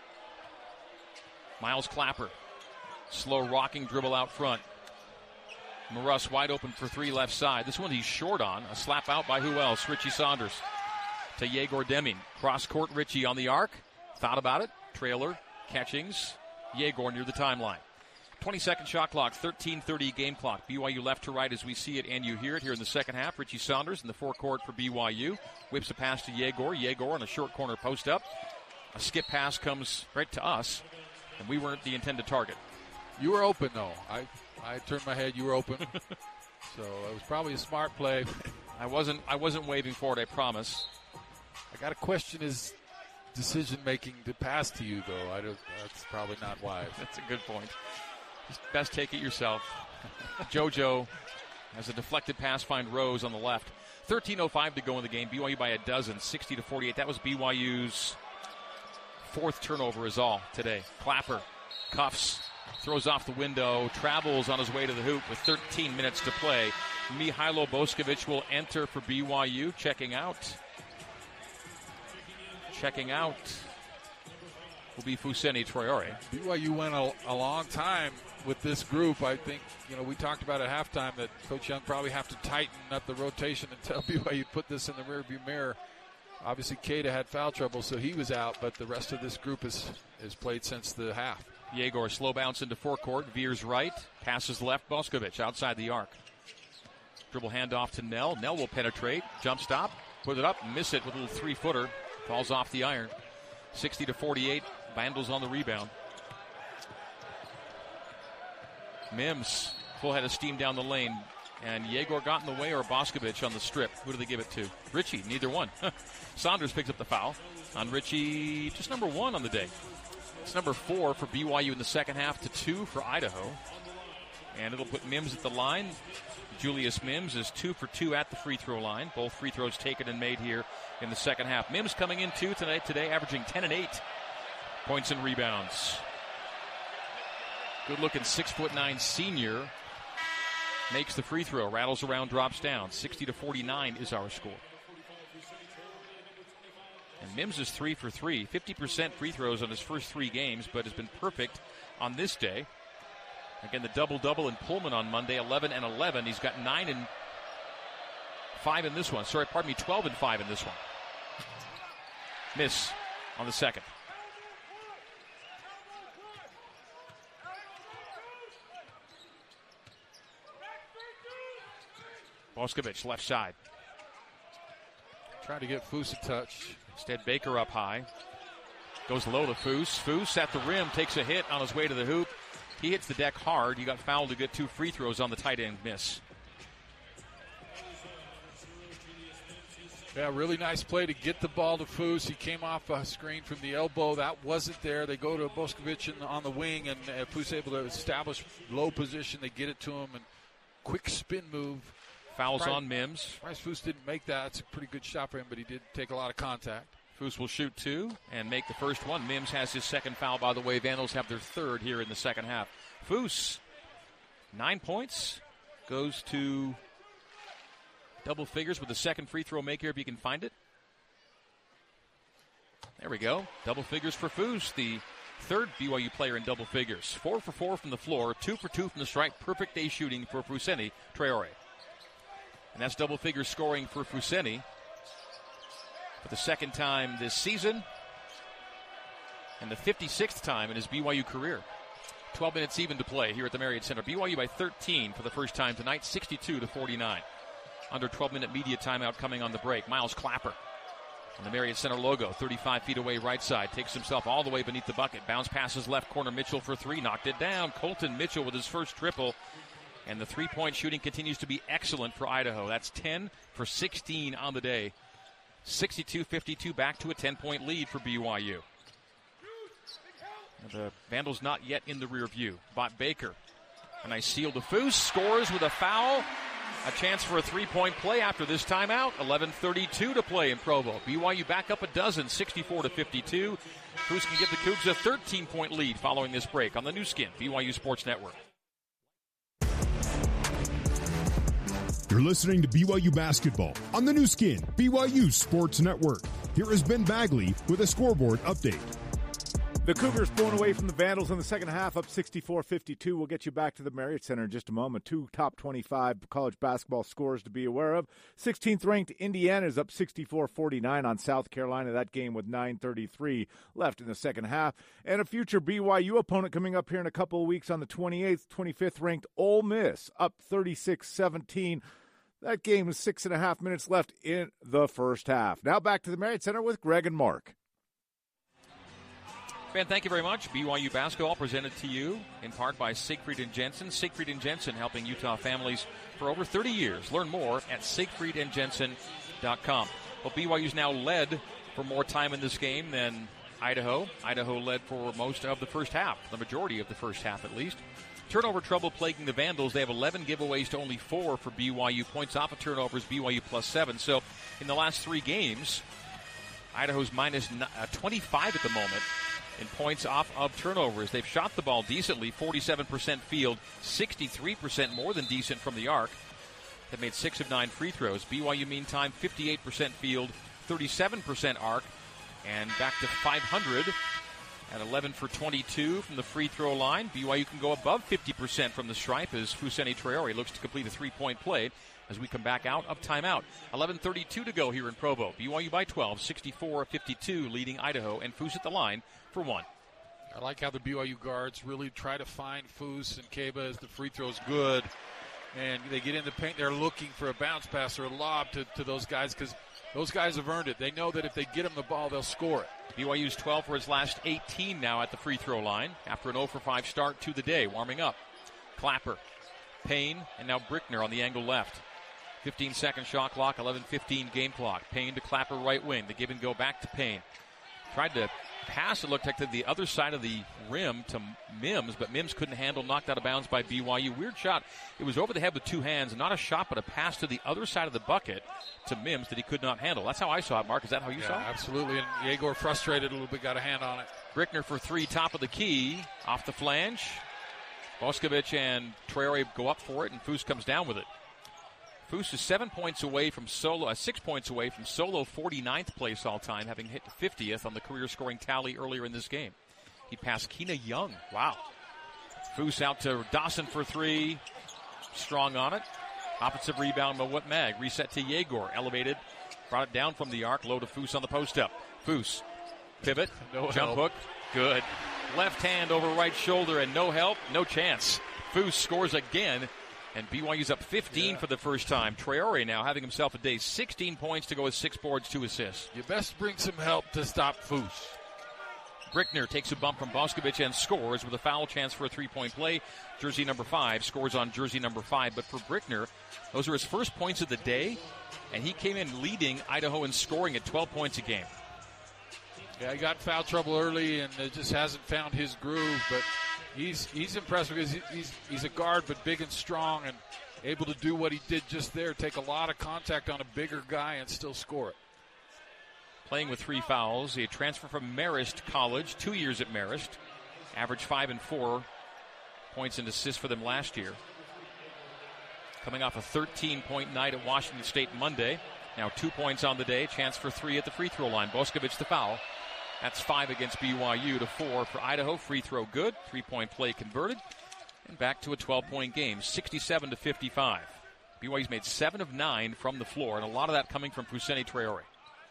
B: Miles Clapper. Slow rocking dribble out front. Maruss wide open for 3 left side. This one he's short on. A slap out by who else? Richie Saunders. To Yegor Deming. Cross court Richie on the arc. Thought about it. Trailer. Catchings. Yegor near the timeline. 20-second shot clock. 13:30 game clock. BYU left to right as we see it and you hear it here in the second half. Richie Saunders in the forecourt for BYU. Whips a pass to Yegor. Yegor on a short corner post up. A skip pass comes right to us. And we weren't the intended target.
F: You were open, though. I turned my head. You were open. So it was probably a smart play.
B: I wasn't waving for it, I promise.
F: I got to question his decision-making to pass to you, though. That's probably not wise.
B: That's a good point. Just best take it yourself. JoJo has a deflected pass, find Rose on the left. 13:05 to go in the game. BYU by a dozen, 60-48. That was BYU's 4th turnover is all today. Clapper cuffs. Throws off the window, travels on his way to the hoop with 13 minutes to play. Mihailo Boskovic will enter for BYU. Checking out will be Fousseyni Traore.
F: BYU went a long time with this group. I think, we talked about at halftime that Coach Young probably have to tighten up the rotation and tell BYU put this in the rearview mirror. Obviously, Keita had foul trouble, so he was out, but the rest of this group has played since the half.
B: Yegor slow bounce into forecourt, veers right, passes left, Boskovic outside the arc. Dribble handoff to Nell. Nell will penetrate, jump stop, put it up, miss it with a little 3-footer. Falls off the iron. 60-48, Vandals on the rebound. Mims, full head of steam down the lane. And Yegor got in the way or Boskovic on the strip. Who do they give it to? Richie, neither one. Saunders picks up the foul on Richie, just number 1 on the day. It's number 4 for BYU in the second half to 2 for Idaho. And it'll put Mims at the line. Julius Mims is 2 for 2 at the free throw line. Both free throws taken and made here in the second half. Mims coming in 2 today, averaging 10 and 8 points and rebounds. Good looking 6'9" senior makes the free throw, rattles around, drops down. 60-49 is our score. And Mims is 3 for 3, 50% free throws on his first 3 games, but has been perfect on this day. Again, the double-double in Pullman on Monday, 11 and 11. He's got 9 and 5 in this one. 12 and 5 in this one. Miss on the second. Boskovic, left side.
F: Trying to get Foose a touch.
B: Instead, Baker up high. Goes low to Foose. Foose at the rim, takes a hit on his way to the hoop. He hits the deck hard. He got fouled to get 2 free throws on the tight end miss.
F: Yeah, really nice play to get the ball to Foose. He came off a screen from the elbow. That wasn't there. They go to Boskovic on the wing, and Foose able to establish low position. They get it to him, and quick spin move.
B: Fouls on Mims.
F: Foose didn't make that. It's a pretty good shot for him, but he did take a lot of contact.
B: Foose will shoot 2 and make the first one. Mims has his second foul, by the way. Vandals have their 3rd here in the second half. Foose, 9 points, goes to double figures with the second free throw maker if you can find it. There we go. Double figures for Foose, the 3rd BYU player in double figures. 4 for 4 from the floor, 2 for 2 from the stripe. Perfect day shooting for Fousseyni Traore. And that's double figure scoring for Fousseyni for the 2nd time this season and the 56th time in his BYU career. 12 minutes even to play here at the Marriott Center. BYU by 13 for the first time tonight, 62-49. Under 12-minute media timeout coming on the break. Miles Clapper on the Marriott Center logo, 35 feet away right side. Takes himself all the way beneath the bucket. Bounce passes left corner. Mitchell for 3. Knocked it down. Colton Mitchell with his first triple. And the three-point shooting continues to be excellent for Idaho. That's 10 for 16 on the day. 62-52, back to a 10-point lead for BYU. The Vandals not yet in the rear view. Bot Baker A nice seal to Foose. Scores with a foul. A chance for a three-point play after this timeout. 11:32 to play in Provo. BYU back up a dozen, 64-52. Foose can give the Cougs a 13-point lead following this break on the new skin, BYU Sports Network.
A: You're listening to BYU Basketball on the new skin, BYU Sports Network. Here is Ben Bagley with a scoreboard update.
C: The Cougars blown away from the Vandals in the second half, up 64-52. We'll get you back to the Marriott Center in just a moment. 2 top 25 college basketball scores to be aware of. 16th-ranked Indiana is up 64-49 on South Carolina. That game with 9:33 left in the second half. And a future BYU opponent coming up here in a couple of weeks on the 28th, 25th-ranked Ole Miss, up 36-17. That game is 6.5 minutes left in the first half. Now back to the Marriott Center with Greg and Mark.
B: Ben, thank you very much. BYU basketball presented to you in part by Siegfried & Jensen. Siegfried & Jensen helping Utah families for over 30 years. Learn more at siegfriedandjensen.com. Well, BYU's now led for more time in this game than Idaho. Idaho led for most of the first half, the majority of the first half at least. Turnover trouble plaguing the Vandals. They have 11 giveaways to only 4 for BYU. Points off of turnovers, BYU +7. So in the last 3 games, Idaho's minus 25 at the moment in points off of turnovers. They've shot the ball decently, 47% field, 63% more than decent from the arc. They've made 6 of 9 free throws. BYU, meantime, 58% field, 37% arc, and back to 500 at 11 for 22 from the free throw line. BYU can go above 50% from the stripe as Fousseyni Traore looks to complete a three-point play as we come back out of timeout. 11:32 to go here in Provo. BYU by 12, 64-52, leading Idaho, and Foose at the line for 1.
F: I like how the BYU guards really try to find Foose and Keba as the free throw's good. And they get in the paint, they're looking for a bounce pass or a lob to those guys because those guys have earned it. They know that if they get them the ball, they'll score it.
B: BYU's 12 for his last 18 now at the free throw line after an 0 for 5 start to the day. Warming up. Clapper, Payne, and now Brickner on the angle left. 15-second shot clock, 11:15 game clock. Payne to Clapper right wing. The give and go back to Payne. Tried to pass, it looked like, to the other side of the rim to Mims, but Mims couldn't handle, knocked out of bounds by BYU. Weird shot. It was over the head with 2 hands. Not a shot, but a pass to the other side of the bucket to Mims that he could not handle. That's how I saw it, Mark. Is that how you saw it?
F: Absolutely. And Yegor frustrated a little bit, got a hand on it.
B: Brickner for 3, top of the key, off the flange. Boskovic and Traore go up for it, and Foose comes down with it. Foose is 6 points away from solo 49th place all time, having hit 50th on the career scoring tally earlier in this game. He passed Keena Young. Wow. Foose out to Dawson for 3. Strong on it. Offensive rebound, Mawut Mag. Reset to Yegor. Elevated. Brought it down from the arc. Low to Foose on the post-up. Foose. Pivot.
F: No
B: jump hook. Good. Left hand over right shoulder and no help. No chance. Foose scores again. And BYU's up 15 for the first time. Traore now having himself a day. 16 points to go with 6 boards, 2 assists.
F: You best bring some help to stop Foose.
B: Brickner takes a bump from Boskovic and scores with a foul chance for a 3-point play. Jersey number 5 scores on jersey number 5. But for Brickner, those are his first points of the day. And he came in leading Idaho in scoring at 12 points a game.
F: Yeah, he got in foul trouble early and it just hasn't found his groove. But he's impressive because he's a guard but big and strong and able to do what he did just there, take a lot of contact on a bigger guy and still score it.
B: Playing with 3 fouls, a transfer from Marist College, 2 years at Marist. Averaged 5 and 4 points and assists for them last year. Coming off a 13-point night at Washington State Monday. Now 2 points on the day, chance for 3 at the free throw line. Boskovic the foul. That's 5 against BYU to 4 for Idaho. Free throw good. 3-point play converted. And back to a 12-point game, 67-55. BYU's made 7 of 9 from the floor, and a lot of that coming from Fousseyni Traore.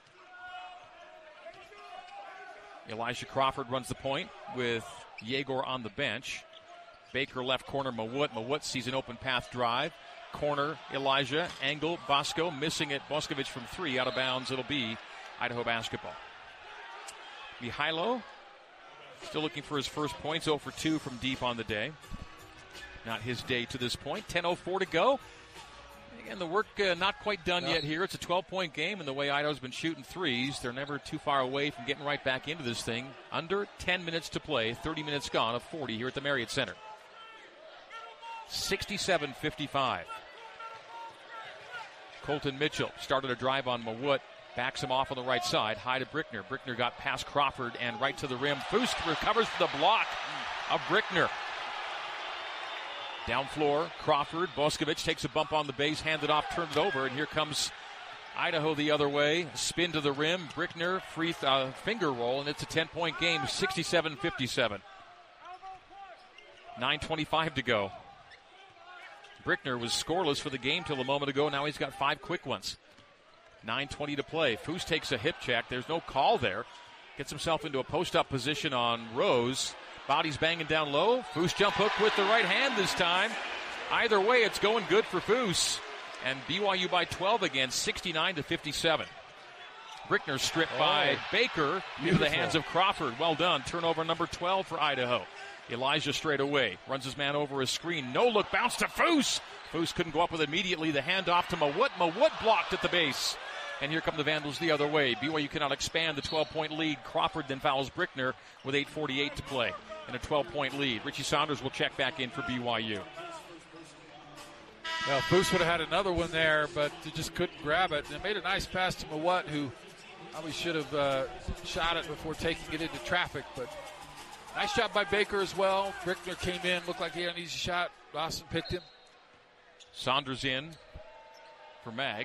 B: Elijah Crawford runs the point with Yegor on the bench. Baker left corner, Mawut. Mawut sees an open path drive. Corner, Elijah. Angle, Bosco missing it. Boskovic from 3 out of bounds. It'll be Idaho basketball. Mihailo still looking for his first points, 0 for 2 from deep on the day. Not his day to this point. 10:04 to go. Again, the work not quite done yet here. It's a 12-point game, and the way Idaho's been shooting threes, they're never too far away from getting right back into this thing. Under 10 minutes to play, 30 minutes gone of 40 here at the Marriott Center. 67-55. Colton Mitchell started a drive on Mawut. Backs him off on the right side. High to Brickner. Brickner got past Crawford and right to the rim. Foose recovers the block of Brickner. Down floor, Crawford. Boskovic takes a bump on the base, handed off, turned it over, and here comes Idaho the other way. Spin to the rim. Brickner, free finger roll, and it's a 10-point game, 67-57. 9:25 to go. Brickner was scoreless for the game till a moment ago. Now he's got 5 quick ones. 9:20 to play. Foose takes a hip check. There's no call there. Gets himself into a post-up position on Rose. Body's banging down low. Foose jump hook with the right hand this time. Either way, it's going good for Foose. And BYU by 12 again, 69-57. Brickner stripped by Baker into the hands of Crawford. Well done. Turnover number 12 for Idaho. Elijah straight away. Runs his man over his screen. No look. Bounce to Foose. Foose couldn't go up with it immediately. The handoff to Mawut. Mawut blocked at the base. And here come the Vandals the other way. BYU cannot expand the 12-point lead. Crawford then fouls Brickner with 8:48 to play and a 12-point lead. Richie Saunders will check back in for BYU.
F: Well, Foose would have had another one there, but he just couldn't grab it. And it made a nice pass to Mawut, who probably should have shot it before taking it into traffic. But nice shot by Baker as well. Brickner came in, looked like he had an easy shot. Lawson picked him.
B: Saunders in for Mag.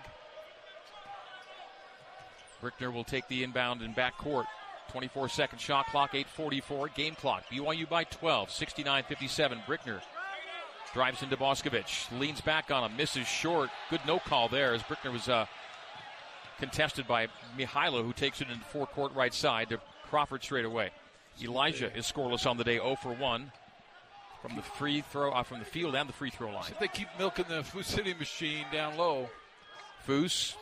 B: Brickner will take the inbound in backcourt. 24-second shot clock, 8:44 game clock. BYU by 12, 69-57. Brickner drives into Boskovic, leans back on him, misses short. Good no call there as Brickner was contested by Mihailo, who takes it into forecourt right side to Crawford straight away. Elijah is scoreless on the day, 0 for 1 from the free throw, from the field and the free throw line.
F: They keep milking the Foose City machine down low.
B: Foose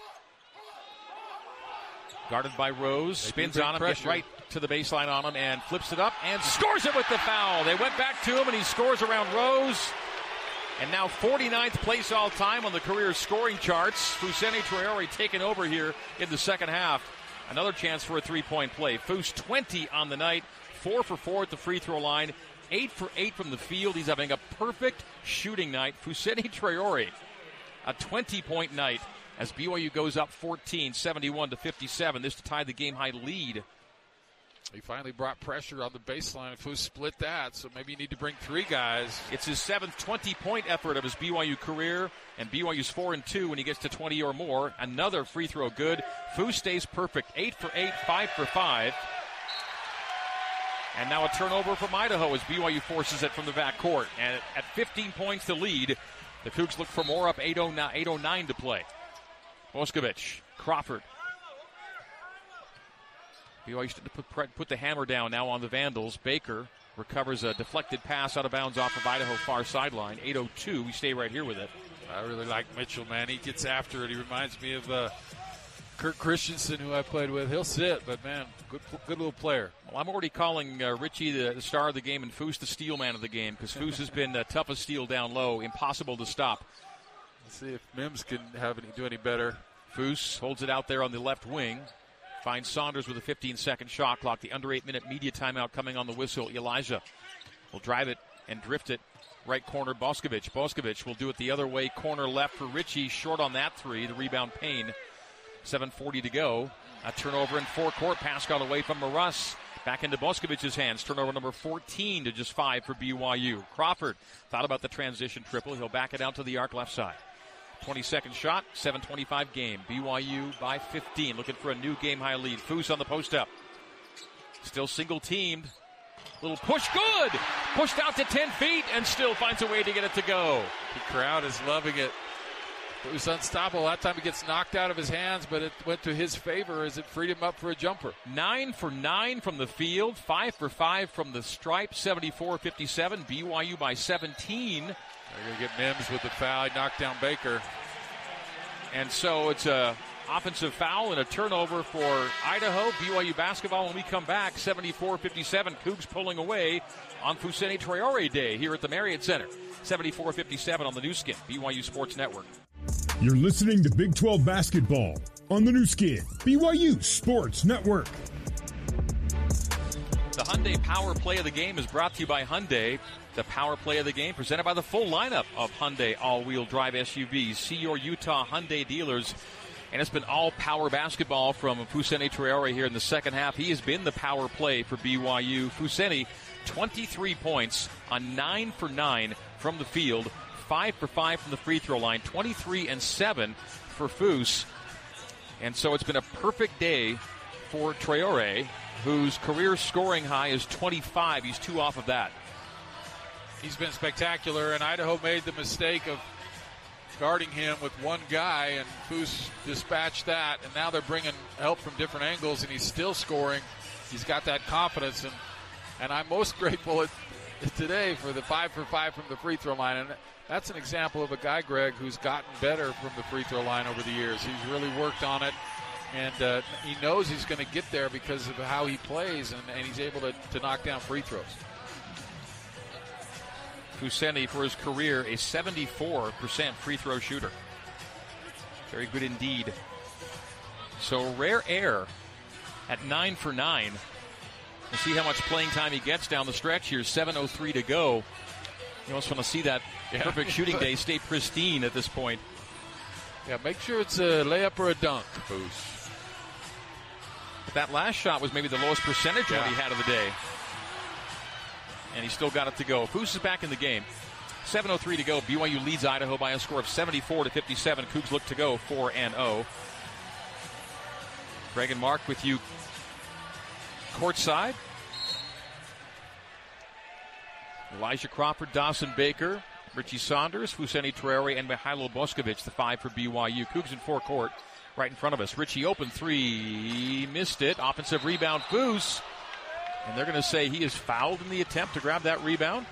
B: guarded by Rose, spins on him, gets right to the baseline on him, and flips it up and scores it with the foul. They went back to him, and he scores around Rose. And now 49th place all time on the career scoring charts. Fousseyni Traore taking over here in the second half. Another chance for a three-point play. Foose 20 on the night, 4 for 4 at the free throw line, 8 for 8 from the field. He's having a perfect shooting night. Fousseyni Traore, a 20-point night as BYU goes up 14, 71-57. This to tie the game-high lead.
F: He finally brought pressure on the baseline. Foose split that, so maybe you need to bring 3 guys.
B: It's his 7th 20-point effort of his BYU career, and BYU's 4-2 when he gets to 20 or more. Another free throw good. Foose stays perfect, 8 for 8, 5 for 5. And now a turnover from Idaho as BYU forces it from the backcourt. And at 15 points to lead, the Cougs look for more, up 8:09 to play. Boskovic, Crawford. BYU used to put the hammer down now on the Vandals. Baker recovers a deflected pass out of bounds off of Idaho far sideline. 8:02. We stay right here with it.
F: I really like Mitchell, man. He gets after it. He reminds me of Kirk Christensen, who I played with. He'll sit, but, man, good little player.
B: Well, I'm already calling Richie the star of the game and Foose the steel man of the game because Foose has been tough as steel down low, impossible to stop.
F: Let's see if Mims can do any better.
B: Foose holds it out there on the left wing. Finds Saunders with a 15-second shot clock. The under 8-minute media timeout coming on the whistle. Elijah will drive it and drift it. Right corner, Boskovic. Boskovic will do it the other way. Corner left for Richie. Short on that 3. The rebound, Payne. 7:40 to go. A turnover in forecourt. Pass got away from Maras. Back into Boskovic's hands. Turnover number 14 to just 5 for BYU. Crawford thought about the transition triple. He'll back it out to the arc left side. 22nd shot, 7:25 game. BYU by 15, looking for a new game-high lead. Foose on the post-up. Still single-teamed. Little push, good! Pushed out to 10 feet and still finds a way to get it to go.
F: The crowd is loving it. Foose unstoppable. That time it gets knocked out of his hands, but it went to his favor as it freed him up for a jumper.
B: 9 for 9 from the field, 5 for 5 from the stripe, 74-57. BYU by 17.
F: They're going to get Mims with the foul. He knocked down Baker.
B: And so it's a offensive foul and a turnover for Idaho. BYU basketball when we come back, 74-57. Cougs pulling away on Fousseyni Traore Day here at the Marriott Center. 74-57 on the new skin, BYU Sports Network.
A: You're listening to Big 12 basketball on the new skin, BYU Sports Network.
B: The Hyundai Power Play of the Game is brought to you by Hyundai. The Power Play of the Game presented by the full lineup of Hyundai all-wheel drive SUVs. See your Utah Hyundai dealers. And it's been all power basketball from Fousseyni Traore here in the second half. He has been the power play for BYU. Fousseyni, 23 points on 9 for 9 from the field, 5 for 5 from the free throw line, 23 and 7 for Fous. And so it's been a perfect day for Traore, whose career scoring high is 25. He's 2 off of that.
F: He's been spectacular, and Idaho made the mistake of guarding him with one guy, and Fous dispatched that, and now they're bringing help from different angles, and he's still scoring. He's got that confidence, and I'm most grateful today for the 5 for 5 from the free throw line, and that's an example of a guy, Greg, who's gotten better from the free throw line over the years. He's really worked on it. And he knows he's going to get there because of how he plays, and he's able to knock down free throws.
B: Fousseyni, for his career, a 74% free throw shooter. Very good indeed. So rare air at 9 for 9. We'll see how much playing time he gets down the stretch here. 7:03 to go. You almost want to see that perfect shooting day stay pristine at this point.
F: Yeah, make sure it's a layup or a dunk, Fous.
B: But that last shot was maybe the lowest percentage one he had of the day. And he still got it to go. Fous is back in the game. 7:03 to go. BYU leads Idaho by a score of 74-57. Cougs look to go 4-0. Greg and Mark with you courtside. Elijah Crawford, Dawson Baker, Richie Saunders, Fousseyni Traore, and Mihailo Boskovic, the 5 for BYU. Cougs in forecourt right in front of us. Richie open 3, missed it. Offensive rebound, Fous. And they're going to say he is fouled in the attempt to grab that rebound.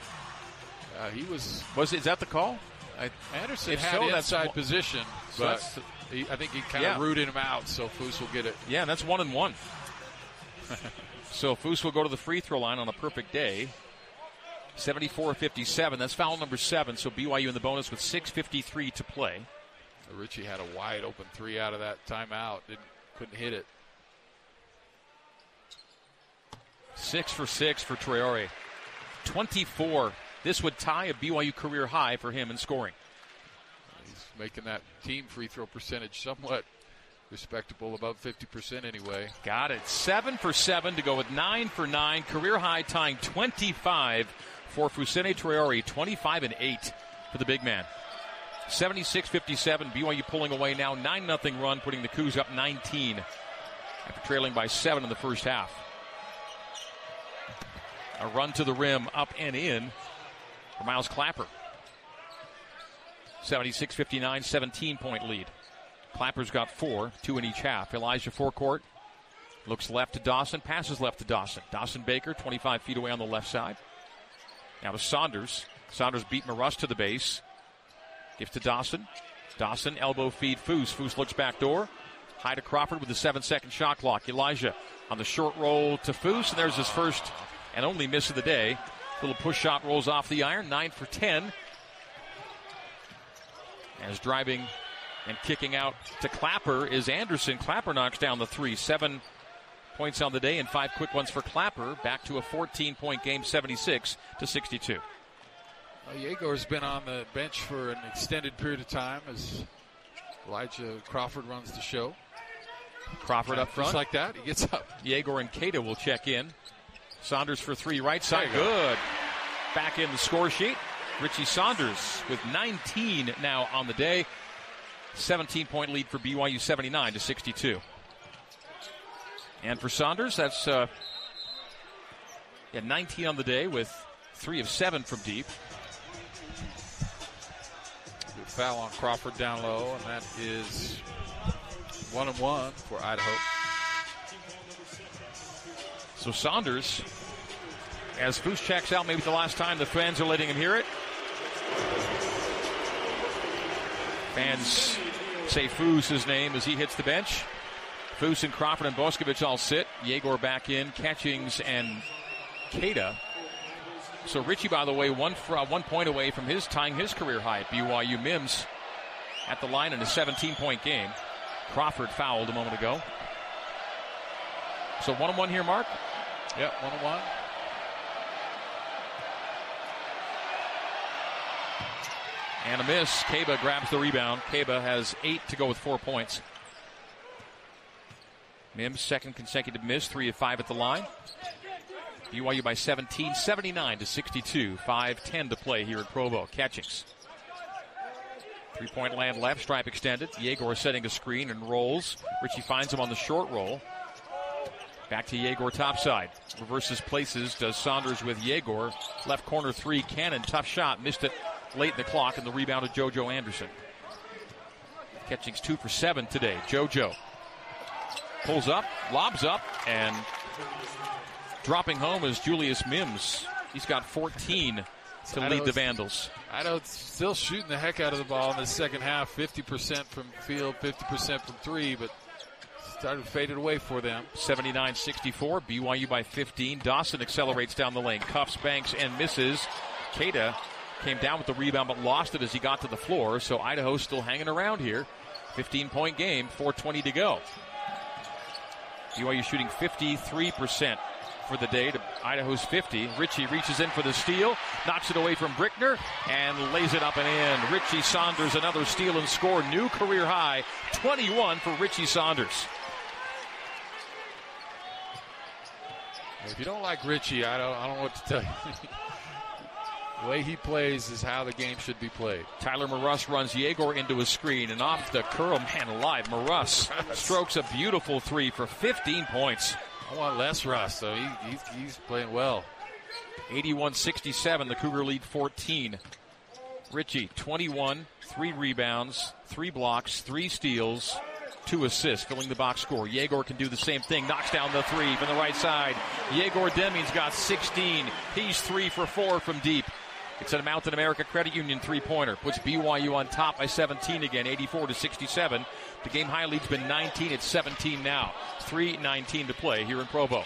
B: Is that the call?
F: Anderson had inside position, but I think he kind of rooted him out, so Fous will get it.
B: Yeah, and that's 1-1. So Fous will go to the free throw line on a perfect day. 74-57. That's foul number 7. So BYU in the bonus with 6:53 to play.
F: Richie had a wide open 3 out of that timeout. Couldn't hit it.
B: 6 for 6 for Traore. 24. This would tie a BYU career high for him in scoring.
F: He's making that team free throw percentage somewhat respectable, above 50% anyway.
B: Got it. 7 for 7 to go with 9 for 9. Career high tying 25 for Fousseyni Traore. 25 and 8 for the big man. 76-57. BYU pulling away now. 9-0 run, putting the Cougs up 19 after trailing by 7 in the first half. A run to the rim, up and in for Miles Clapper. 76-59, 17-point lead. Clapper's got 4, 2 in each half. Elijah forecourt, looks left to Dawson, passes left to Dawson. Dawson Baker, 25 feet away on the left side. Now to Saunders. Saunders beat Maruss to the base. Gives to Dawson. Dawson, elbow feed, Fous. Fous looks back door. High to Crawford with the 7-second shot clock. Elijah on the short roll to Fous, and there's his first and only miss of the day. Little push shot rolls off the iron. 9 for 10. As driving and kicking out to Clapper is Anderson. Clapper knocks down the 3. 7 points on the day and 5 quick ones for Clapper. Back to a 14-point game, 76-62.
F: Yegor's been on the bench for an extended period of time as Elijah Crawford runs the show.
B: Crawford up front.
F: Just like that, he gets up.
B: Yegor and Keita will check in. Saunders for 3, right side. Good. Back in the score sheet. Richie Saunders with 19 now on the day. 17-point lead for BYU, 79-62. And for Saunders, that's 19 on the day with 3 of 7 from deep.
F: Good foul on Crawford down low, and that is 1-1 for Idaho.
B: So Saunders, as Fous checks out, maybe the last time the fans are letting him hear it. Fans say Fous' name as he hits the bench. Fous and Crawford and Boskovic all sit. Yegor back in, Catchings and Keita. So Richie, by the way, 1 point away from tying his career high at BYU. Mims at the line in a 17-point game. Crawford fouled a moment ago. So 1-1 here, Mark?
F: Yep, 1-1.
B: And a miss. Kaba grabs the rebound. Kaba has 8 to go with 4 points. Mims, second consecutive miss, 3 of 5 at the line. BYU by 17, 79-62. 5:10 to play here at Provo. Catchings. 3-point land left, stripe extended. Yegor setting a screen and rolls. Richie finds him on the short roll. Back to Yegor topside. Reverses places, does Saunders with Yegor. Left corner 3, Cannon, tough shot. Missed it late in the clock, and the rebound of JoJo Anderson. Catchings 2 for 7 today. JoJo pulls up, lobs up, and dropping home is Julius Mims. He's got 14 to lead the Vandals.
F: Idaho still shooting the heck out of the ball in the second half. 50% from field, 50% from 3, but started faded away for them.
B: 79-64, BYU by 15. Dawson accelerates down the lane, cuffs Banks and misses. Keita came down with the rebound but lost it as he got to the floor, so Idaho's still hanging around here. 15-point game, 4:20 to go. BYU shooting 53% for the day to Idaho's 50. Richie reaches in for the steal, knocks it away from Brickner, and lays it up and in. Richie Saunders, another steal and score. New career high, 21 for Richie Saunders.
F: If you don't like Richie, I don't know what to tell you. The way he plays is how the game should be played.
B: Tyler Maruss runs Yegor into a screen, and off the curl, man alive, Maruss strokes a beautiful 3 for 15 points.
F: I want less Russ, so he's playing well.
B: 81-67, the Cougar lead 14. Richie, 21, 3 rebounds, 3 blocks, 3 steals, 2 assists, filling the box score. Yegor can do the same thing, knocks down the 3 from the right side. Yegor Deming's got 16. He's 3 for 4 from deep. It's a Mountain America Credit Union 3-pointer. Puts BYU on top by 17 again, 84-67. The game high lead's been 19. It's 17 now. 3:19 to play here in Provo.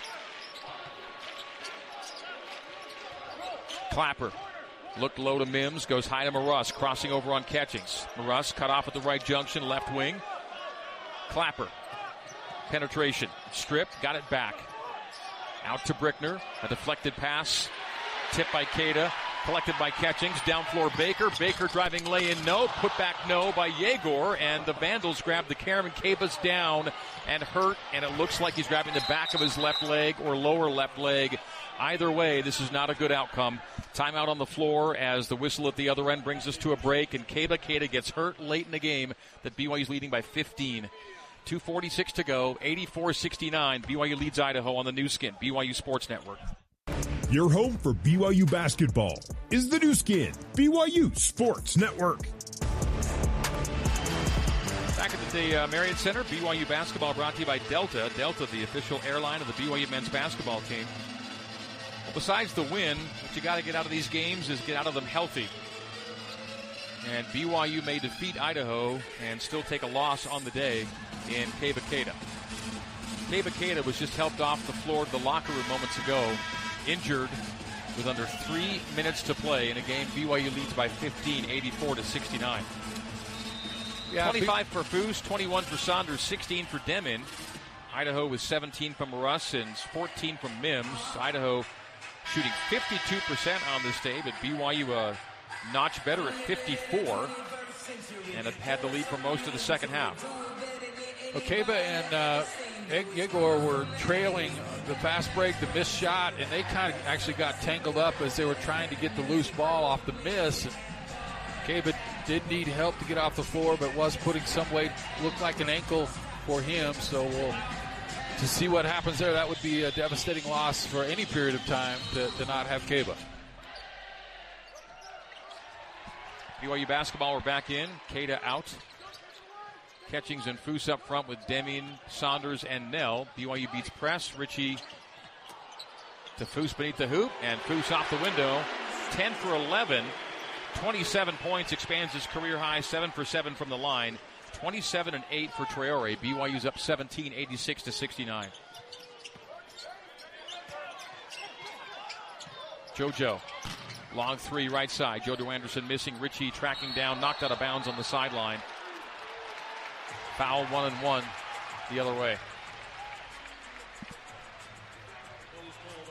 B: Clapper looked low to Mims, goes high to Maruss, crossing over on Catchings. Maruss cut off at the right junction, left wing. Clapper, penetration, strip, got it back. Out to Brickner, a deflected pass, tipped by Keita, collected by Catchings, down floor Baker. Baker driving lay-in, no, put back no by Yegor, and the Vandals grab the Cameron Cabas down and hurt, and it looks like he's grabbing the back of his left leg or lower left leg. Either way, this is not a good outcome. Timeout on the floor as the whistle at the other end brings us to a break, and Keita gets hurt late in the game that BYU's leading by 15. 2:46 to go, 84-69. BYU leads Idaho on the new skin, BYU Sports Network.
A: Your home for BYU basketball is the new skin, BYU Sports Network.
B: Back at the Marriott Center, BYU basketball brought to you by Delta. Delta, the official airline of the BYU men's basketball team. Well, besides the win, what you got to get out of these games is get out of them healthy. And BYU may defeat Idaho and still take a loss on the day in Kaba Keita. Kaba Keita was just helped off the floor to the locker room moments ago, injured with under 3 minutes to play in a game BYU leads by 15, 84-69. Yeah, 25 for Foose, 21 for Saunders, 16 for Demin. Idaho with 17 from Russ and 14 from Mims. Idaho shooting 52% on this day, but BYU a notch better at 54, and have had the lead for most of the second half.
F: Kaba and Yegor were trailing the fast break, the missed shot, and they kind of actually got tangled up as they were trying to get the loose ball off the miss. And Kaba did need help to get off the floor, but was putting some weight, looked like an ankle for him. So we'll to see what happens there. That would be a devastating loss for any period of time to not have Kaba.
B: BYU basketball, we're back in. Keita out. Catchings and Foose up front with Deming, Saunders, and Nell. BYU beats press. Richie to Foose beneath the hoop, and Foose off the window. 10 for 11. 27 points, expands his career high. 7 for 7 from the line. 27 and 8 for Traore. BYU's up 17, 86-69. JoJo. Long 3 right side. JoJo Anderson missing. Richie tracking down, knocked out of bounds on the sideline. Foul 1-1 the other way.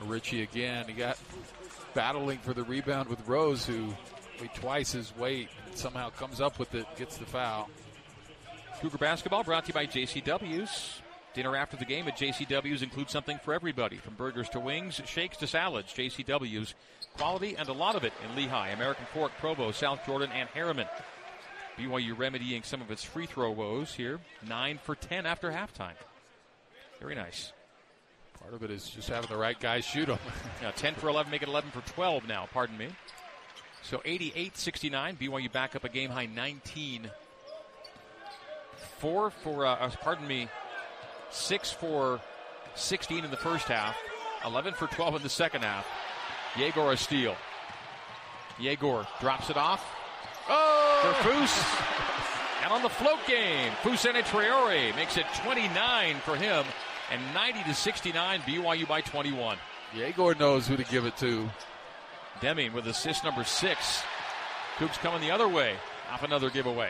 F: Richie again. He got battling for the rebound with Rose, who weighed twice his weight, and somehow comes up with it, gets the foul.
B: Cougar basketball brought to you by JCW's. Dinner after the game at JCW's includes something for everybody, from burgers to wings, shakes to salads. JCW's, quality and a lot of it in Lehigh, American Fork, Provo, South Jordan, and Harriman. BYU remedying some of its free throw woes here. 9 for 10 after halftime. Very nice.
F: Part of it is just having the right guys shoot them.
B: 10 for 11, make it 11 for 12 now, pardon me. So 88-69, BYU back up a game-high 19. 6 for 16 in the first half, 11 for 12 in the second half. Yegor a steal. Yegor drops it off. For Foose. And on the float game, Fousseyni Traore makes it 29 for him. And 90-69, BYU by 21.
F: Yegor knows who to give it to.
B: Deming with assist number 6. Cougs coming the other way off another giveaway.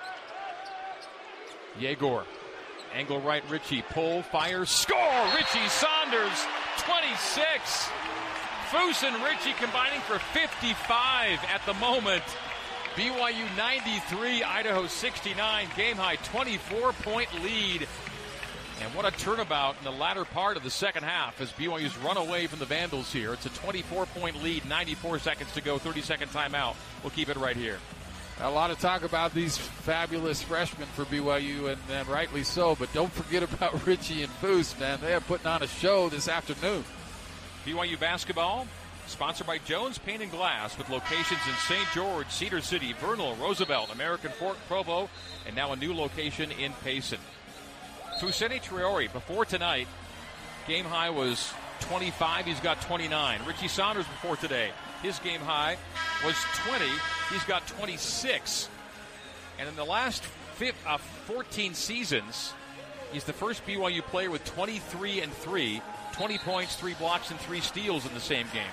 B: Yegor. Angle right, Richie. Pull, fire, score! Richie Saunders, 26. Foose and Richie combining for 55 at the moment. BYU 93, Idaho 69. Game high 24-point lead. And what a turnabout in the latter part of the second half as BYU's run away from the Vandals here. It's a 24-point lead, 94 seconds to go, 30-second timeout. We'll keep it right here.
F: A lot of talk about these fabulous freshmen for BYU, and rightly so, but don't forget about Richie and Foose, man. They are putting on a show this afternoon.
B: BYU basketball, sponsored by Jones Paint and Glass, with locations in St. George, Cedar City, Vernal, Roosevelt, American Fork, Provo, and now a new location in Payson. Fousseyni Traore, before tonight, game high was 25. He's got 29. Richie Saunders before today, his game high was 20. He's got 26. And in the last 14 seasons, he's the first BYU player with 23 and 3, 20 points, 3 blocks, and 3 steals in the same game.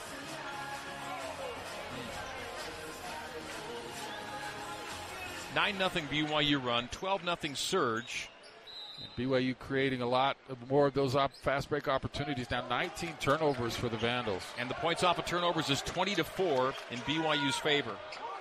B: Nine 0 BYU run, 12-0 surge.
F: BYU creating a lot more of those fast break opportunities. Now 19 turnovers for the Vandals.
B: And the points off of turnovers is 20-4 in BYU's favor.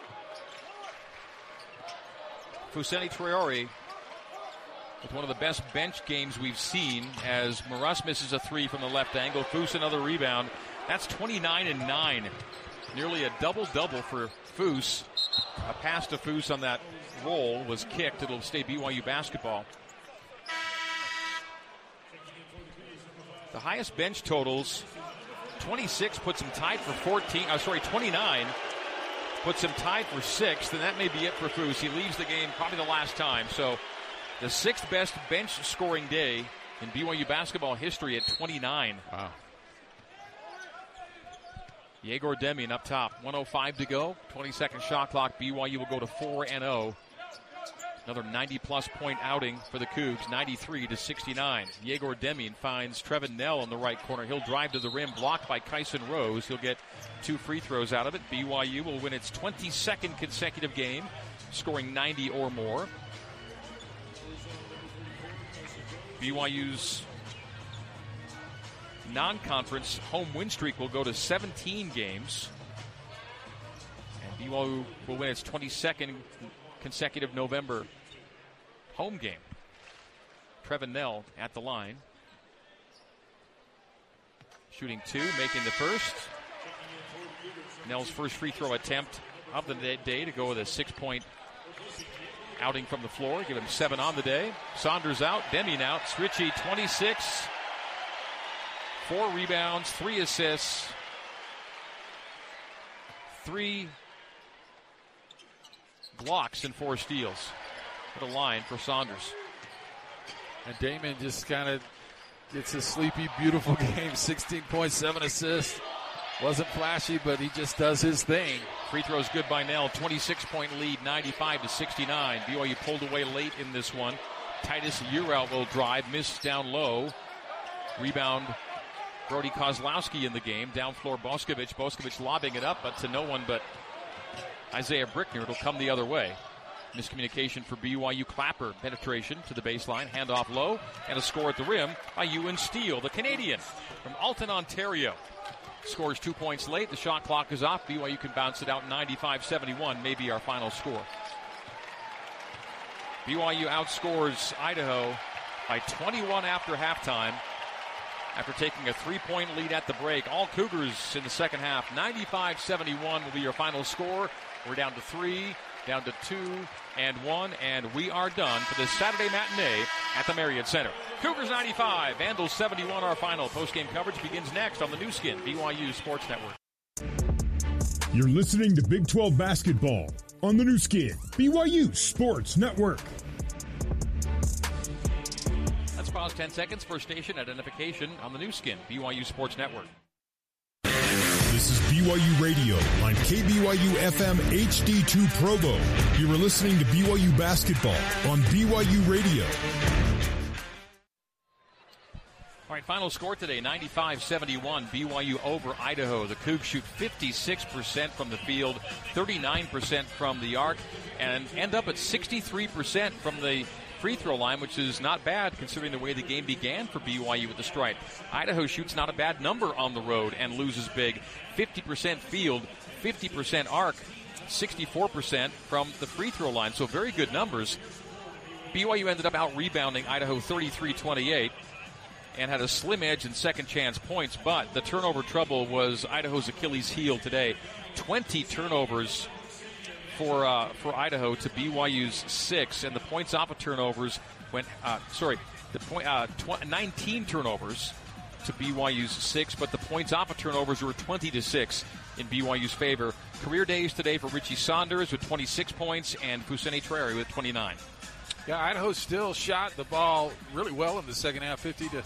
B: Fousseyni Traore with one of the best bench games we've seen as Maras misses a 3 from the left angle. Foose another rebound. That's 29 and 9. Nearly a double-double for Foose. A pass to Foose on that roll was kicked. It'll stay BYU basketball. The highest bench totals, 26 puts him tied for 29 puts him tied for 6th, and that may be it for Foose. He leaves the game probably the last time. So the 6th best bench scoring day in BYU basketball history at 29.
F: Wow.
B: Yegor Deming up top, 1:05 to go, 20-second shot clock. BYU will go to 4-0. Another 90-plus point outing for the Cougs, 93-69. Yegor Deming finds Trevin Nell in the right corner. He'll drive to the rim, blocked by Kyson Rose. He'll get 2 free throws out of it. BYU will win its 22nd consecutive game, scoring 90 or more. BYU's non-conference home win streak will go to 17 games. And BYU will win its 22nd consecutive November home game. Trevin Nell at the line. Shooting 2, making the first. Nell's first free throw attempt of the day to go with a 6-point outing from the floor. Give him 7 on the day. Saunders out, Deming out. Richie 26. 4 rebounds, 3 assists. 3 blocks and 4 steals. What a line for Saunders.
F: And Damon just kind of gets a sleepy, beautiful game. 16 points, 7 assists. Wasn't flashy, but he just does his thing.
B: Free throws good by Nell. 26-point lead, 95-69. BYU pulled away late in this one. Titus Yearout will drive, miss down low. Rebound, Brody Kozlowski in the game. Down floor, Boskovic. Boskovic lobbing it up, but to no one but Isaiah Brickner. It'll come the other way. Miscommunication for BYU. Clapper penetration to the baseline, handoff low, and a score at the rim by Ewan Steele, the Canadian from Alton, Ontario. Scores 2 points late. The shot clock is off. BYU can bounce it out 95-71, maybe our final score. BYU outscores Idaho by 21 after halftime after taking a 3-point lead at the break. All Cougars in the second half. 95-71 will be your final score. We're down to 3, down to 2, and 1, and we are done for this Saturday matinee at the Marriott Center. Cougars 95, Vandals 71, our final. Post-game coverage begins next on the new skin, BYU Sports Network.
A: You're listening to Big 12 basketball on the new skin, BYU Sports Network.
B: Let's pause 10 seconds for station identification on the new skin, BYU Sports Network.
A: This is BYU Radio on KBYU FM HD2 Provo. You are listening to BYU basketball on BYU Radio.
B: All right, final score today, 95-71, BYU over Idaho. The Cougs shoot 56% from the field, 39% from the arc, and end up at 63% from the free throw line, which is not bad considering the way the game began for BYU with the stripe. Idaho shoots not a bad number on the road and loses big. 50% field, 50% arc, 64% from the free throw line, so very good numbers. BYU ended up out-rebounding Idaho 33-28. And had a slim edge in second chance points, but the turnover trouble was Idaho's Achilles heel today. 20 turnovers for Idaho to BYU's 6, and the points off of turnovers went. 19 turnovers to BYU's 6, but the points off of turnovers were 20-6 in BYU's favor. Career days today for Richie Saunders with 26 points and Fousseyni Traore with 29.
F: Yeah, Idaho still shot the ball really well in the second half, 50%,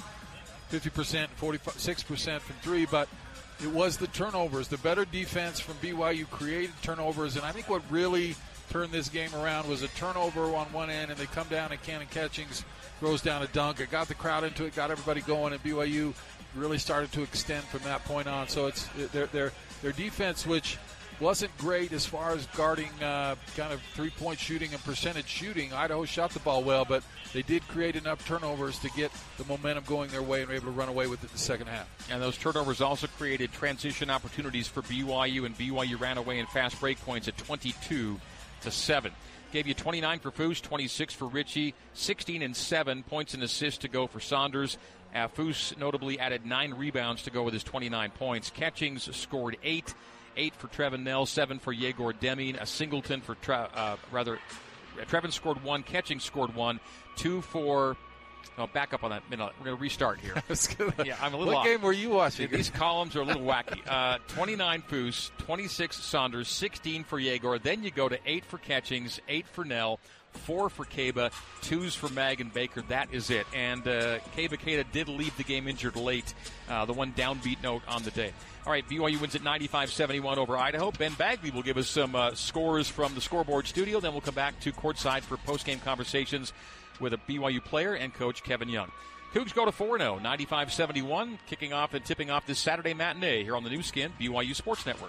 F: 46% from three, but it was the turnovers. The better defense from BYU created turnovers, and I think what really turned this game around was a turnover on one end, and they come down and Cannon Catchings throws down a dunk. It got the crowd into it, got everybody going, and BYU really started to extend from that point on. So it's their defense, which wasn't great as far as guarding kind of three-point shooting and percentage shooting. Idaho shot the ball well, but they did create enough turnovers to get the momentum going their way and were able to run away with it in the second half. And
B: those turnovers also created transition opportunities for BYU, and BYU ran away in fast break points at 22-7. Gave you 29 for Foose, 26 for Richie, 16 and 7 points and assists to go for Saunders. Foose notably added 9 rebounds to go with his 29 points. Catchings scored 8 for Trevin Nell, 7 for Yegor Deming, a singleton for Trevin scored 1, Catching scored 1, 2 for. Oh, back up on that minute. We're going to restart here. Yeah, I'm a little
F: What
B: off.
F: game were you watching?
B: These columns are a little wacky. 29 Foose, 26 Saunders, 16 for Yegor. Then you go to 8 for Catchings, 8 for Nell, 4 for Kaba, 2s for Mag and Baker. That is it. And Kaba Keita did leave the game injured late. The one downbeat note on the day. All right, BYU wins at 95-71 over Idaho. Ben Bagley will give us some scores from the scoreboard studio. Then we'll come back to courtside for post-game conversations with a BYU player and coach Kevin Young. Cougs go to 4-0, 95-71, kicking off and tipping off this Saturday matinee here on the new skin, BYU Sports Network.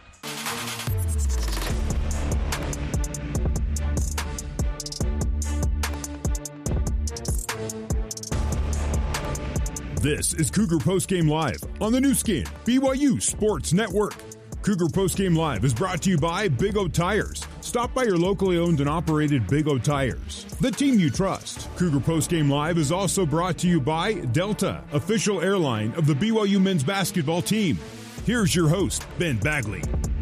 A: This is Cougar Postgame Live on the new skin, BYU Sports Network. Cougar Postgame Live is brought to you by Big O Tires. Stop by your locally owned and operated Big O Tires, the team you trust. Cougar Postgame Live is also brought to you by Delta, official airline of the BYU men's basketball team. Here's your host, Ben Bagley.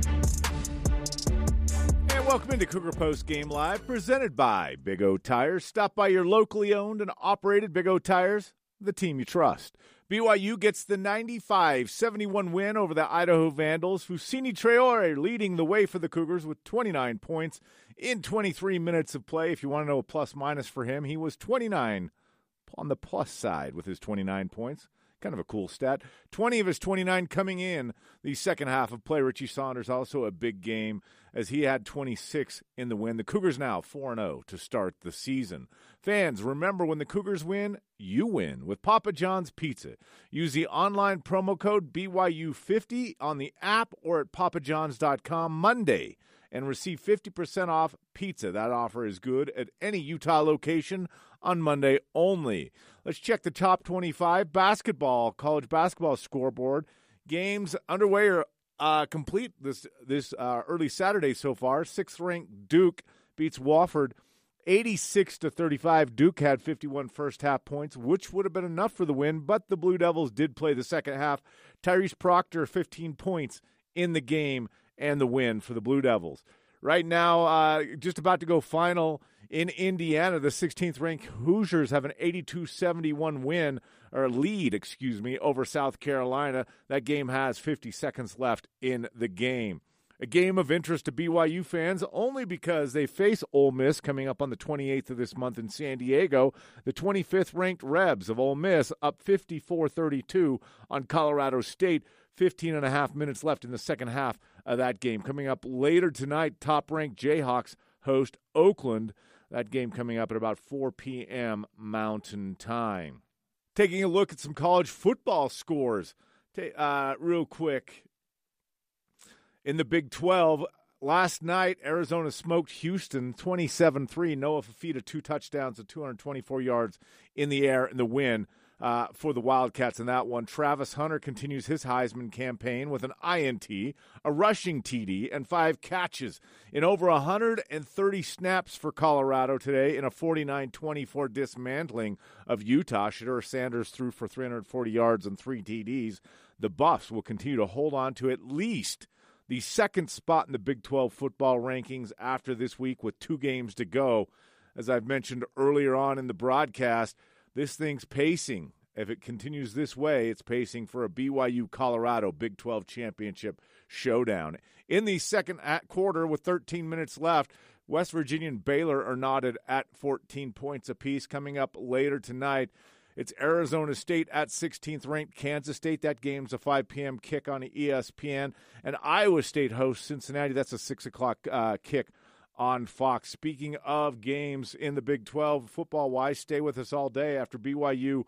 C: And welcome into Cougar Postgame Live, presented by Big O Tires. Stop by your locally owned and operated Big O Tires, the team you trust. BYU gets the 95-71 win over the Idaho Vandals. Fousseyni Traore leading the way for the Cougars with 29 points in 23 minutes of play. If you want to know a plus-minus for him, he was 29 on the plus side with his 29 points. Kind of a cool stat. 20 of his 29 coming in the second half of play. Richie Saunders also a big game as he had 26 in the win. The Cougars now 4-0 to start the season. Fans, remember when the Cougars win, you win with Papa John's Pizza. Use the online promo code BYU50 on the app or at papajohns.com Monday and receive 50% off pizza. That offer is good at any Utah location on Monday only. Let's check the top 25 college basketball scoreboard. Games underway are complete this early Saturday so far. 6th-ranked Duke beats Wofford 86-35. Duke had 51 first-half points, which would have been enough for the win, but the Blue Devils did play the second half. Tyrese Proctor, 15 points in the game and the win for the Blue Devils. Right now, just about to go final in Indiana. The 16th-ranked Hoosiers have an 82-71 lead, over South Carolina. That game has 50 seconds left in the game. A game of interest to BYU fans only because they face Ole Miss coming up on the 28th of this month in San Diego. The 25th-ranked Rebs of Ole Miss up 54-32 on Colorado State. 15 and a half minutes left in the second half of that game. Coming up later tonight, top-ranked Jayhawks host Oakland. That game coming up at about 4 p.m. Mountain Time. Taking a look at some college football scores real quick. In the Big 12, last night, Arizona smoked Houston 27-3. Noah Fafita, 2 touchdowns and 224 yards in the air in the win for the Wildcats in that one. Travis Hunter continues his Heisman campaign with an INT, a rushing TD, and 5 catches in over 130 snaps for Colorado today in a 49-24 dismantling of Utah. Shedeur Sanders threw for 340 yards and 3 TDs. The Buffs will continue to hold on to at least the second spot in the Big 12 football rankings after this week with 2 games to go. As I've mentioned earlier on in the broadcast, this thing's pacing. If it continues this way, it's pacing for a BYU-Colorado Big 12 championship showdown. In the second quarter, with 13 minutes left, West Virginia and Baylor are knotted at 14 points apiece. Coming up later tonight, it's Arizona State at 16th-ranked Kansas State. That game's a 5 p.m. kick on ESPN. And Iowa State hosts Cincinnati. That's a 6 o'clock kick on Fox. Speaking of games in the Big 12, football-wise, stay with us all day after the BYU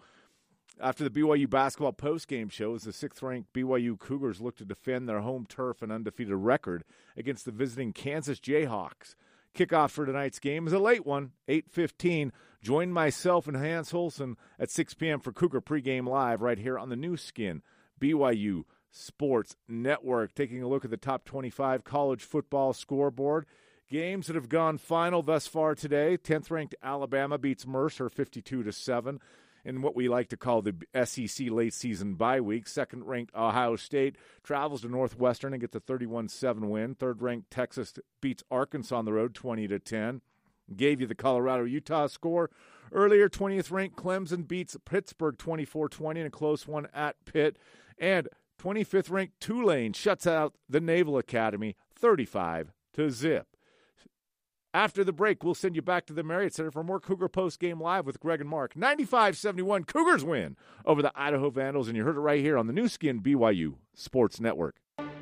C: basketball postgame show as the 6th-ranked BYU Cougars look to defend their home turf and undefeated record against the visiting Kansas Jayhawks. Kickoff for tonight's game is a late one, 8:15. Join myself and Hans Holson at 6 p.m. for Cougar Pregame Live right here on the new skin, BYU Sports Network. Taking a look at the top 25 college football scoreboard. Games that have gone final thus far today. 10th-ranked Alabama beats Mercer 52-7 in what we like to call the SEC late-season bye week. 2nd-ranked Ohio State travels to Northwestern and gets a 31-7 win. 3rd-ranked Texas beats Arkansas on the road 20-10. Gave you the Colorado-Utah score earlier. 20th-ranked Clemson beats Pittsburgh 24-20 in a close one at Pitt. And 25th-ranked Tulane shuts out the Naval Academy 35-0. After the break, we'll send you back to the Marriott Center for more Cougar Post Game Live with Greg and Mark. 95-71 Cougars win over the Idaho Vandals, and you heard it right here on the new skin BYU Sports Network.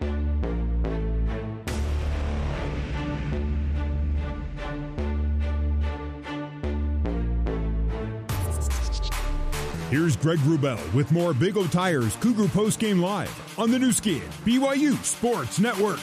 A: Here's Greg Wrubell with more Big O Tires Cougar Post Game Live on the new skin BYU Sports Network.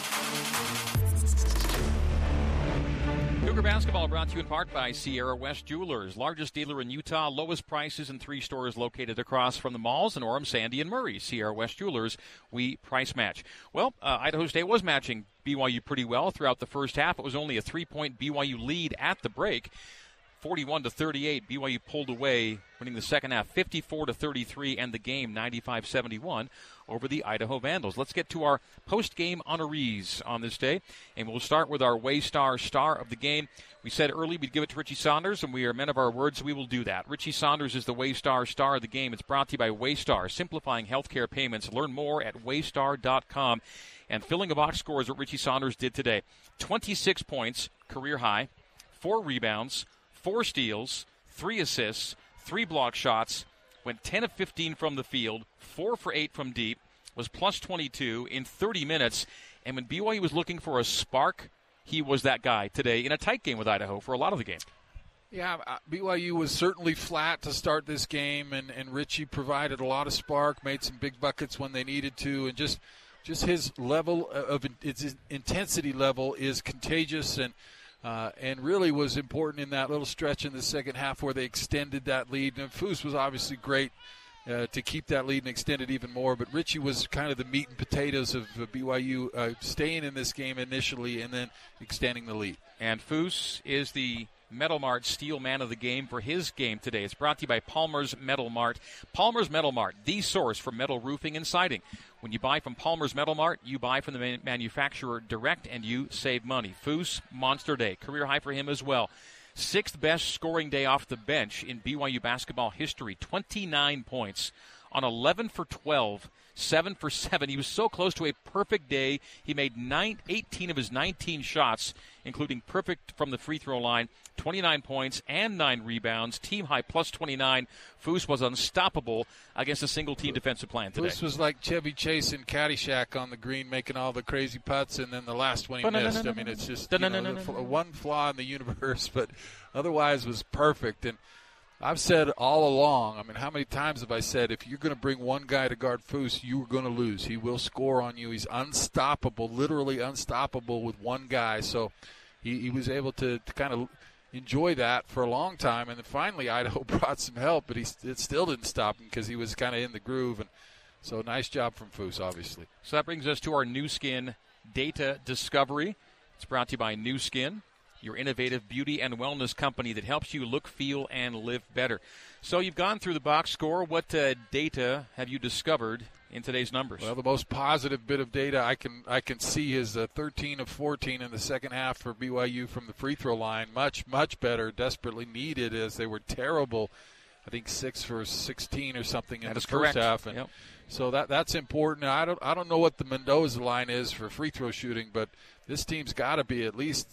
B: Cougar Basketball brought to you in part by Sierra West Jewelers, largest dealer in Utah, lowest prices in 3 stores located across from the malls in Orem, Sandy, and Murray. Sierra West Jewelers, we price match. Well, Idaho State was matching BYU pretty well throughout the first half. It was only a 3-point BYU lead at the break. 41-38, BYU pulled away, winning the second half 54-33 and the game 95-71 over the Idaho Vandals. Let's get to our post-game honorees on this day, and we'll start with our Waystar star of the game. We said early we'd give it to Richie Saunders, and we are men of our words, so we will do that. Richie Saunders is the Waystar star of the game. It's brought to you by Waystar, simplifying healthcare payments. Learn more at waystar.com. And filling a box score is what Richie Saunders did today. 26 points, career high, 4 rebounds, 4 steals, 3 assists, 3 block shots, went 10 of 15 from the field, 4 for 8 from deep, was plus 22 in 30 minutes. And when BYU was looking for a spark, he was that guy today in a tight game with Idaho for a lot of the game.
F: Yeah, BYU was certainly flat to start this game, and Richie provided a lot of spark, made some big buckets when they needed to, and just just his level of his intensity level is contagious, and really was important in that little stretch in the second half where they extended that lead. And Foose was obviously great to keep that lead and extend it even more. But Richie was kind of the meat and potatoes of BYU, staying in this game initially and then extending the lead.
B: And Foose is the Metal Mart Steel Man of the Game for his game today. It's brought to you by Palmer's Metal Mart. Palmer's Metal Mart, the source for metal roofing and siding. When you buy from Palmer's Metal Mart, you buy from the manufacturer direct and you save money. Foose, monster day. Career high for him as well. 6th best scoring day off the bench in BYU basketball history. 29 points on 11 for 12, 7 for 7. He was so close to a perfect day. He made 18 of his 19 shots, including perfect from the free throw line, 29 points and 9 rebounds, team high plus 29. Foose was unstoppable against a single-team defensive plan today.
F: Foose was like Chevy Chase in Caddyshack on the green, making all the crazy putts, and then the last one he missed. I mean, it's just one flaw in the universe, but otherwise was perfect. And I've said all along, I mean, how many times have I said, if you're going to bring one guy to guard Foose, you are going to lose. He will score on you. He's unstoppable, literally unstoppable with one guy. So he was able to kind of enjoy that for a long time. And then finally Idaho brought some help, but it still didn't stop him because he was kind of in the groove. And so nice job from Foose, obviously.
B: So that brings us to our Nu Skin Data Discovery. It's brought to you by Nu Skin, your innovative beauty and wellness company that helps you look, feel, and live better. So you've gone through the box score. What data have you discovered in today's numbers?
F: Well, the most positive bit of data I can see is 13 of 14 in the second half for BYU from the free throw line. Much, much better, desperately needed, as they were terrible. I think 6 for 16 or something in the first half. And
B: yep.
F: So that's important. I don't know what the Mendoza line is for free throw shooting, but this team's got to be at least,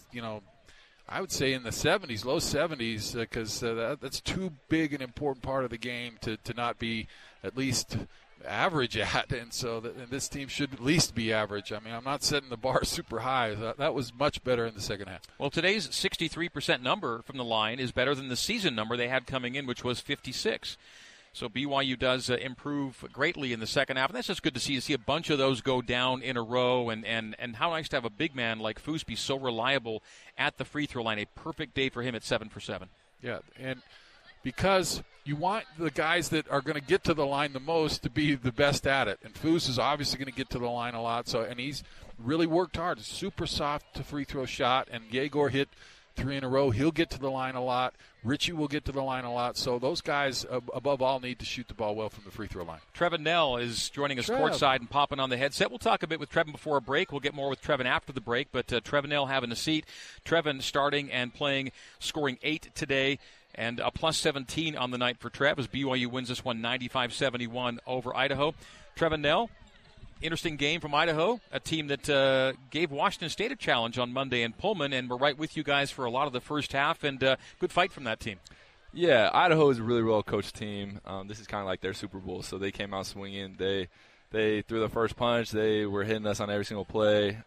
F: I would say in the 70s, low 70s, because that's too big an important part of the game to not be at least average at. And so and this team should at least be average. I mean, I'm not setting the bar super high. That was much better in the second half.
B: Well, today's 63% number from the line is better than the season number they had coming in, which was 56. So BYU does improve greatly in the second half, and that's just good to see a bunch of those go down in a row, and how nice to have a big man like Foose be so reliable at the free throw line. A perfect day for him at 7 for 7.
F: Yeah, and because you want the guys that are going to get to the line the most to be the best at it, and Foose is obviously going to get to the line a lot, and he's really worked hard. Super soft free throw shot, and Yegor hit 3 in a row. He'll get to the line a lot. Richie will get to the line a lot. So those guys, above all, need to shoot the ball well from the free throw line.
B: Trevin Nell is joining us courtside and popping on the headset. We'll talk a bit with Trevin before a break. We'll get more with Trevin after the break. But Trevin Nell having a seat. Trevin starting and playing, scoring 8 today, and a plus 17 on the night for Trev as BYU wins this one 95-71 over Idaho. Trevin Nell, interesting game from Idaho, a team that gave Washington State a challenge on Monday in Pullman, and we're right with you guys for a lot of the first half, and good fight from that team.
K: Yeah, Idaho is a really well-coached team. This is kind of like their Super Bowl, so they came out swinging. They threw the first punch. They were hitting us on every single play.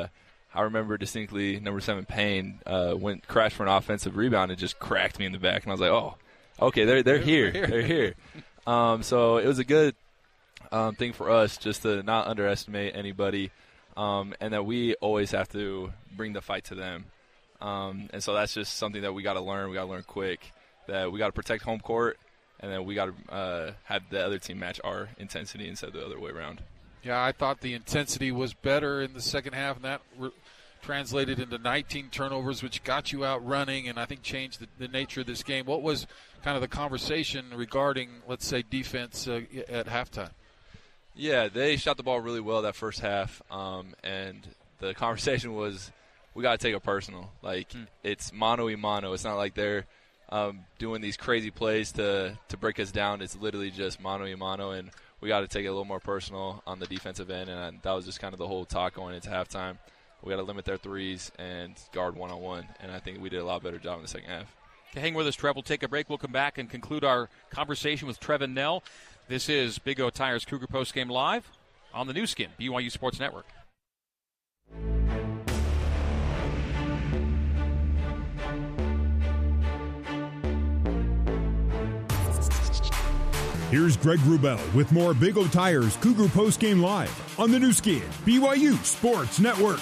K: I remember distinctly number 7 Payne crashed for an offensive rebound and just cracked me in the back, and I was like, oh, okay, they're here. They're here. So it was a good thing for us just to not underestimate anybody, and that we always have to bring the fight to them. And so that's just something that we got to learn. We got to learn quick, that we got to protect home court, and then we got to have the other team match our intensity instead of the other way around.
F: Yeah, I thought the intensity was better in the second half, and that translated into 19 turnovers, which got you out running and I think changed the nature of this game. What was kind of the conversation regarding, let's say, defense at halftime?
K: Yeah, they shot the ball really well that first half, and the conversation was we got to take it personal. Like, it's mano-a-mano. It's not like they're doing these crazy plays to break us down. It's literally just mano-a-mano, and we got to take it a little more personal on the defensive end, and that was just kind of the whole talk going into halftime. We got to limit their threes and guard one-on-one, and I think we did a lot better job in the second half.
B: Okay, hang with us, Trev. We'll take a break. We'll come back and conclude our conversation with Trevin Nell. This is Big O Tires Cougar Postgame Live on the Nu Skin, BYU Sports Network.
A: Here's Greg Wrubell with more Big O Tires Cougar Postgame Live on the new skin, BYU Sports Network.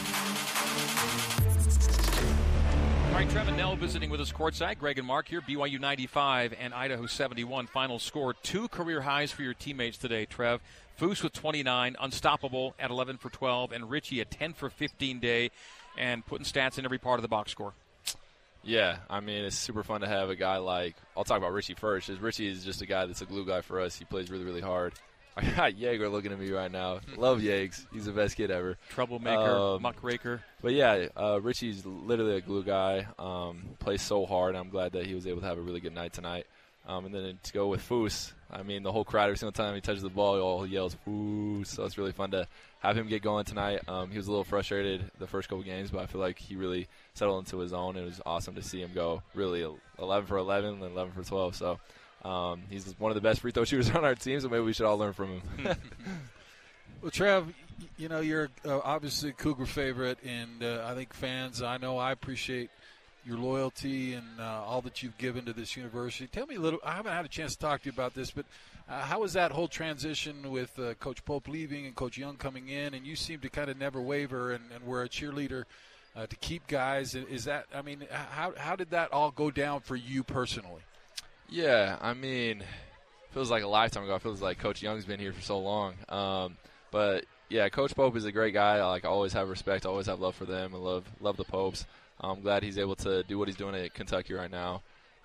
B: All right, Trevin Nell visiting with us courtside. Greg and Mark here. BYU 95 and Idaho 71. Final score. 2 career highs for your teammates today, Trev. Foose with 29, unstoppable at 11 for 12, and Richie at 10 for 15 day, and putting stats in every part of the box score.
K: Yeah, I mean, it's super fun to have a guy like, I'll talk about Richie first. Richie is just a guy that's a glue guy for us. He plays really, really hard. I got Jaeger looking at me right now. Love Yags. He's the best kid ever.
B: Troublemaker, muckraker.
K: But yeah, Richie's literally a glue guy. Plays so hard. I'm glad that he was able to have a really good night tonight. And then to go with Foose, I mean, the whole crowd, every single time he touches the ball, he all yells, Foose. So it's really fun to have him get going tonight. He was a little frustrated the first couple games, but I feel like he really settled into his own. It was awesome to see him go really 11 for 11 and 11 for 12. So he's one of the best free throw shooters on our team, so maybe we should all learn from him.
F: Well, Trev, you know, you're obviously a Cougar favorite, and I think fans, I appreciate your loyalty and all that you've given to this university. Tell me a little, I haven't had a chance to talk to you about this, but how was that whole transition with Coach Pope leaving and Coach Young coming in, and you seem to kind of never waver and were a cheerleader to keep guys. Is that, I mean, how did that all go down for you personally?
K: Yeah, I mean, feels like a lifetime ago. It feels like Coach Young's been here for so long. But, yeah, Coach Pope is a great guy. I always have respect, always have love for them, and love the Popes. I'm glad he's able to do what he's doing at Kentucky right now.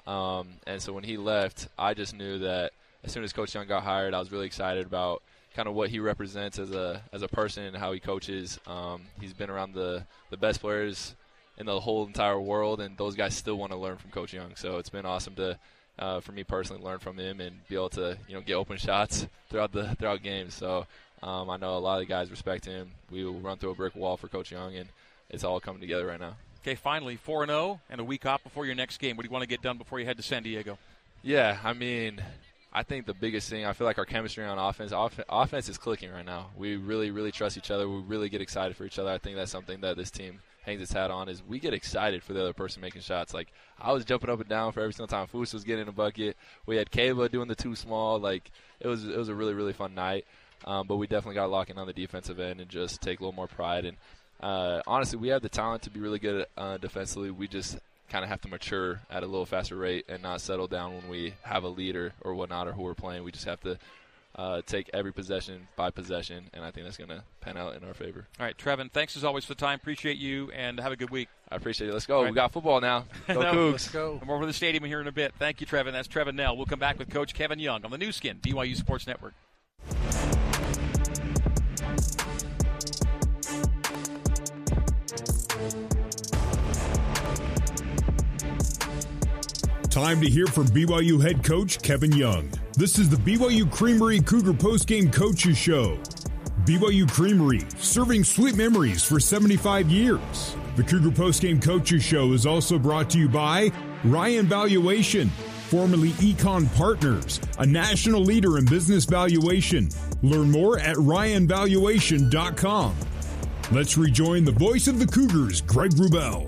K: And so when he left, I just knew that as soon as Coach Young got hired, I was really excited about kind of what he represents as a person and how he coaches. He's been around the best players in the whole entire world, and those guys still want to learn from Coach Young. So it's been awesome to for me personally learn from him and be able to get open shots throughout games. So I know a lot of the guys respect him. We will run through a brick wall for Coach Young, and it's all coming together right now.
B: Okay, finally, 4-0 and a week off before your next game. What do you want to get done before you head to San Diego?
K: Yeah, I mean, I think the biggest thing, I feel like our chemistry on offense is clicking right now. We really, really trust each other. We really get excited for each other. I think that's something that this team hangs its hat on, is we get excited for the other person making shots. Like, I was jumping up and down for every single time Foose was getting a bucket. We had Kayla doing the too small. Like, it was a really, really fun night. But we definitely got to lock in on the defensive end and just take a little more pride. And honestly, we have the talent to be really good defensively. We just kind of have to mature at a little faster rate and not settle down when we have a leader or whatnot or who we're playing. We just have to take every possession by possession, and I think that's going to pan out in our favor.
B: All right, Trevin, thanks as always for the time. Appreciate you, and have a good week.
K: I appreciate it. Let's go. Right. We got football now. Go Cougs.
B: Let's go. I'm over to the stadium here in a bit. Thank you, Trevin. That's Trevin Nell. We'll come back with Coach Kevin Young on the new skin, BYU Sports Network.
A: Time to hear from BYU head coach Kevin Young. This is the BYU Creamery Cougar Postgame Coaches Show. BYU Creamery, serving sweet memories for 75 years. The Cougar Postgame Coaches Show is also brought to you by Ryan Valuation, formerly Econ Partners, a national leader in business valuation. Learn more at ryanvaluation.com. Let's rejoin the voice of the Cougars, Greg Wrubell.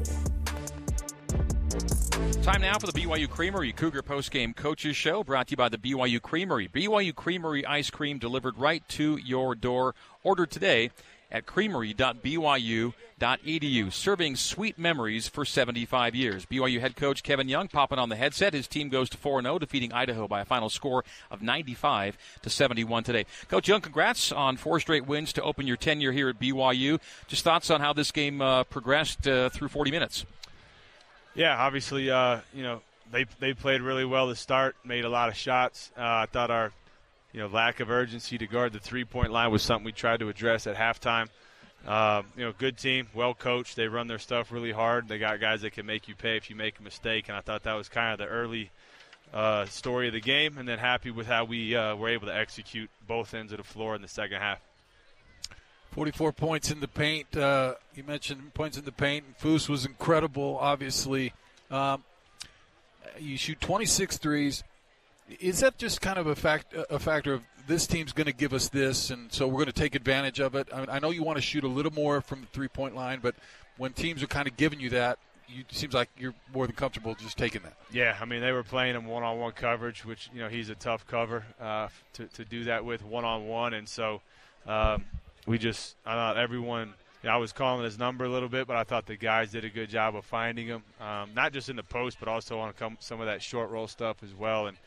B: Time now for the BYU Creamery Cougar Postgame Coaches Show, brought to you by the BYU Creamery. BYU Creamery ice cream delivered right to your door. Order today at creamery.byu.edu, serving sweet memories for 75 years. BYU head coach Kevin Young popping on the headset. His team goes to 4-0, defeating Idaho by a final score of 95-71 today. Coach Young, congrats on 4 straight wins to open your tenure here at BYU. Just thoughts on how this game progressed through 40 minutes.
H: Yeah, obviously, they played really well to start, made a lot of shots. I thought our, lack of urgency to guard the three-point line was something we tried to address at halftime. Good team, well coached. They run their stuff really hard. They got guys that can make you pay if you make a mistake, and I thought that was kind of the early story of the game, and then happy with how we were able to execute both ends of the floor in the second half.
F: 44 points in the paint. You mentioned points in the paint. Foose was incredible, obviously. You shoot 26 threes. Is that just kind of a factor of this team's going to give us this, and so we're going to take advantage of it? I know you want to shoot a little more from the three-point line, but when teams are kind of giving you that, seems like you're more than comfortable just taking that.
H: Yeah, I mean, they were playing him one-on-one coverage, which, he's a tough cover to do that with one-on-one. And so I thought everyone – I was calling his number a little bit, but I thought the guys did a good job of finding him, not just in the post, but also on some of that short roll stuff as well. And,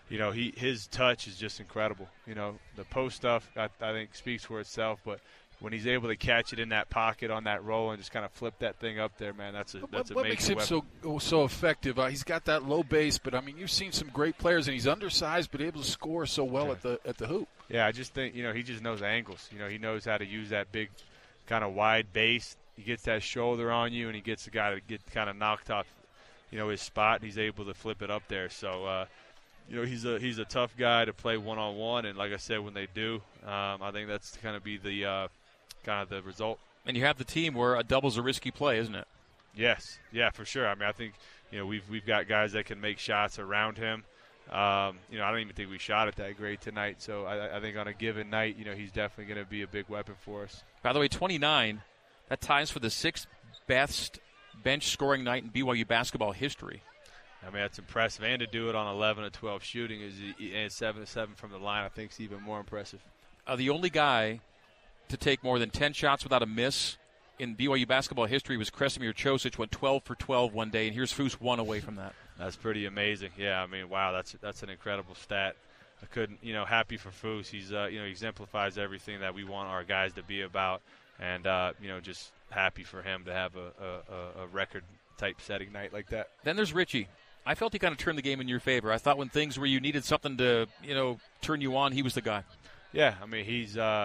H: his touch is just incredible. The post stuff, I think, speaks for itself, but when he's able to catch it in that pocket on that roll and just kind of flip that thing up there, man, that's a major weapon.
F: What makes him so effective? He's got that low base, but, you've seen some great players, and he's undersized but able to score so well at the hoop.
H: Yeah, I just think, he just knows angles. He knows how to use that big kind of wide base. He gets that shoulder on you, and he gets the guy to get kind of knocked off, his spot, and he's able to flip it up there. So, he's a tough guy to play one-on-one, and like I said, when they do, I think that's going to be the kind of the result.
B: And you have the team where a double's a risky play, isn't it?
H: Yes. Yeah, for sure. I think, we've got guys that can make shots around him. I don't even think we shot it that great tonight. So I think on a given night, he's definitely going to be a big weapon for us.
B: By the way, 29, that ties for the 6th best bench scoring night in BYU basketball history.
H: I mean, that's impressive. And to do it on 11 of 12 shooting and 7 of 7 from the line, I think is even more impressive.
B: The only guy to take more than 10 shots without a miss in BYU basketball history was Kresimir Ćosić, went 12 for 12 one day, and here's Foose 1 away from that.
H: That's pretty amazing. Yeah, I mean, wow, that's an incredible stat. I couldn't, happy for Foose. He's, he exemplifies everything that we want our guys to be about, and just happy for him to have a record-type setting night like that.
B: Then there's Richie. I felt he kind of turned the game in your favor. I thought when things where you needed something to, turn you on, he was the guy.
H: Yeah, I mean,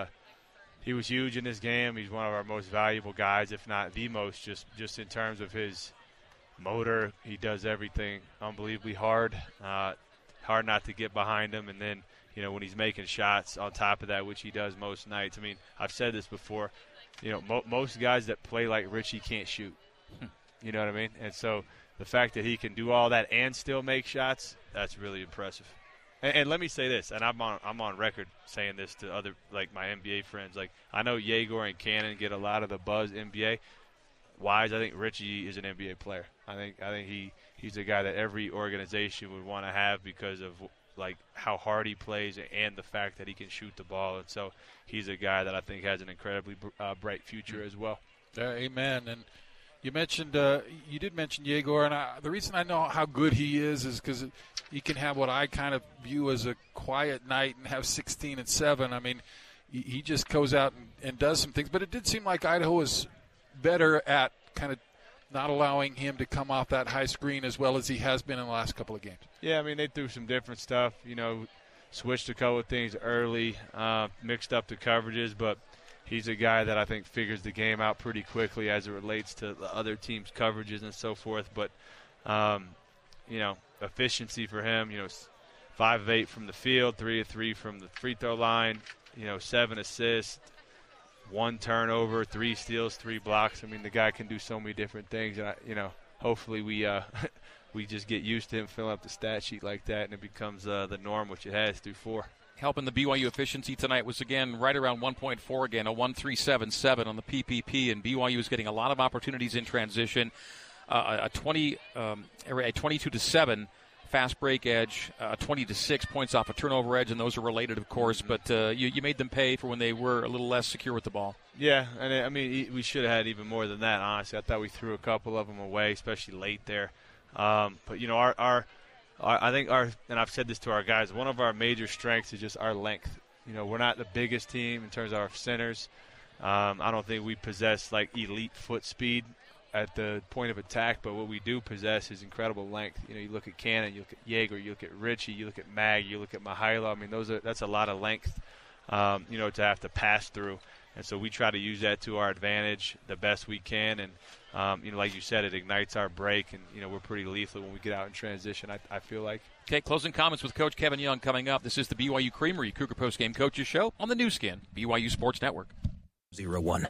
H: he was huge in this game. He's one of our most valuable guys, if not the most, just in terms of his motor. He does everything unbelievably hard. Hard not to get behind him. And then, when he's making shots on top of that, which he does most nights. I mean, I've said this before. Most guys that play like Richie can't shoot. You know what I mean? And so the fact that he can do all that and still make shots, that's really impressive. And let me say this, and I'm on record saying this to other, like my NBA friends. Like, I know Yegor and Cannon get a lot of the buzz NBA wise. I think Richie is an NBA player. I think he's a guy that every organization would want to have because of like how hard he plays and the fact that he can shoot the ball. And so he's a guy that I think has an incredibly bright future as well.
F: Amen. And you did mention Yegor, and the reason I know how good he is because he can have what I kind of view as a quiet night and have 16 and 7. I mean, he just goes out and does some things. But it did seem like Idaho was better at kind of not allowing him to come off that high screen as well as he has been in the last couple of games.
H: Yeah, I mean, they threw some different stuff, switched a couple of things early, mixed up the coverages, but he's a guy that I think figures the game out pretty quickly as it relates to the other team's coverages and so forth. But, efficiency for him, 5 of 8 from the field, 3 of 3 from the free throw line, 7 assists, 1 turnover, 3 steals, 3 blocks. I mean, the guy can do so many different things. And, hopefully we just get used to him filling up the stat sheet like that, and it becomes the norm, which it has through 4.
B: Helping the BYU efficiency tonight was, again, right around 1.4 again, a 1.377 on the PPP, and BYU is getting a lot of opportunities in transition. A 22-7 fast break edge, 20-6 points off a turnover edge, and those are related, of course, but you made them pay for when they were a little less secure with the ball.
H: Yeah, and I mean, we should have had even more than that, honestly. I thought we threw a couple of them away, especially late there. But, I think and I've said this to our guys, one of our major strengths is just our length. We're not the biggest team in terms of our centers. I don't think we possess, like, elite foot speed at the point of attack, but what we do possess is incredible length. You look at Cannon, you look at Yegor, you look at Richie, you look at Mag, you look at Mihailo. I mean, that's a lot of length, to have to pass through. And so we try to use that to our advantage the best we can. And, like you said, it ignites our break. And, we're pretty lethal when we get out in transition, I feel like.
B: Okay, closing comments with Coach Kevin Young coming up. This is the BYU Creamery Cougar Postgame Coaches Show on the new skin, BYU Sports Network.
I: 01.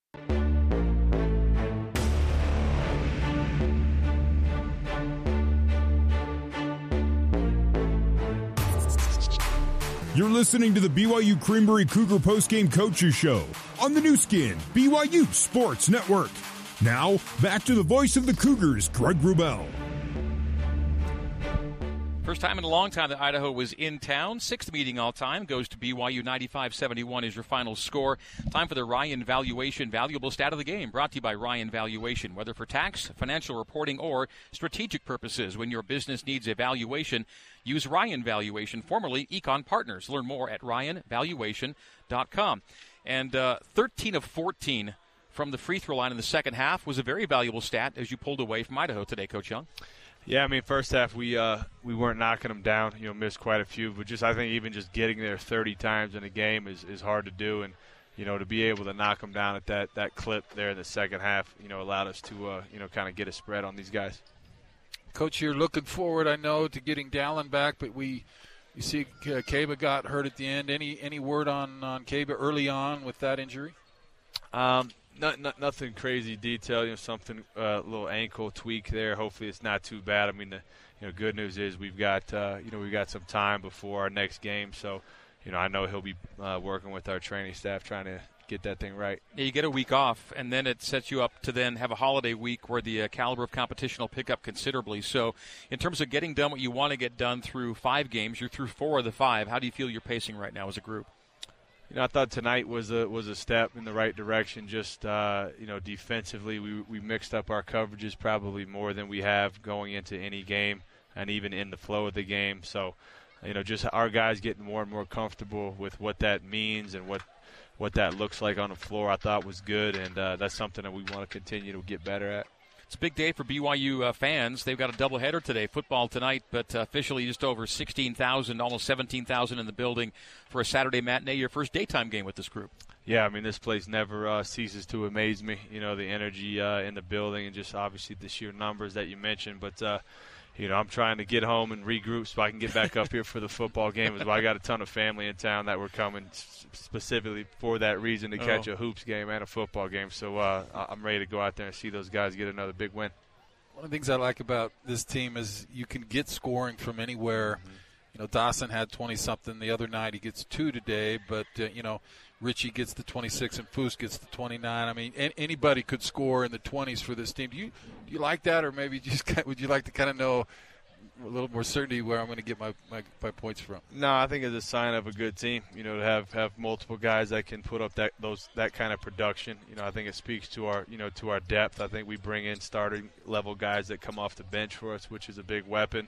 A: You're listening to the BYU Creamery Cougar Postgame Coaches Show on the new skin, BYU Sports Network. Now, back to the voice of the Cougars, Greg Wrubell.
B: First time in a long time that Idaho was in town. Sixth meeting all time goes to BYU. 95-71 is your final score. Time for the Ryan Valuation Valuable Stat of the Game, brought to you by Ryan Valuation. Whether for tax, financial reporting, or strategic purposes, when your business needs a valuation, use Ryan Valuation, formerly Econ Partners. Learn more at ryanvaluation.com. And 13 of 14 from the free throw line in the second half was a very valuable stat as you pulled away from Idaho today, Coach Young.
H: Yeah, I mean, first half we weren't knocking them down. Missed quite a few, but I think even just getting there 30 times in a game is hard to do, and to be able to knock them down at that clip there in the second half, allowed us to kind of get a spread on these guys.
F: Coach, you're looking forward, I know, to getting Dallin back, but you see Kaba got hurt at the end. Any word on Kaba early on with that injury?
H: Nothing crazy detailed, something a little ankle tweak there. Hopefully it's not too bad. I mean, the good news is we've got some time before our next game, so I know he'll be working with our training staff trying to get that thing right.
B: Yeah, you get a week off, and then it sets you up to then have a holiday week where the caliber of competition will pick up considerably. So in terms of getting done what you want to get done through 5 games, you're through 4 of the 5. How do you feel you're pacing right now as a group?
H: I thought tonight was a step in the right direction. Just defensively, we mixed up our coverages probably more than we have going into any game, and even in the flow of the game. So, just our guys getting more and more comfortable with what that means and what that looks like on the floor, I thought was good, and that's something that we want to continue to get better at.
B: It's a big day for BYU fans. They've got a doubleheader today, football tonight, but officially just over 16,000, almost 17,000 in the building for a Saturday matinee, your first daytime game with this group.
H: Yeah, I mean, this place never ceases to amaze me, the energy in the building and just obviously the sheer numbers that you mentioned. But, I'm trying to get home and regroup so I can get back up here for the football game as well. I got a ton of family in town that were coming specifically for that reason to catch a hoops game and a football game. So I'm ready to go out there and see those guys get another big win.
F: One of the things I like about this team is you can get scoring from anywhere. Mm-hmm. Dawson had 20-something the other night. He gets 2 today, but, Richie gets the 26 and Foose gets the 29. I mean, anybody could score in the 20s for this team. Do you like that, or maybe would you like to kind of know a little more certainty where I'm going to get my points from?
H: No, I think it's a sign of a good team, to have multiple guys that can put up that kind of production. I think it speaks to our depth. I think we bring in starting level guys that come off the bench for us, which is a big weapon.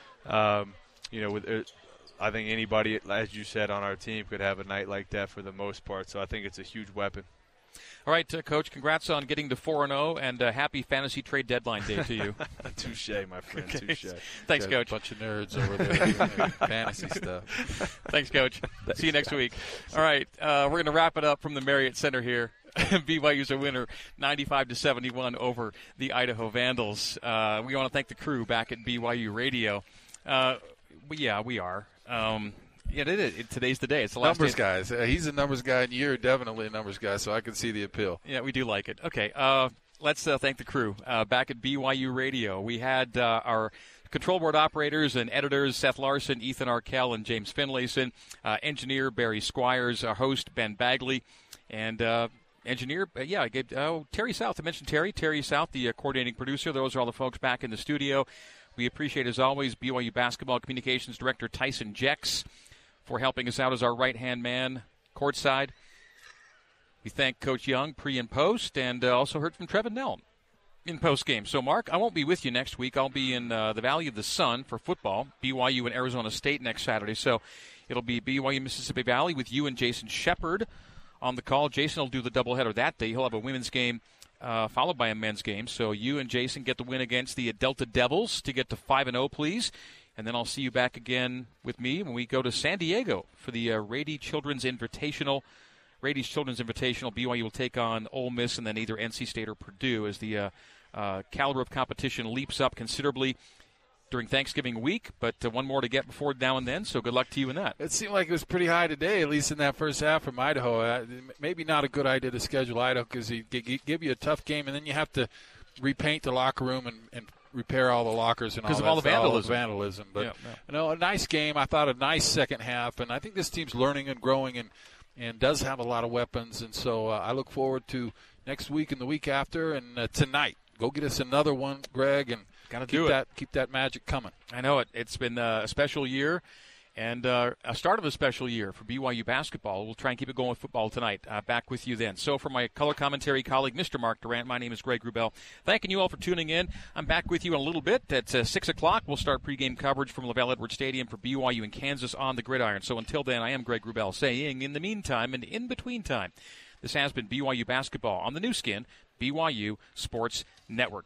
H: I think anybody, as you said, on our team could have a night like that for the most part. So I think it's a huge weapon.
B: All right, Coach, congrats on getting to 4-0, and happy fantasy trade deadline day to you.
H: Touche, my friend,
B: okay.
H: Touche.
B: Thanks, Coach.
F: A bunch of nerds over there doing fantasy stuff.
B: Thanks, Coach. See you next week. All right, we're going to wrap it up from the Marriott Center here. BYU's a winner, 95-71 over the Idaho Vandals. We want to thank the crew back at BYU Radio. Yeah, we are. Today's the day. It's the last
F: numbers
B: day.
F: Guys. He's a numbers guy, and you're definitely a numbers guy, so I can see the appeal.
B: Yeah, we do like it. Okay, let's thank the crew back at BYU Radio. We had our control board operators and editors, Seth Larson, Ethan Arkell, and James Finlayson, engineer Barry Squires, our host Ben Bagley, and engineer, Terry South. I mentioned Terry South, the coordinating producer. Those are all the folks back in the studio. We appreciate, as always, BYU Basketball Communications Director Tyson Jex for helping us out as our right-hand man courtside. We thank Coach Young pre and post, and also heard from Trevin Nelm in post-game. So, Mark, I won't be with you next week. I'll be in the Valley of the Sun for football, BYU and Arizona State next Saturday. So it'll be BYU Mississippi Valley with you and Jason Shepard on the call. Jason will do the doubleheader that day. He'll have a women's game followed by a men's game. So you and Jason get the win against the Delta Devils to get to 5-0, please. And then I'll see you back again with me when we go to San Diego for the Rady Children's Invitational. Rady's Children's Invitational. BYU will take on Ole Miss and then either NC State or Purdue as the caliber of competition leaps up considerably during Thanksgiving week, but one more to get before now and then, so good luck to you in that.
F: It seemed like it was pretty high today, at least in that first half from Idaho. Maybe not a good idea to schedule Idaho because he give you a tough game, and then you have to repaint the locker room and repair all the lockers and all that.
B: Because of all the vandalism.
F: But, a nice game. I thought a nice second half, and I think this team's learning and growing, and and does have a lot of weapons. And so I look forward to next week and the week after, and tonight. Go get us another one, Greg, and keep that magic coming.
B: I know it. It's been a special year. And a start of a special year for BYU basketball. We'll try and keep it going with football tonight. Back with you then. So for my color commentary colleague, Mr. Mark Durant, my name is Greg Wrubell. Thanking you all for tuning in. I'm back with you in a little bit. At 6 o'clock, we'll start pregame coverage from LaVell Edwards Stadium for BYU and Kansas on the gridiron. So until then, I am Greg Wrubell saying, in the meantime and in between time, this has been BYU basketball on the new skin, BYU Sports Network.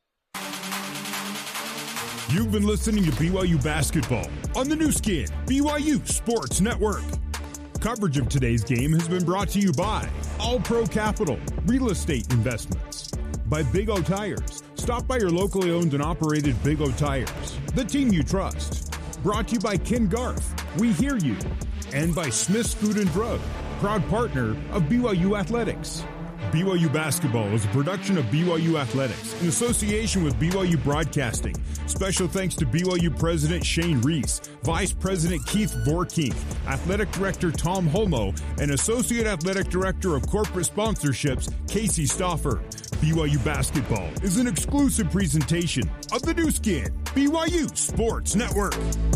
A: You've been listening to BYU Basketball on the new skin, BYU Sports Network. Coverage of today's game has been brought to you by All Pro Capital, Real Estate Investments, by Big O Tires. Stop by your locally owned and operated Big O Tires, the team you trust. Brought to you by Ken Garth, We Hear You, and by Smith's Food and Drug, proud partner of BYU Athletics. BYU Basketball is a production of BYU Athletics in association with BYU Broadcasting. Special thanks to BYU President Shane Reese, Vice President Keith Vorkink, Athletic Director Tom Holmo, and Associate Athletic Director of Corporate Sponsorships, Casey Stauffer. BYU Basketball is an exclusive presentation of the new skin, BYU Sports Network.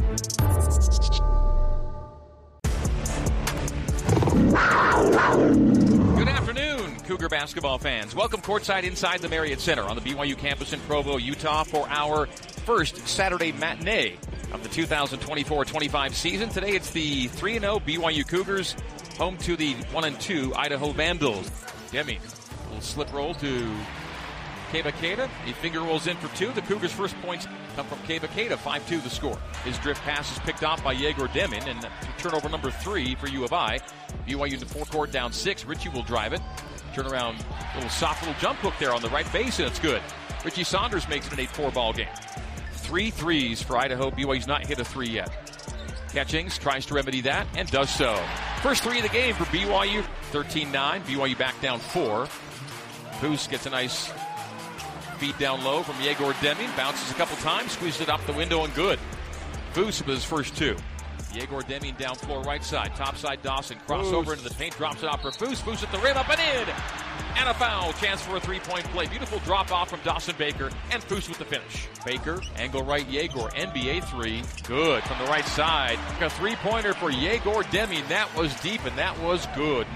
B: Good afternoon, Cougar basketball fans. Welcome courtside inside the Marriott Center on the BYU campus in Provo, Utah for our first Saturday matinee of the 2024-25 season. Today it's the 3-0 BYU Cougars, home to the 1-2 Idaho Vandals. Deming, a little slip roll to Keba Keita. He finger rolls in for two. The Cougars' first points come from Keba Keita, 5-2 the score. His drift pass is picked off by Yegor Deming, and turnover number 3 for U of I. BYU in the forecourt down 6. Richie will drive it. Turn around, soft little jump hook there on the right base, and it's good. Richie Saunders makes it an 8-4 ball game. 3 threes for Idaho. BYU's not hit a 3 yet. Catchings tries to remedy that and does so. First 3 of the game for BYU, 13-9. BYU back down 4. Foose gets a nice feed down low from Yegor Deming. Bounces a couple times, squeezes it up the window and good. Foose with his first 2. Yegor Deming down floor right side. Top side Dawson. Crossover into the paint. Drops it off for Foose. Foose at the rim. Up and in. And a foul. Chance for a three-point play. Beautiful drop off from Dawson Baker. And Foose with the finish. Baker. Angle right Yegor. NBA 3. Good from the right side. A three-pointer for Yegor Deming. That was deep and that was good.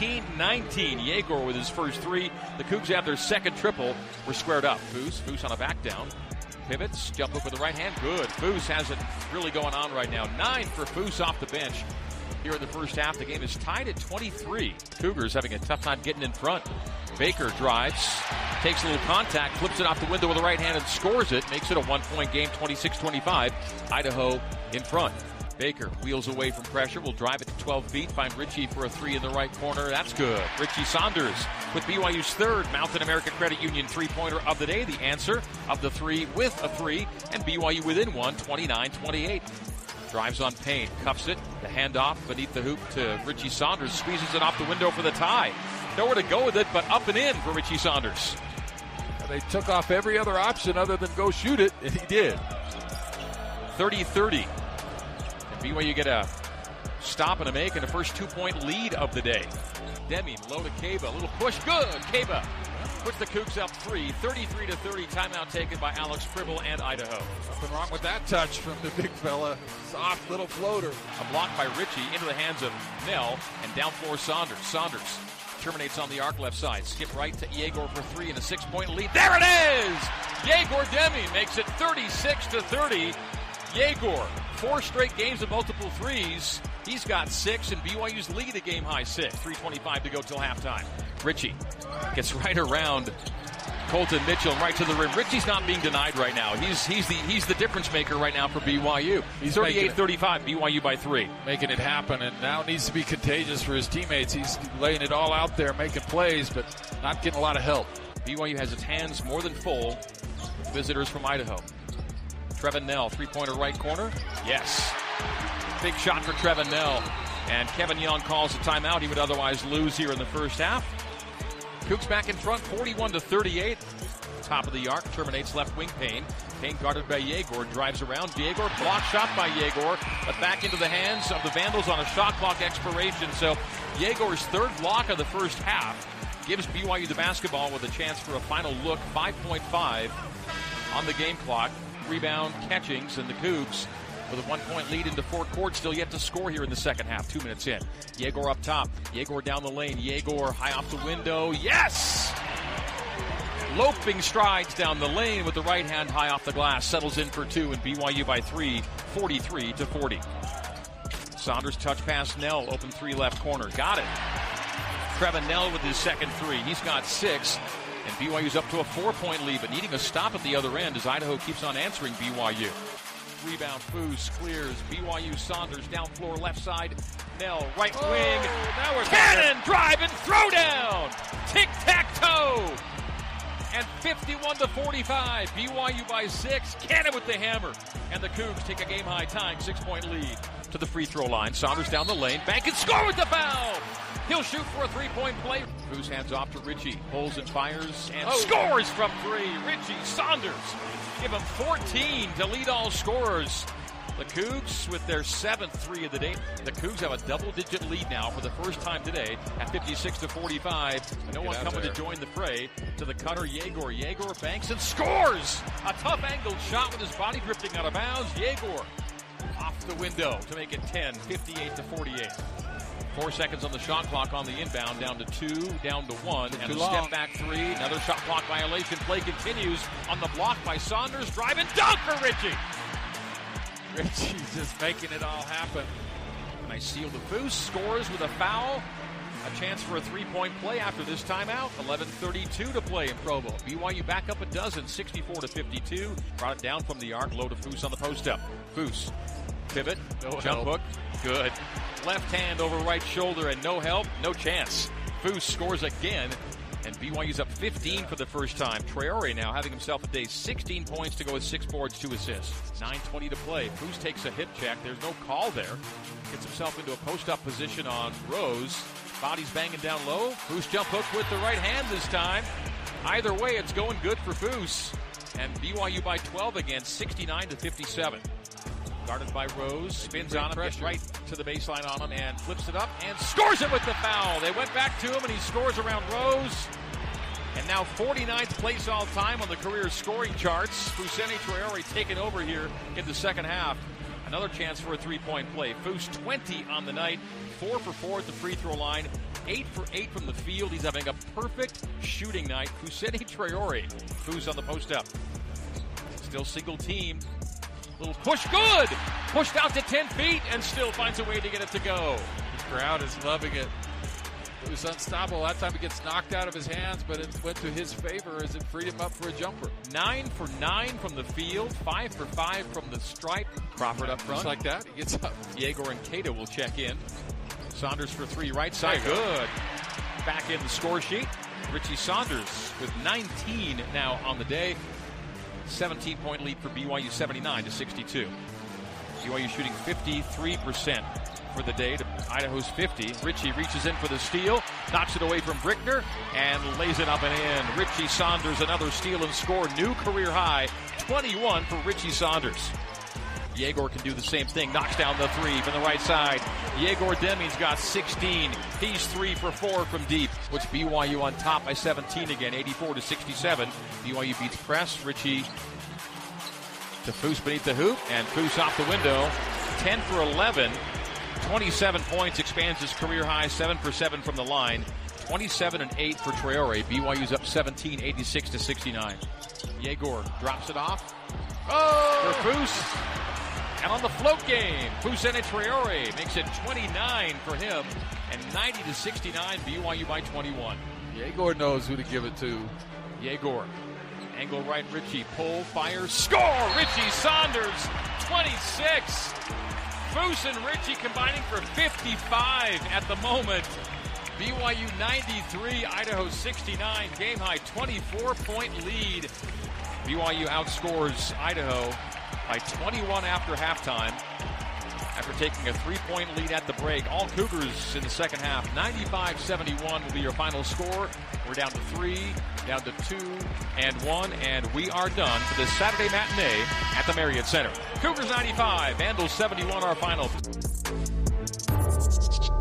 B: 19-19. Yegor with his first 3. The Cougs have their second triple. We're squared up. Foose on a back down. Pivots, jump up with the right hand, good. Foose has it really going on right now. 9 for Foose off the bench. Here in the first half, the game is tied at 23. Cougars having a tough time getting in front. Baker drives, takes a little contact, flips it off the window with the right hand and scores it. Makes it a 1-point game, 26-25. Idaho in front. Baker wheels away from pressure, will drive it to 12 feet, find Richie for a 3 in the right corner. That's good. Richie Saunders with BYU's third Mountain America Credit Union three-pointer of the day. The answer of the 3 with a 3, and BYU within 1, 29-28. Drives on Payne, cuffs it, the handoff beneath the hoop to Richie Saunders, squeezes it off the window for the tie. Nowhere to go with it, but up and in for Richie Saunders.
F: They took off every other option other than go shoot it, and he did.
B: 30-30. BYU get a stop and a make and a first 2-point lead of the day. Deming low to Keba, a little push, good. Keba puts the Cougs up 3, 33-30. Timeout taken by Alex Pribble and Idaho.
F: Nothing wrong with that touch from the big fella. Soft little floater.
B: A block by Richie into the hands of Nell and down floor Saunders. Saunders terminates on the arc left side. Skip right to Yegor for 3 and a 6-point lead. There it is! Yegor Deming makes it 36-30. Yegor, 4 straight games of multiple threes. He's got 6, and BYU's lead a game-high 6. 3:25 to go till halftime. Richie gets right around Colton Mitchell and right to the rim. Richie's not being denied right now. He's the difference maker right now for BYU. He's 38-35, BYU by 3.
F: Making it happen, and now needs to be contagious for his teammates. He's laying it all out there, making plays, but not getting a lot of help.
B: BYU has its hands more than full with visitors from Idaho. Trevin Nell, three-pointer right corner. Yes. Big shot for Trevin Nell. And Kevin Young calls a timeout. He would otherwise lose here in the first half. Cougs back in front, 41-38. Top of the arc, terminates left wing Payne. Payne guarded by Yegor, drives around. Yegor, block shot by Yegor, but back into the hands of the Vandals on a shot clock expiration. So Yegor's third block of the first half gives BYU the basketball with a chance for a final look. 5.5 on the game clock. Rebound catchings, and the Cougs with a 1-point lead into forecourt, still yet to score here in the second half. 2 minutes in. Yegor up top. Yegor down the lane. Yegor high off the window. Yes! Loping strides down the lane with the right hand high off the glass. Settles in for 2, and BYU by 3, 43-40. Saunders touch pass. Nell, open 3 left corner. Got it. Trevin Nell with his second 3. He's got 6. And BYU's up to a 4-point lead, but needing a stop at the other end as Idaho keeps on answering BYU. Rebound, Foos clears. BYU Saunders down floor left side. Nell right wing.
F: Now we're
B: Cannon drive and throw down. Tic-tac-toe. And 51-45. BYU by 6. Cannon with the hammer. And the Cougs take a game-high tying 6-point lead to the free throw line. Saunders down the lane. Bank and score with the foul. He'll shoot for a 3-point play. Foos hands off to Richie. Pulls and fires and scores from 3. Richie Saunders give him 14 to lead all scorers. The Cougs with their 7th 3 of the day. The Cougs have a double-digit lead now for the first time today at 56-45. No one coming to join the fray. To the cutter, Yegor. Yegor banks and scores! A tough angled shot with his body drifting out of bounds. Yegor off the window to make it 10, 58-48. 4 seconds on the shot clock on the inbound, down to 2, down to 1, and a step back 3. Another shot clock violation. Play continues on the block by Saunders. Drive and dunk for Richie.
F: Richie's just making it all happen.
B: Nice seal to Foos. Scores with a foul. A chance for a 3-point play after this timeout. 11:32 to play in Provo. BYU back up a dozen, 64-52. Brought it down from the arc. Low to Foos on the post-up. Foos. Pivot. Jump hook. Good. Left hand over right shoulder and no help. No chance. Foos scores again. And BYU's up 15 for the first time. Traore now having himself a day. 16 points to go with 6 boards, 2 assists. 9:20 to play. Foos takes a hip check. There's no call there. Gets himself into a post-up position on Rose. Body's banging down low. Foos jump hook with the right hand this time. Either way, it's going good for Foos. And BYU by 12 again, 69-57. Guarded by Rose, spins on him, gets right to the baseline on him, and flips it up, and scores it with the foul. They went back to him, and he scores around Rose. And now 49th place all time on the career scoring charts. Fousseyni Traore taking over here in the second half. Another chance for a 3-point play. Foos 20 on the night, 4 for 4 at the free throw line, 8 for 8 from the field. He's having a perfect shooting night. Fousseyni Traore. Foos on the post-up. Still single team. Little push, good! Pushed out to 10 feet and still finds a way to get it to go.
F: The crowd is loving it. It was unstoppable. That time it gets knocked out of his hands, but it went to his favor as it freed him up for a jumper.
B: 9 for 9 from the field, 5 for 5 from the stripe. Crawford up front.
F: Just like that, he gets up.
B: Yegor and Keita will check in. Saunders for 3, right side, good. Back in the score sheet. Richie Saunders with 19 now on the day. 17-point lead for BYU, 79-62. BYU shooting 53% for the day to Idaho's 50. Richie reaches in for the steal, knocks it away from Brickner, and lays it up and in. Richie Saunders, another steal and score. New career high, 21 for Richie Saunders. Yegor can do the same thing. Knocks down the 3 from the right side. Yegor Deming's got 16. He's 3 for 4 from deep. Puts BYU on top by 17 again, 84-67. BYU beats press. Richie to Foos beneath the hoop, and Foos off the window. 10 for 11. 27 points, expands his career high. 7 for 7 from the line. 27 and 8 for Traore. BYU's up 17, 86-69. Yegor drops it off. For Foos. And on the float game, Fousseyni Traore makes it 29 for him, and 90-69, BYU by 21.
F: Yegor knows who to give it to.
B: Yegor, angle right, Richie, pull, fire, score! Richie Saunders, 26. Foos and Richie combining for 55 at the moment. BYU 93, Idaho 69, game high 24-point lead. BYU outscores Idaho by 21 after halftime, after taking a 3-point lead at the break. All Cougars in the second half. 95-71 will be your final score. We're down to 3, down to 2, and 1, and we are done for this Saturday matinee at the Marriott Center. Cougars 95, Vandals 71, our final.